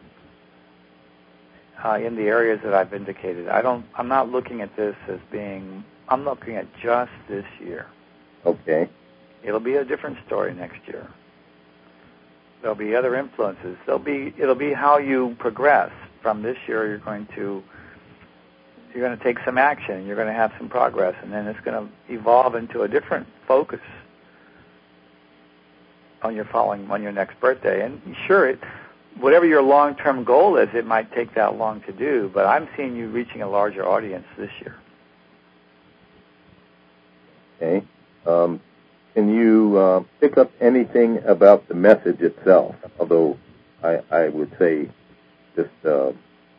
uh, in the areas that I've indicated. I don't. I'm not looking at this as being. I'm looking at just this year. Okay. It'll be a different story next year. There'll be other influences. There'll be. It'll be how you progress from this year. You're going to. You're going to take some action. You're going to have some progress, and then it's going to evolve into a different focus on your following, on your next birthday. And sure, it, whatever your long-term goal is, it might take that long to do, but I'm seeing you reaching a larger audience this year. Okay. Um, can you uh, pick up anything about the message itself? Although I, I would say just uh,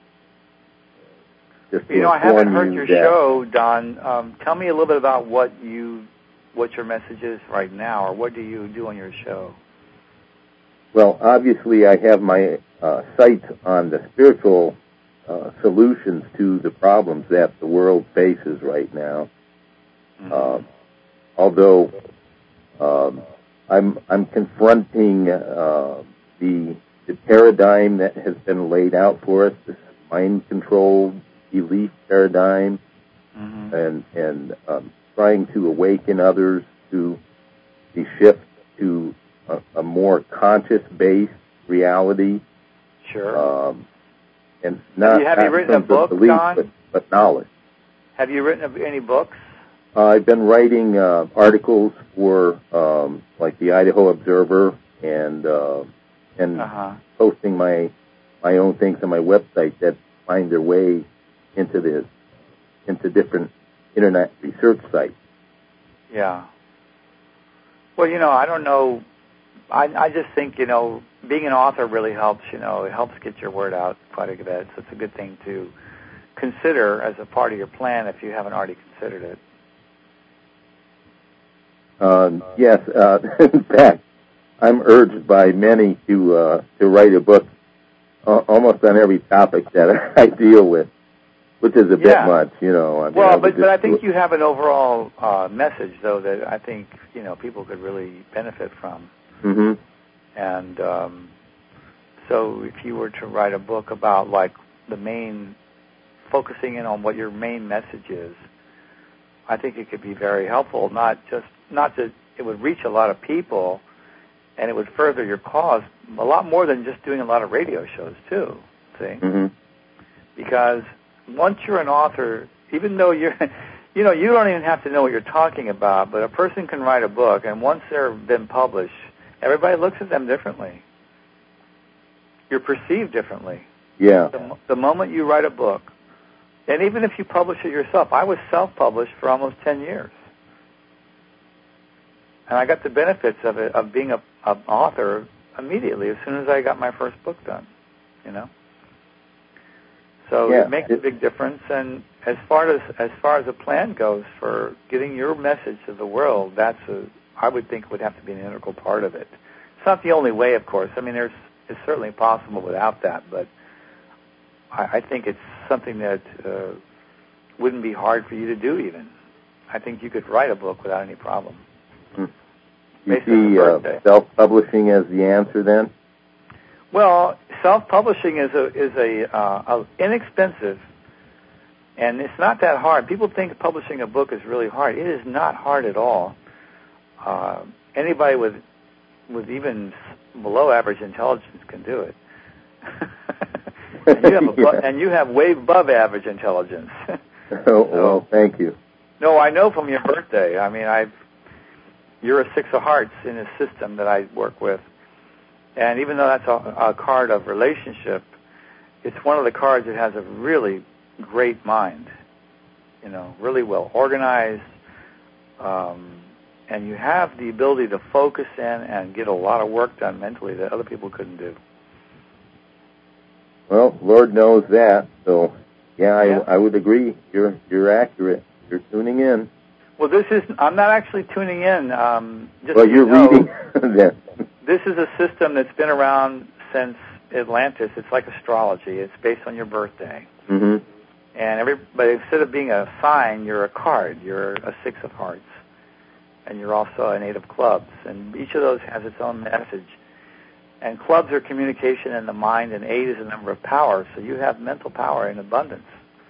just to you know, I haven't heard you your that show, Don. Um, tell me a little bit about what you what your message is right now, or what do you do on your show? Well, obviously, I have my uh, sights on the spiritual uh, solutions to the problems that the world faces right now. Mm-hmm. Uh, although um, I'm I'm confronting uh, the the paradigm that has been laid out for us, this mind-controlled belief paradigm, mm-hmm. and and um, trying to awaken others to the shift to a, a more conscious-based reality. Sure. Um, and not have you, have not you written in a terms book, of belief, Don? but, but knowledge. Have you written any books? Uh, I've been writing uh, articles for um, like the Idaho Observer and uh, and uh-huh. posting my my own things on my website that find their way into the into different internet research sites. Yeah. Well, you know, I don't know. I I just think, you know, being an author really helps. You know, it helps get your word out quite a bit. So it's a good thing to consider as a part of your plan if you haven't already considered it. Um, yes, uh, in fact, I'm urged by many to uh, to write a book uh, almost on every topic that I deal with, which is a yeah. bit much, you know. I mean, well, I but but I think do... you have an overall uh, message, though, that I think, you know, people could really benefit from. Mm-hmm. And um, so if you were to write a book about, like, the main, focusing in on what your main message is, I think it could be very helpful, not just, not that it would reach a lot of people and it would further your cause a lot more than just doing a lot of radio shows, too, see? Mm-hmm. Because once you're an author, even though you're, you know, you don't even have to know what you're talking about, but a person can write a book, and once they're been published, everybody looks at them differently. You're perceived differently. Yeah. The, the moment you write a book, and even if you publish it yourself, I was self-published for almost ten years. And I got the benefits of it, of being a, a author immediately as soon as I got my first book done, you know. So yeah. it makes a big difference. And as far as as far as a plan goes for getting your message to the world, that's a I would think would have to be an integral part of it. It's not the only way, of course. I mean, there's it's certainly possible without that, but I, I think it's something that uh, wouldn't be hard for you to do. Even I think you could write a book without any problem. Hmm. You see uh, self-publishing as the answer then? Well, self-publishing is a is a, uh, a inexpensive, and it's not that hard. People think publishing a book is really hard. It is not hard at all. Uh, anybody with with even below average intelligence can do it. and, you have a, yeah. and you have way above average intelligence. oh, so, well, thank you. No, I know from your birthday. I mean, I've you're a six of hearts in a system that I work with. And even though that's a, a card of relationship, it's one of the cards that has a really great mind, you know, really well organized, um, and you have the ability to focus in and get a lot of work done mentally that other people couldn't do. Well, Lord knows that, so yeah, I, yeah. I would agree. You're you're accurate. You're tuning in. Well, this is I'm not actually tuning in. Um, just well, so you're you know, reading that. This is a system that's been around since Atlantis. It's like astrology. It's based on your birthday. Mm-hmm. And every, but instead of being a sign, you're a card. You're a six of hearts. And you're also an eight of clubs. And each of those has its own message. And clubs are communication in the mind, and eight is a number of power. So you have mental power in abundance.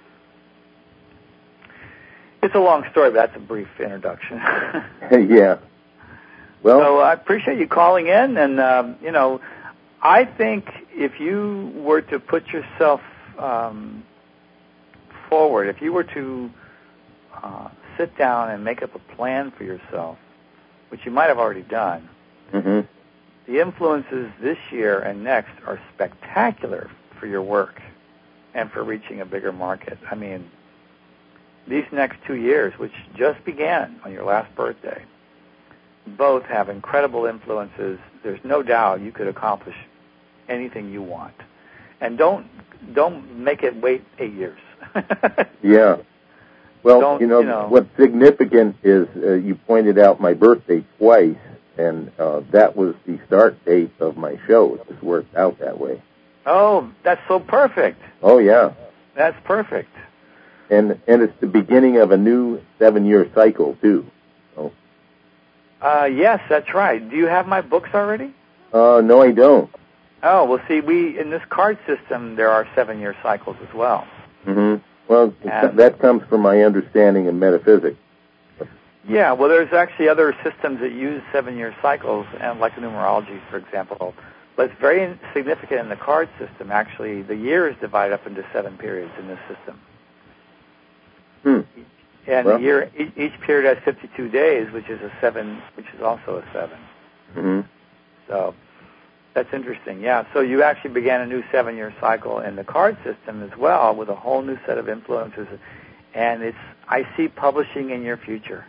It's a long story, but that's a brief introduction. yeah. Well, so I appreciate you calling in, and um, you know, I think if you were to put yourself um, forward, if you were to uh, sit down and make up a plan for yourself, which you might have already done, mm-hmm. the influences this year and next are spectacular for your work and for reaching a bigger market. I mean, these next two years, which just began on your last birthday, both have incredible influences. There's no doubt you could accomplish anything you want. And don't don't make it wait eight years. yeah. Well, you know, you know, what's significant is uh, you pointed out my birthday twice, and uh, that was the start date of my show. It just worked out that way. Oh, that's so perfect. Oh, yeah. That's perfect. And and it's the beginning of a new seven-year cycle, too. So. Uh, yes, that's right. Do you have my books already? Uh, no, I don't. Oh, well, see, we in this card system, there are seven-year cycles as well. Mm-hmm. Well, and that comes from my understanding of metaphysics. Yeah, well, there's actually other systems that use seven-year cycles, and like numerology, for example. But it's very significant in the card system. Actually, the years divide up into seven periods in this system. Hmm. And well, the year, each, each period has fifty-two days, which is a seven, which is also a seven. Mm-hmm. So that's interesting. Yeah. So you actually began a new seven-year cycle in the card system as well, with a whole new set of influences. And it's, I see publishing in your future.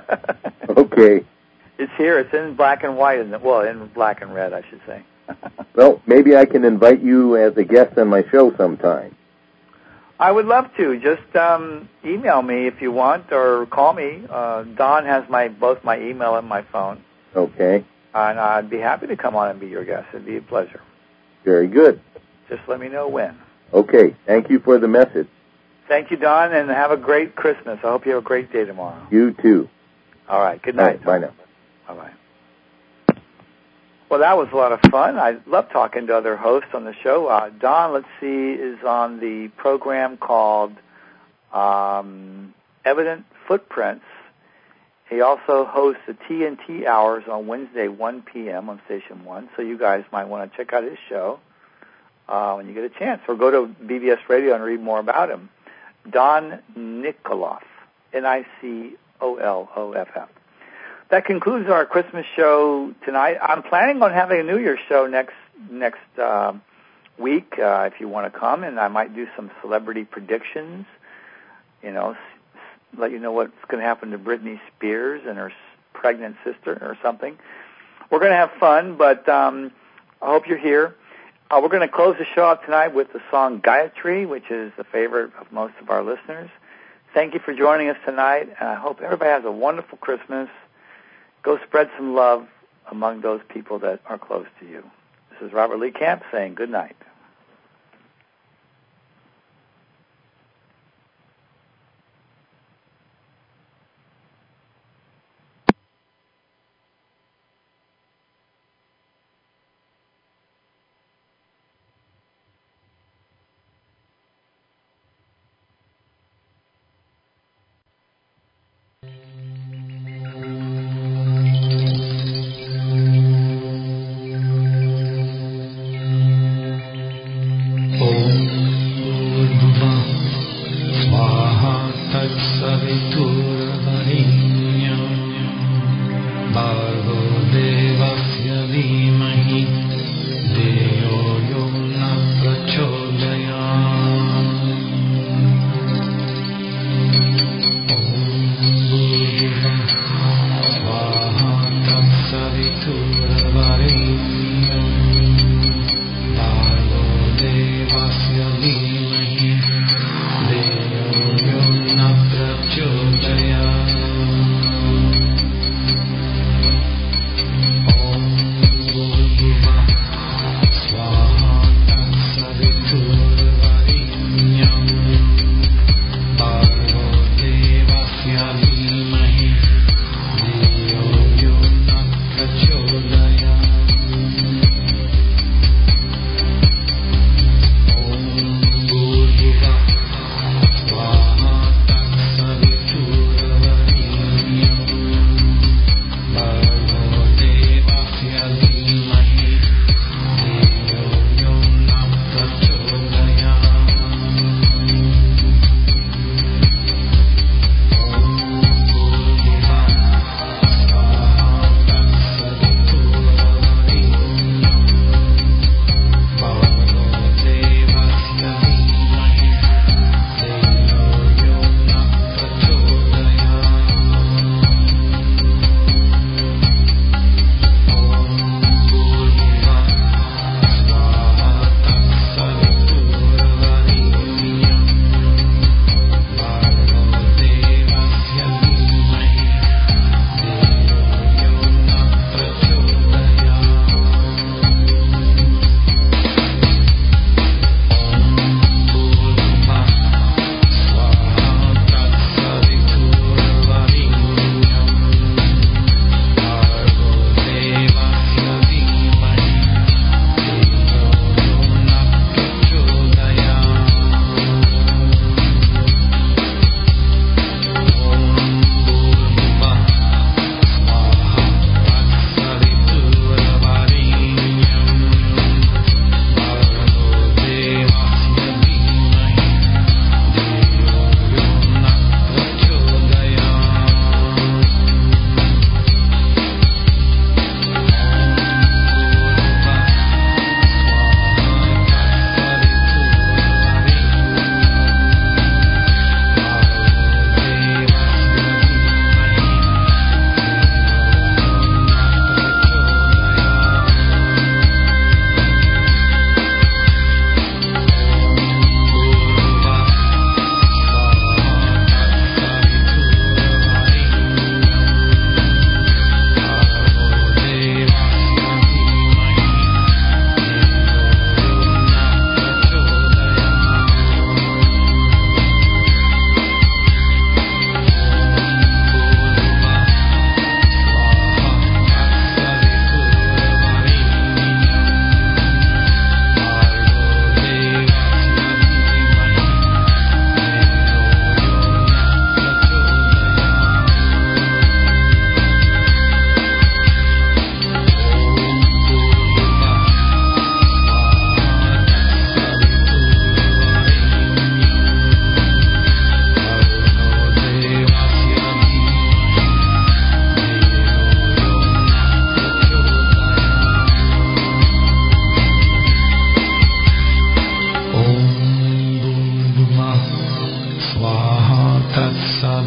Okay. It's here. It's in black and white, isn't it? Well, in black and red, I should say. Well, maybe I can invite you as a guest on my show sometime. I would love to. Just um, email me if you want, or call me. Uh, Don has my both my email and my phone. Okay. And I'd be happy to come on and be your guest. It'd be a pleasure. Very good. Just let me know when. Okay. Thank you for the message. Thank you, Don, and have a great Christmas. I hope you have a great day tomorrow. You too. All right. Good night. All right, bye now. Bye-bye. Well, that was a lot of fun. I love talking to other hosts on the show. Uh, Don, let's see, is on the program called um, Evident Footprints. He also hosts the T N T Hours on Wednesday, one p.m. on Station one, so you guys might want to check out his show uh, when you get a chance, or go to B B S Radio and read more about him. Don Nicoloff, N I C O L O F F. That concludes our Christmas show tonight. I'm planning on having a New Year's show next next uh, week uh, if you want to come, and I might do some celebrity predictions, you know, s- let you know what's going to happen to Britney Spears and her pregnant sister or something. We're going to have fun, but um, I hope you're here. Uh, we're going to close the show out tonight with the song Gayatri, which is the favorite of most of our listeners. Thank you for joining us tonight, and I hope everybody has a wonderful Christmas. Go spread some love among those people that are close to you. This is Robert Lee Camp saying good night. Children.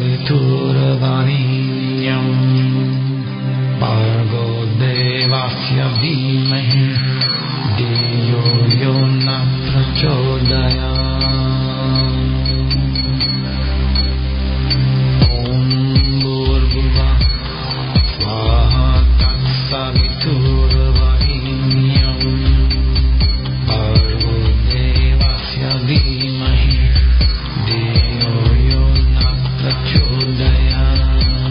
सवितुर्वरेण्यं भर्गो देवस्य धीमहि धियो यो न प्रचोदयात्। ॐ भूर्भुवः स्वाहा तत्सवितुर्वरेण्यं भर्गो देवस्य धीमहि धियो यो न प्रचोदयात्।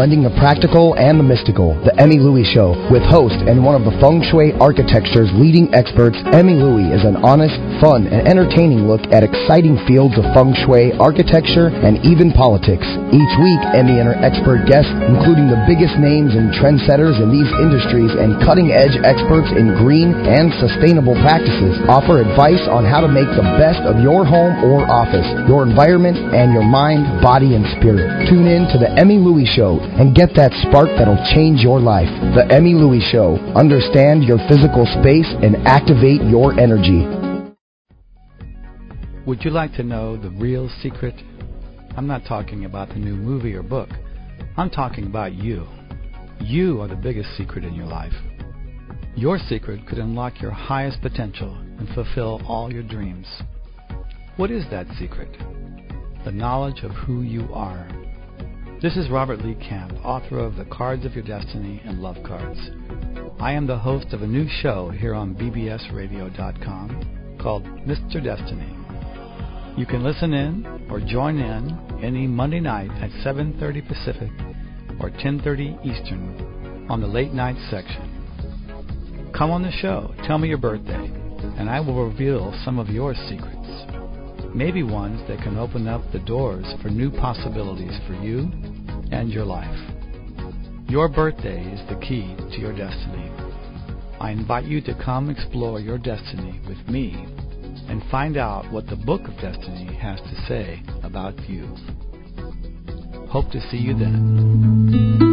blending the practical and the mystical, The Emmy Louie Show, with host and one of the feng shui architecture's leading experts. Emmy Louie is an honest, fun, and entertaining look at exciting fields of feng shui, architecture, and even politics. Each week, Emmy and her expert guests, including the biggest names and trendsetters in these industries and cutting-edge experts in green and sustainable practices, offer advice on how to make the best of your home or office, your environment, and your mind, body, and spirit. Tune in to The Emmy Louie Show and get that spark that'll change your life. The Emmy Louie Show. Understand your physical space and activate your energy. Would you like to know the real secret? I'm not talking about the new movie or book. I'm talking about you. You are the biggest secret in your life. Your secret could unlock your highest potential and fulfill all your dreams. What is that secret? The knowledge of who you are. This is Robert Lee Camp, author of The Cards of Your Destiny and Love Cards. I am the host of a new show here on B B S radio dot com called Mister Destiny. You can listen in or join in any Monday night at seven thirty Pacific or ten thirty Eastern on the late night section. Come on the show, tell me your birthday, and I will reveal some of your secrets. Maybe ones that can open up the doors for new possibilities for you and your life. Your birthday is the key to your destiny. I invite you to come explore your destiny with me and find out what the Book of Destiny has to say about you. Hope to see you then.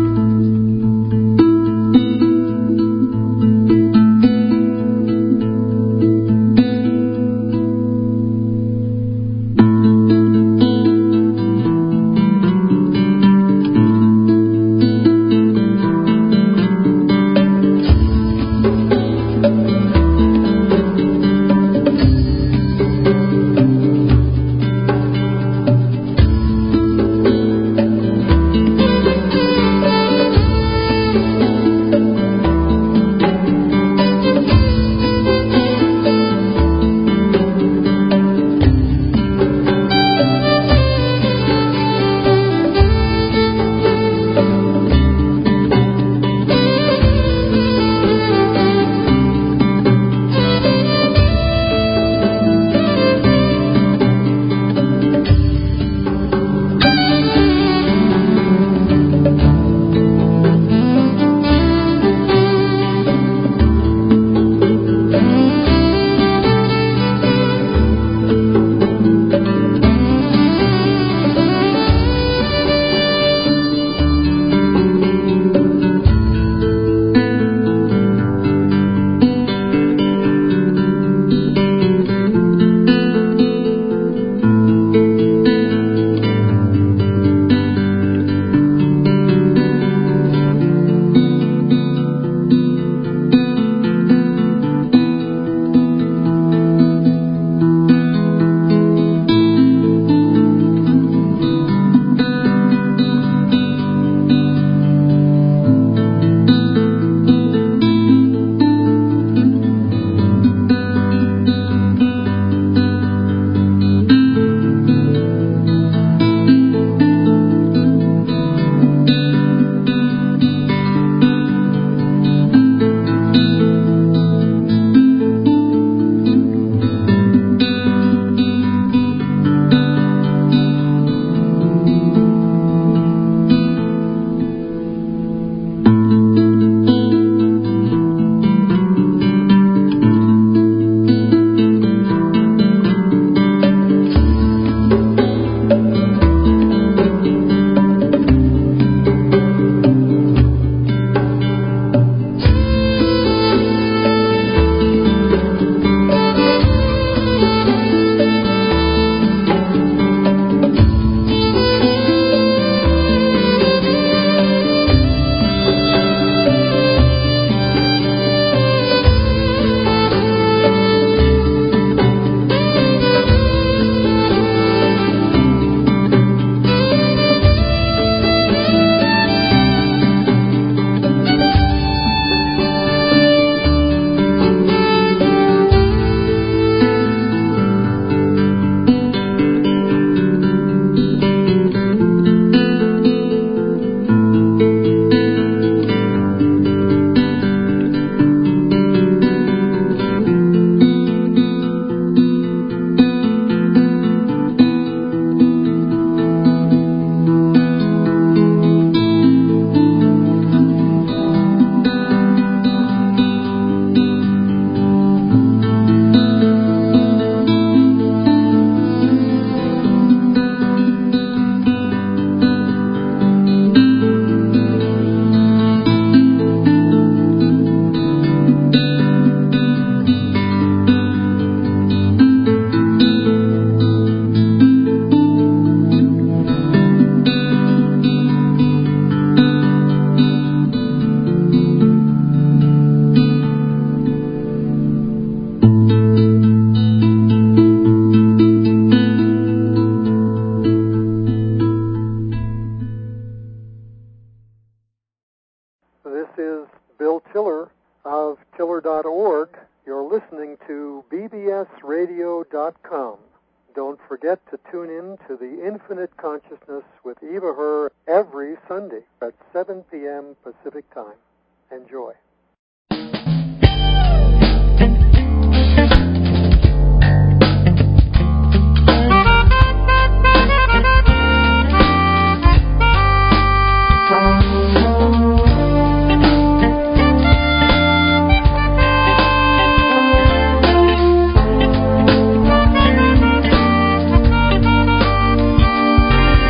radio dot com. Don't forget to tune in to the Infinite Consciousness with Eva Herr every Sunday at seven p.m. Pacific Time. Enjoy.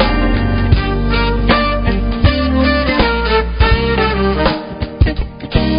Thank you.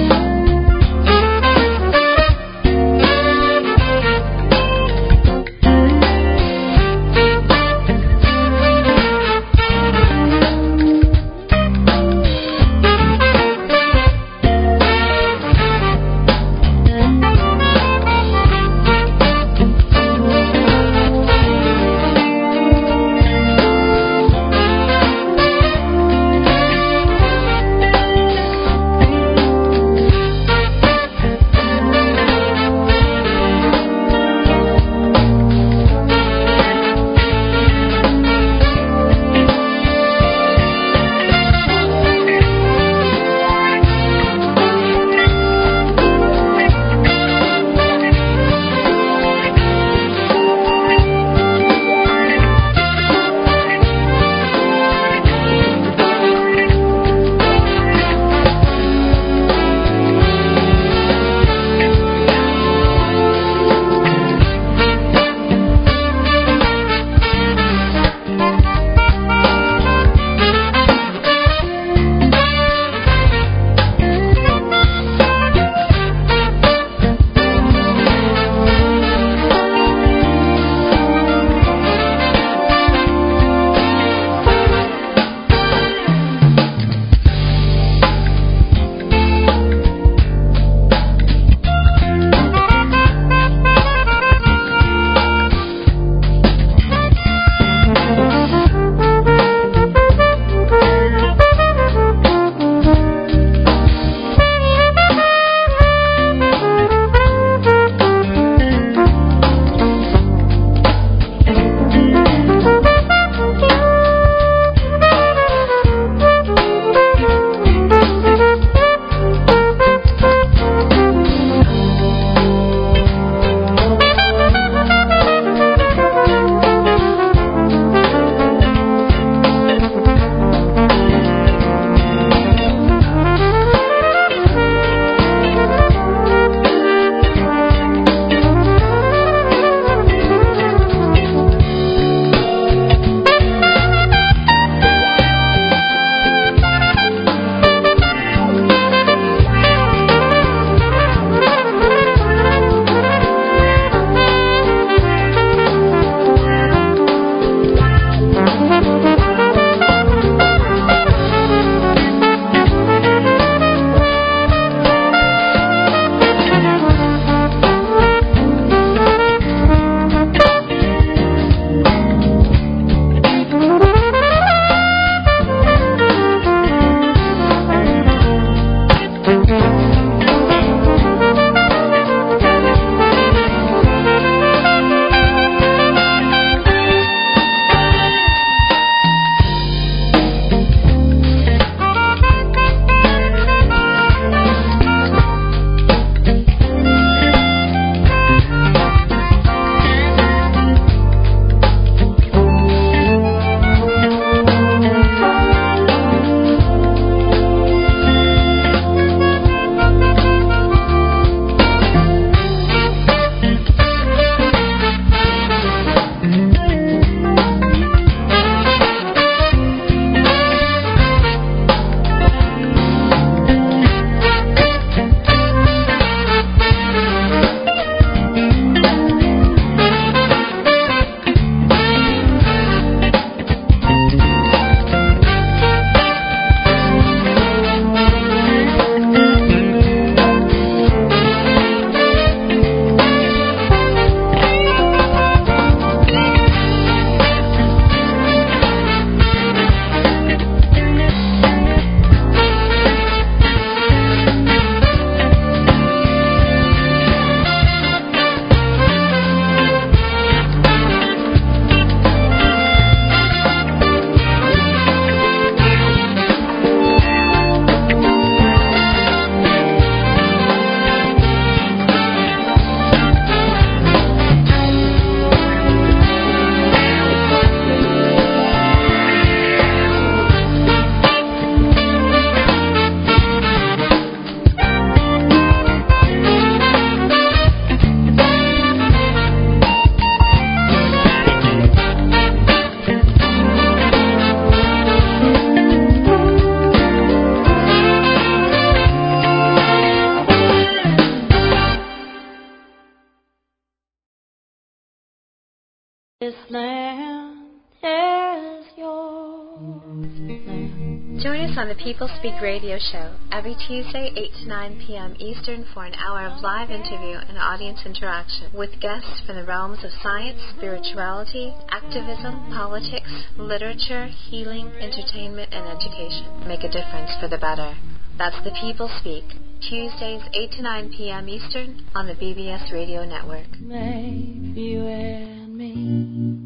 This land is yours. Join us on the People Speak radio show every Tuesday, eight to nine p.m. Eastern for an hour of live interview and audience interaction with guests from the realms of science, spirituality, activism, politics, literature, healing, entertainment, and education. Make a difference for the better. That's the People Speak, Tuesdays, eight to nine p.m. Eastern on the B B S Radio Network. Maybe you and me.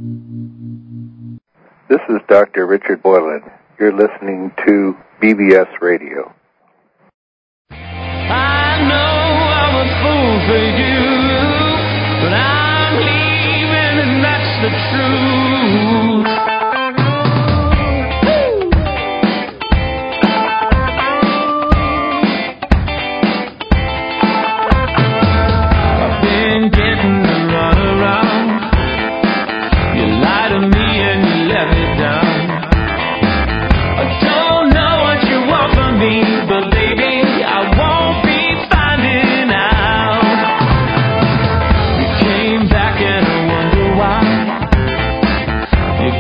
This is Doctor Richard Boylan. You're listening to B B S Radio. I know I'm a fool for you, but I'm leaving and that's the truth. I've been getting the runaround. You lie to me and you let me down. I don't know what you want from me, but baby, I won't be finding out. You came back and I wonder why. You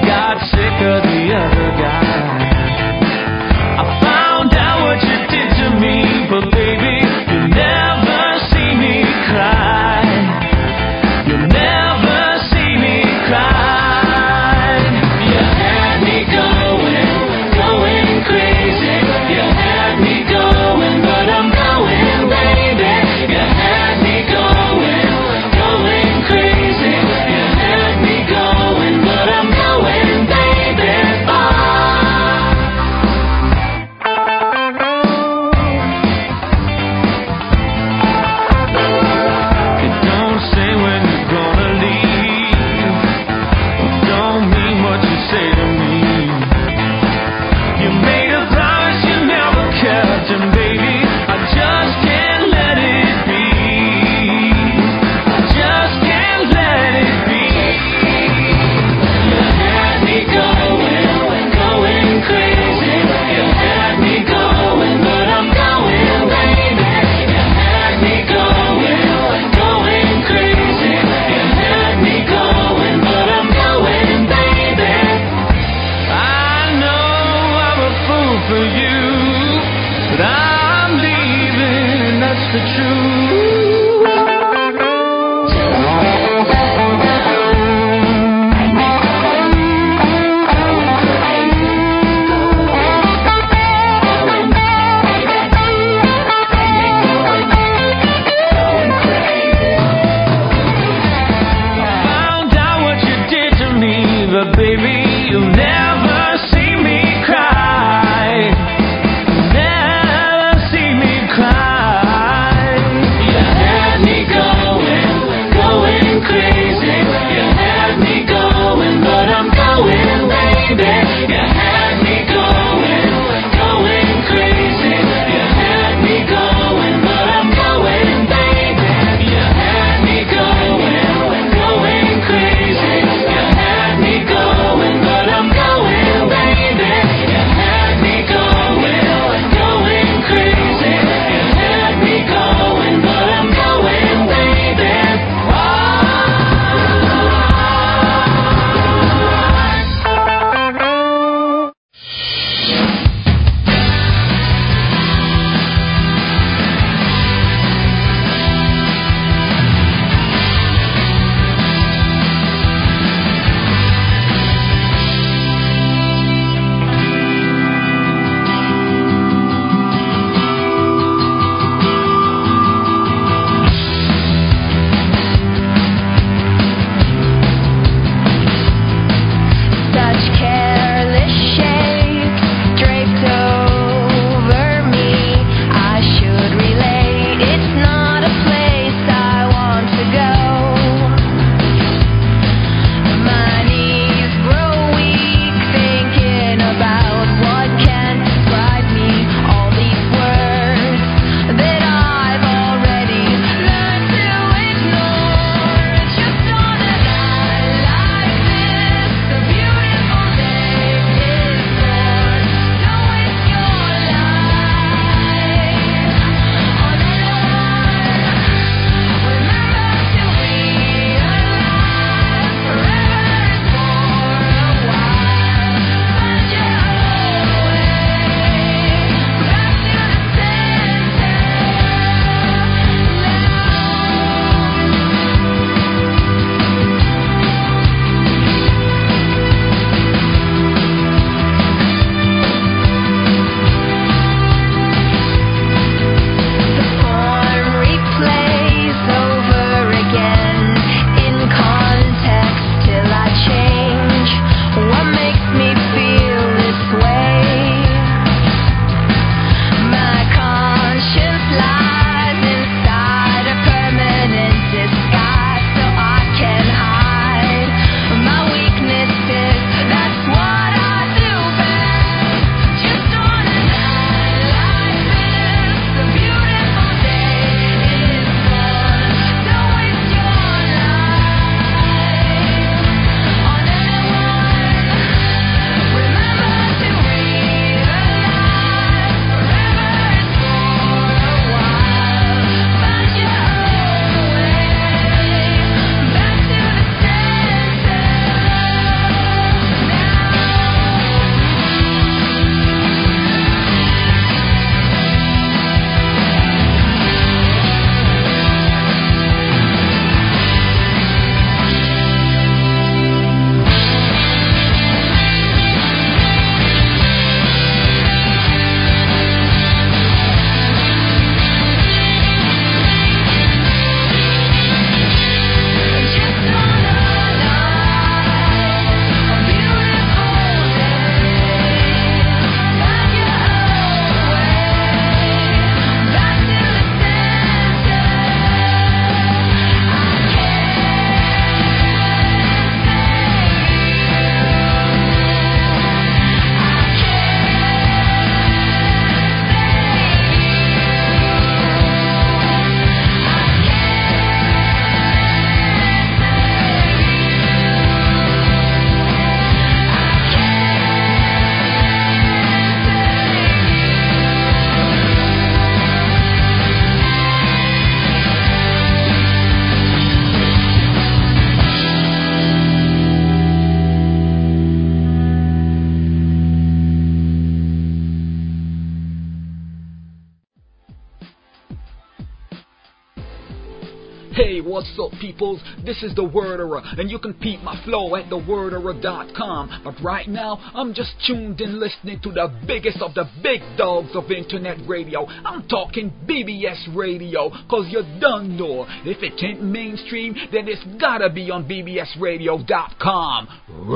What's up, peoples? This is the Worderer, and you can peep my flow at the worderer dot com. But right now, I'm just tuned in listening to the biggest of the big dogs of internet radio. I'm talking B B S Radio, cause you done know. If it ain't mainstream, then it's gotta be on B B S radio dot com.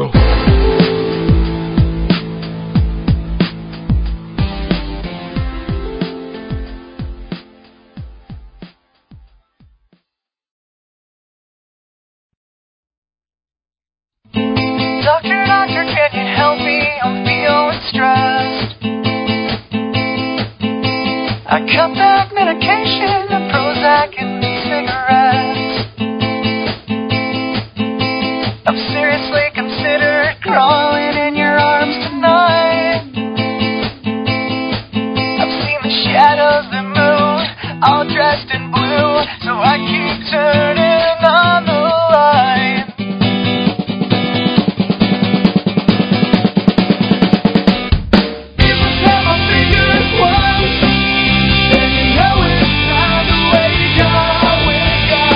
Doctor, doctor, can you help me? I'm feeling stressed. I cut back medication, the Prozac and the cigarettes. I've seriously considered crawling in your arms tonight. I've seen the shadows that move, all dressed in blue, so I keep turning on the light. Wake up.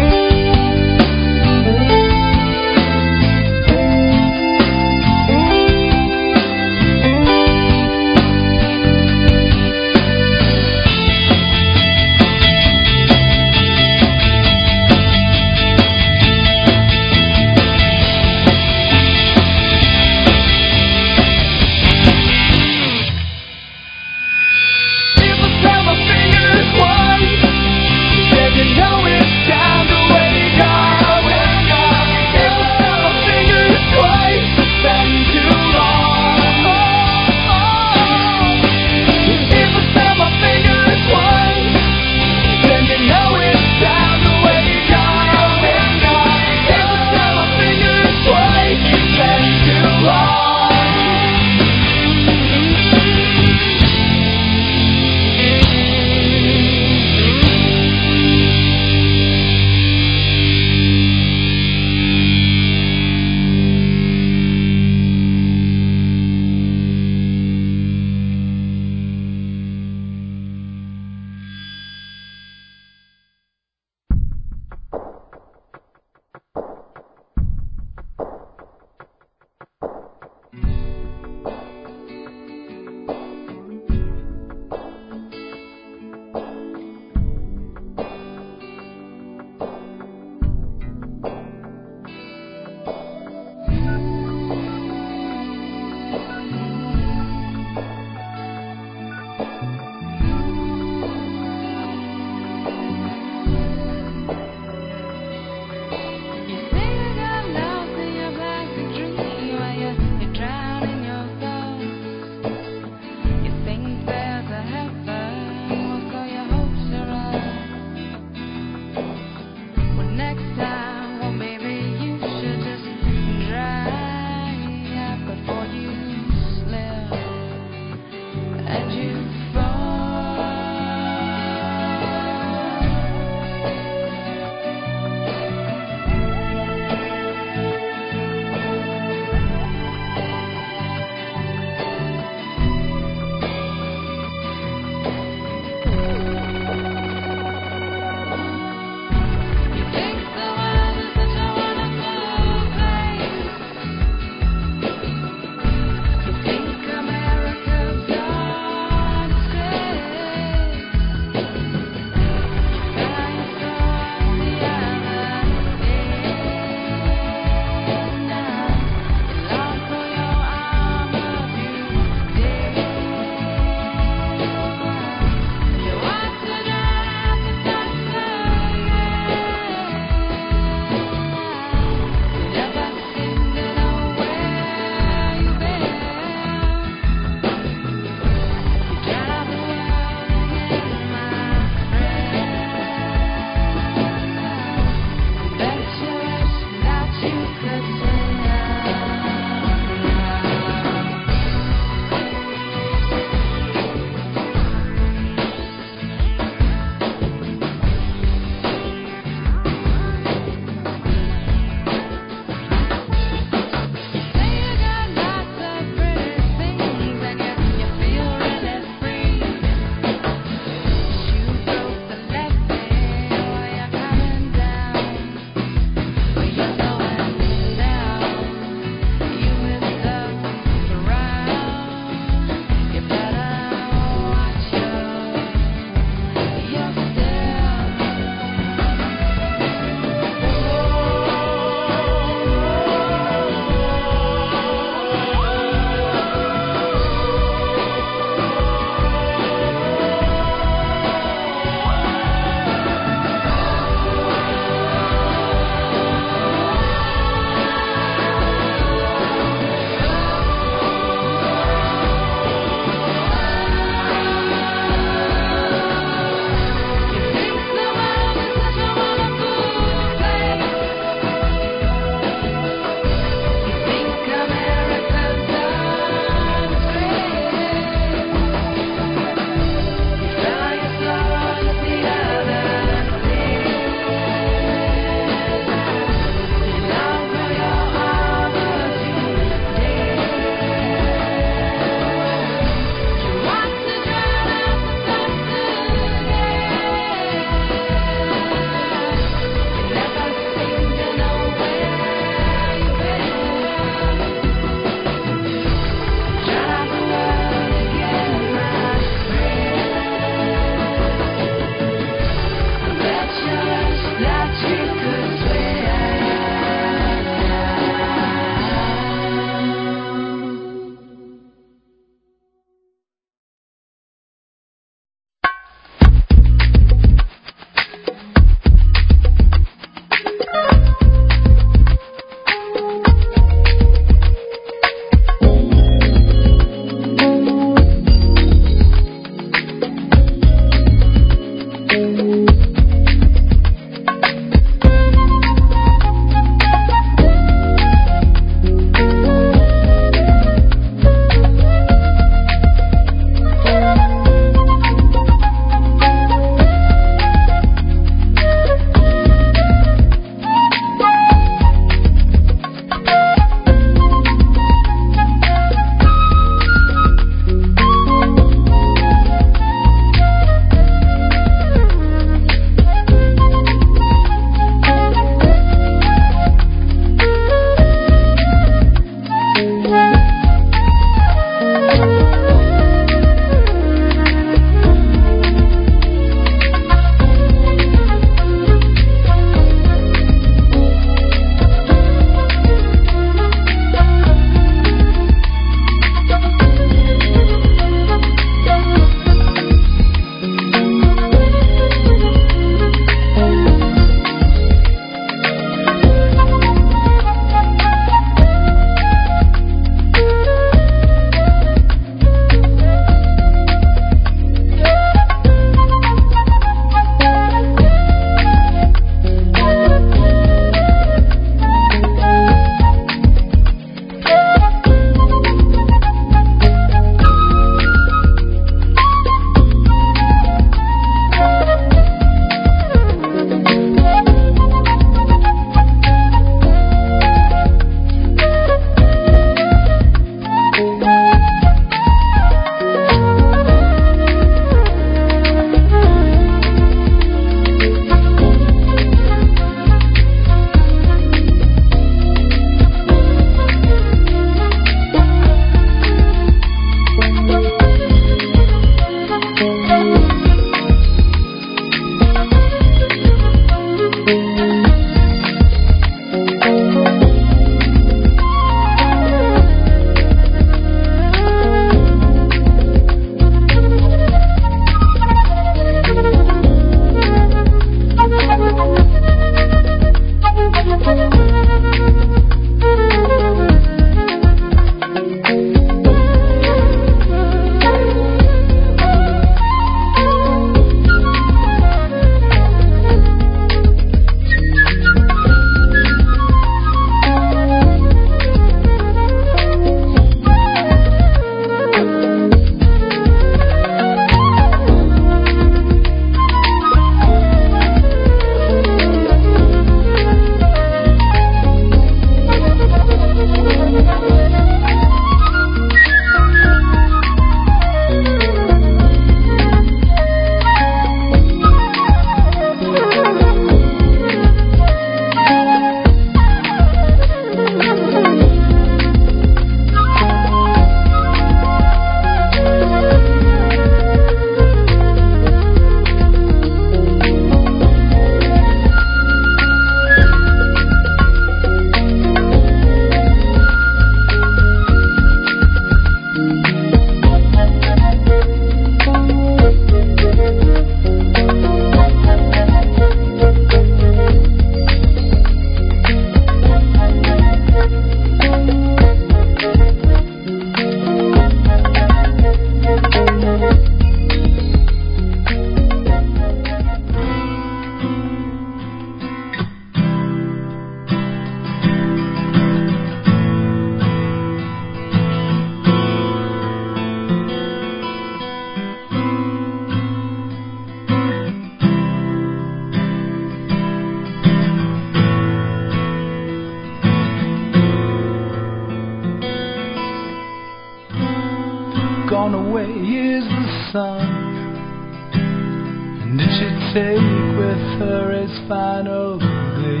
Gone away is the sun, and did she take with her his final day?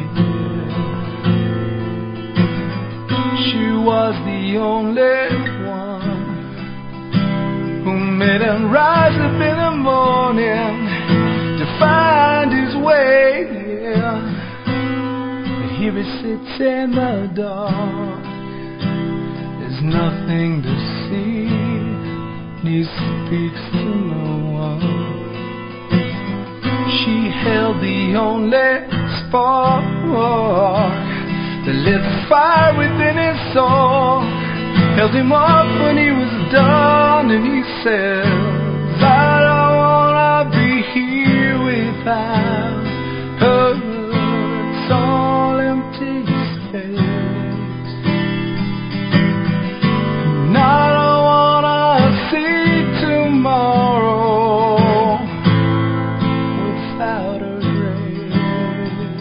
She was the only one who made him rise up in the morning to find his way. But here he sits in the dark, there's nothing to see, and he speaks to no one. She held the only spark that lit the fire within his soul, held him up when he was done, and he says, I don't wanna be here without her. It's all empty space, and I don't wanna see tomorrow without her grace.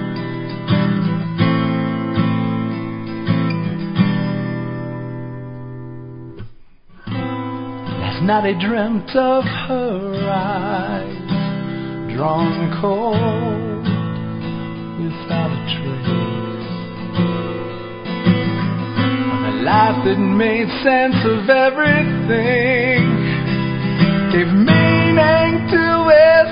Last night I dreamt of her eyes, drawn cold without a trace, of a life that made sense of everything, gave meaning to its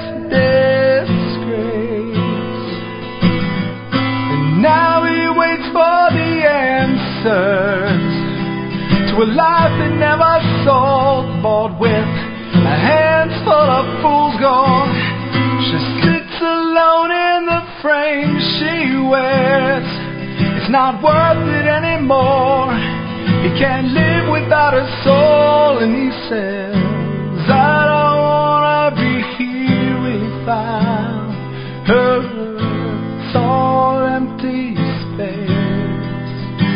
disgrace. And now he waits for the answers to a life that never sold, bought with a handful of fools gone. She sits alone in the frame she wears. It's not worth it anymore. He can't live without her soul, and he says, I don't wanna be here without her. It's all empty space,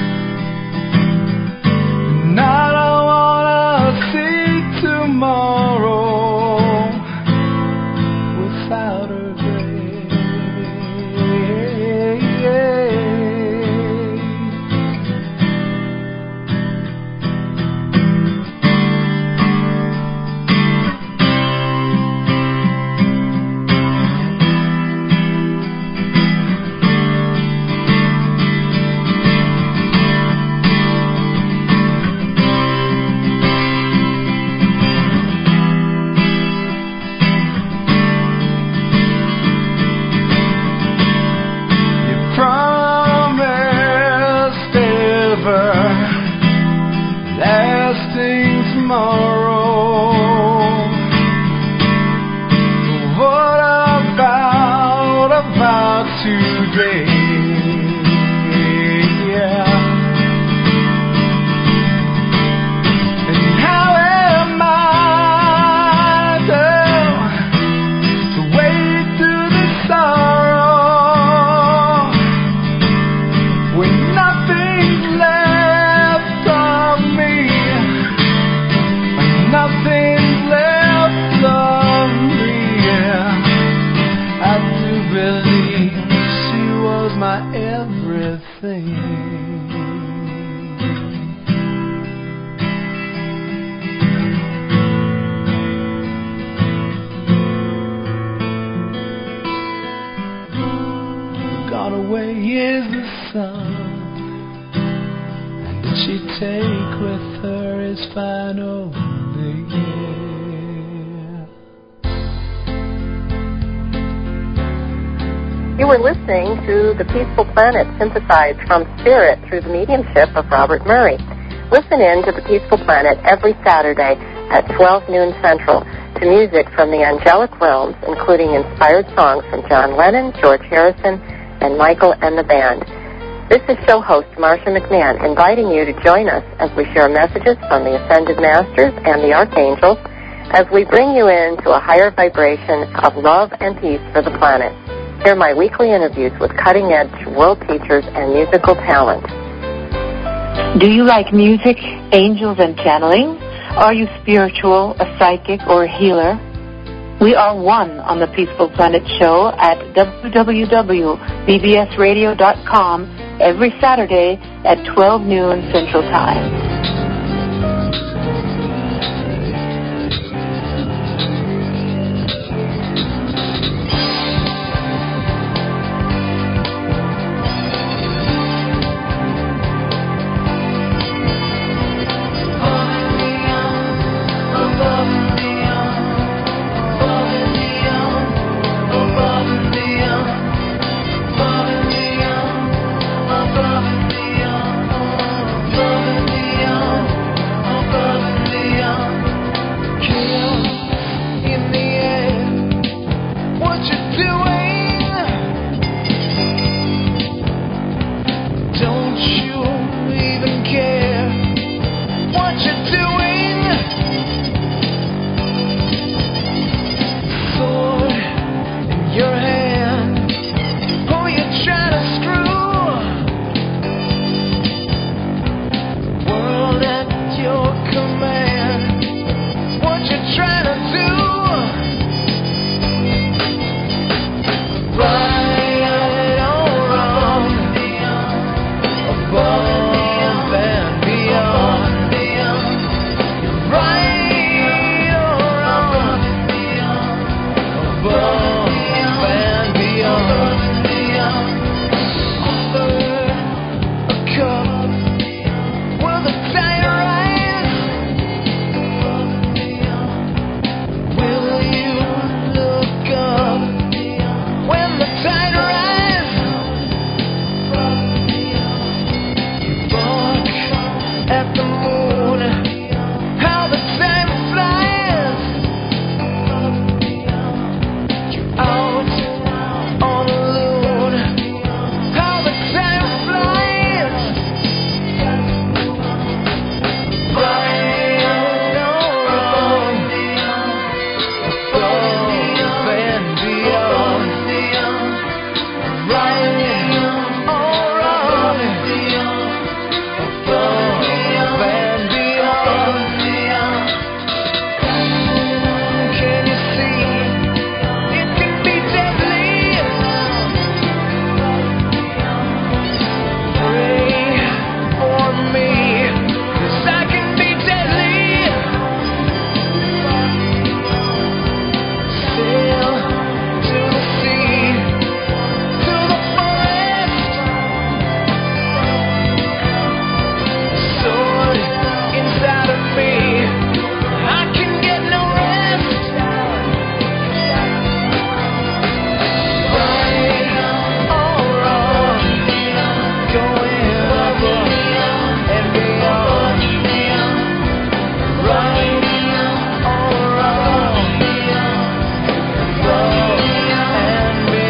and I don't wanna see tomorrow without her to The Peaceful Planet, synthesized from spirit through the mediumship of Robert Murray. Listen in to The Peaceful Planet every Saturday at twelve noon Central to music from the angelic realms, including inspired songs from John Lennon, George Harrison, and Michael and the Band. This is show host Marcia McMahon, inviting you to join us as we share messages from the Ascended Masters and the Archangels as we bring you into a higher vibration of love and peace for the planet. Hear my weekly interviews with cutting-edge world teachers and musical talent. Do you like music, angels, and channeling? Are you spiritual, a psychic, or a healer? We are one on the Peaceful Planet show at w w w dot b b s radio dot com every Saturday at twelve noon Central Time.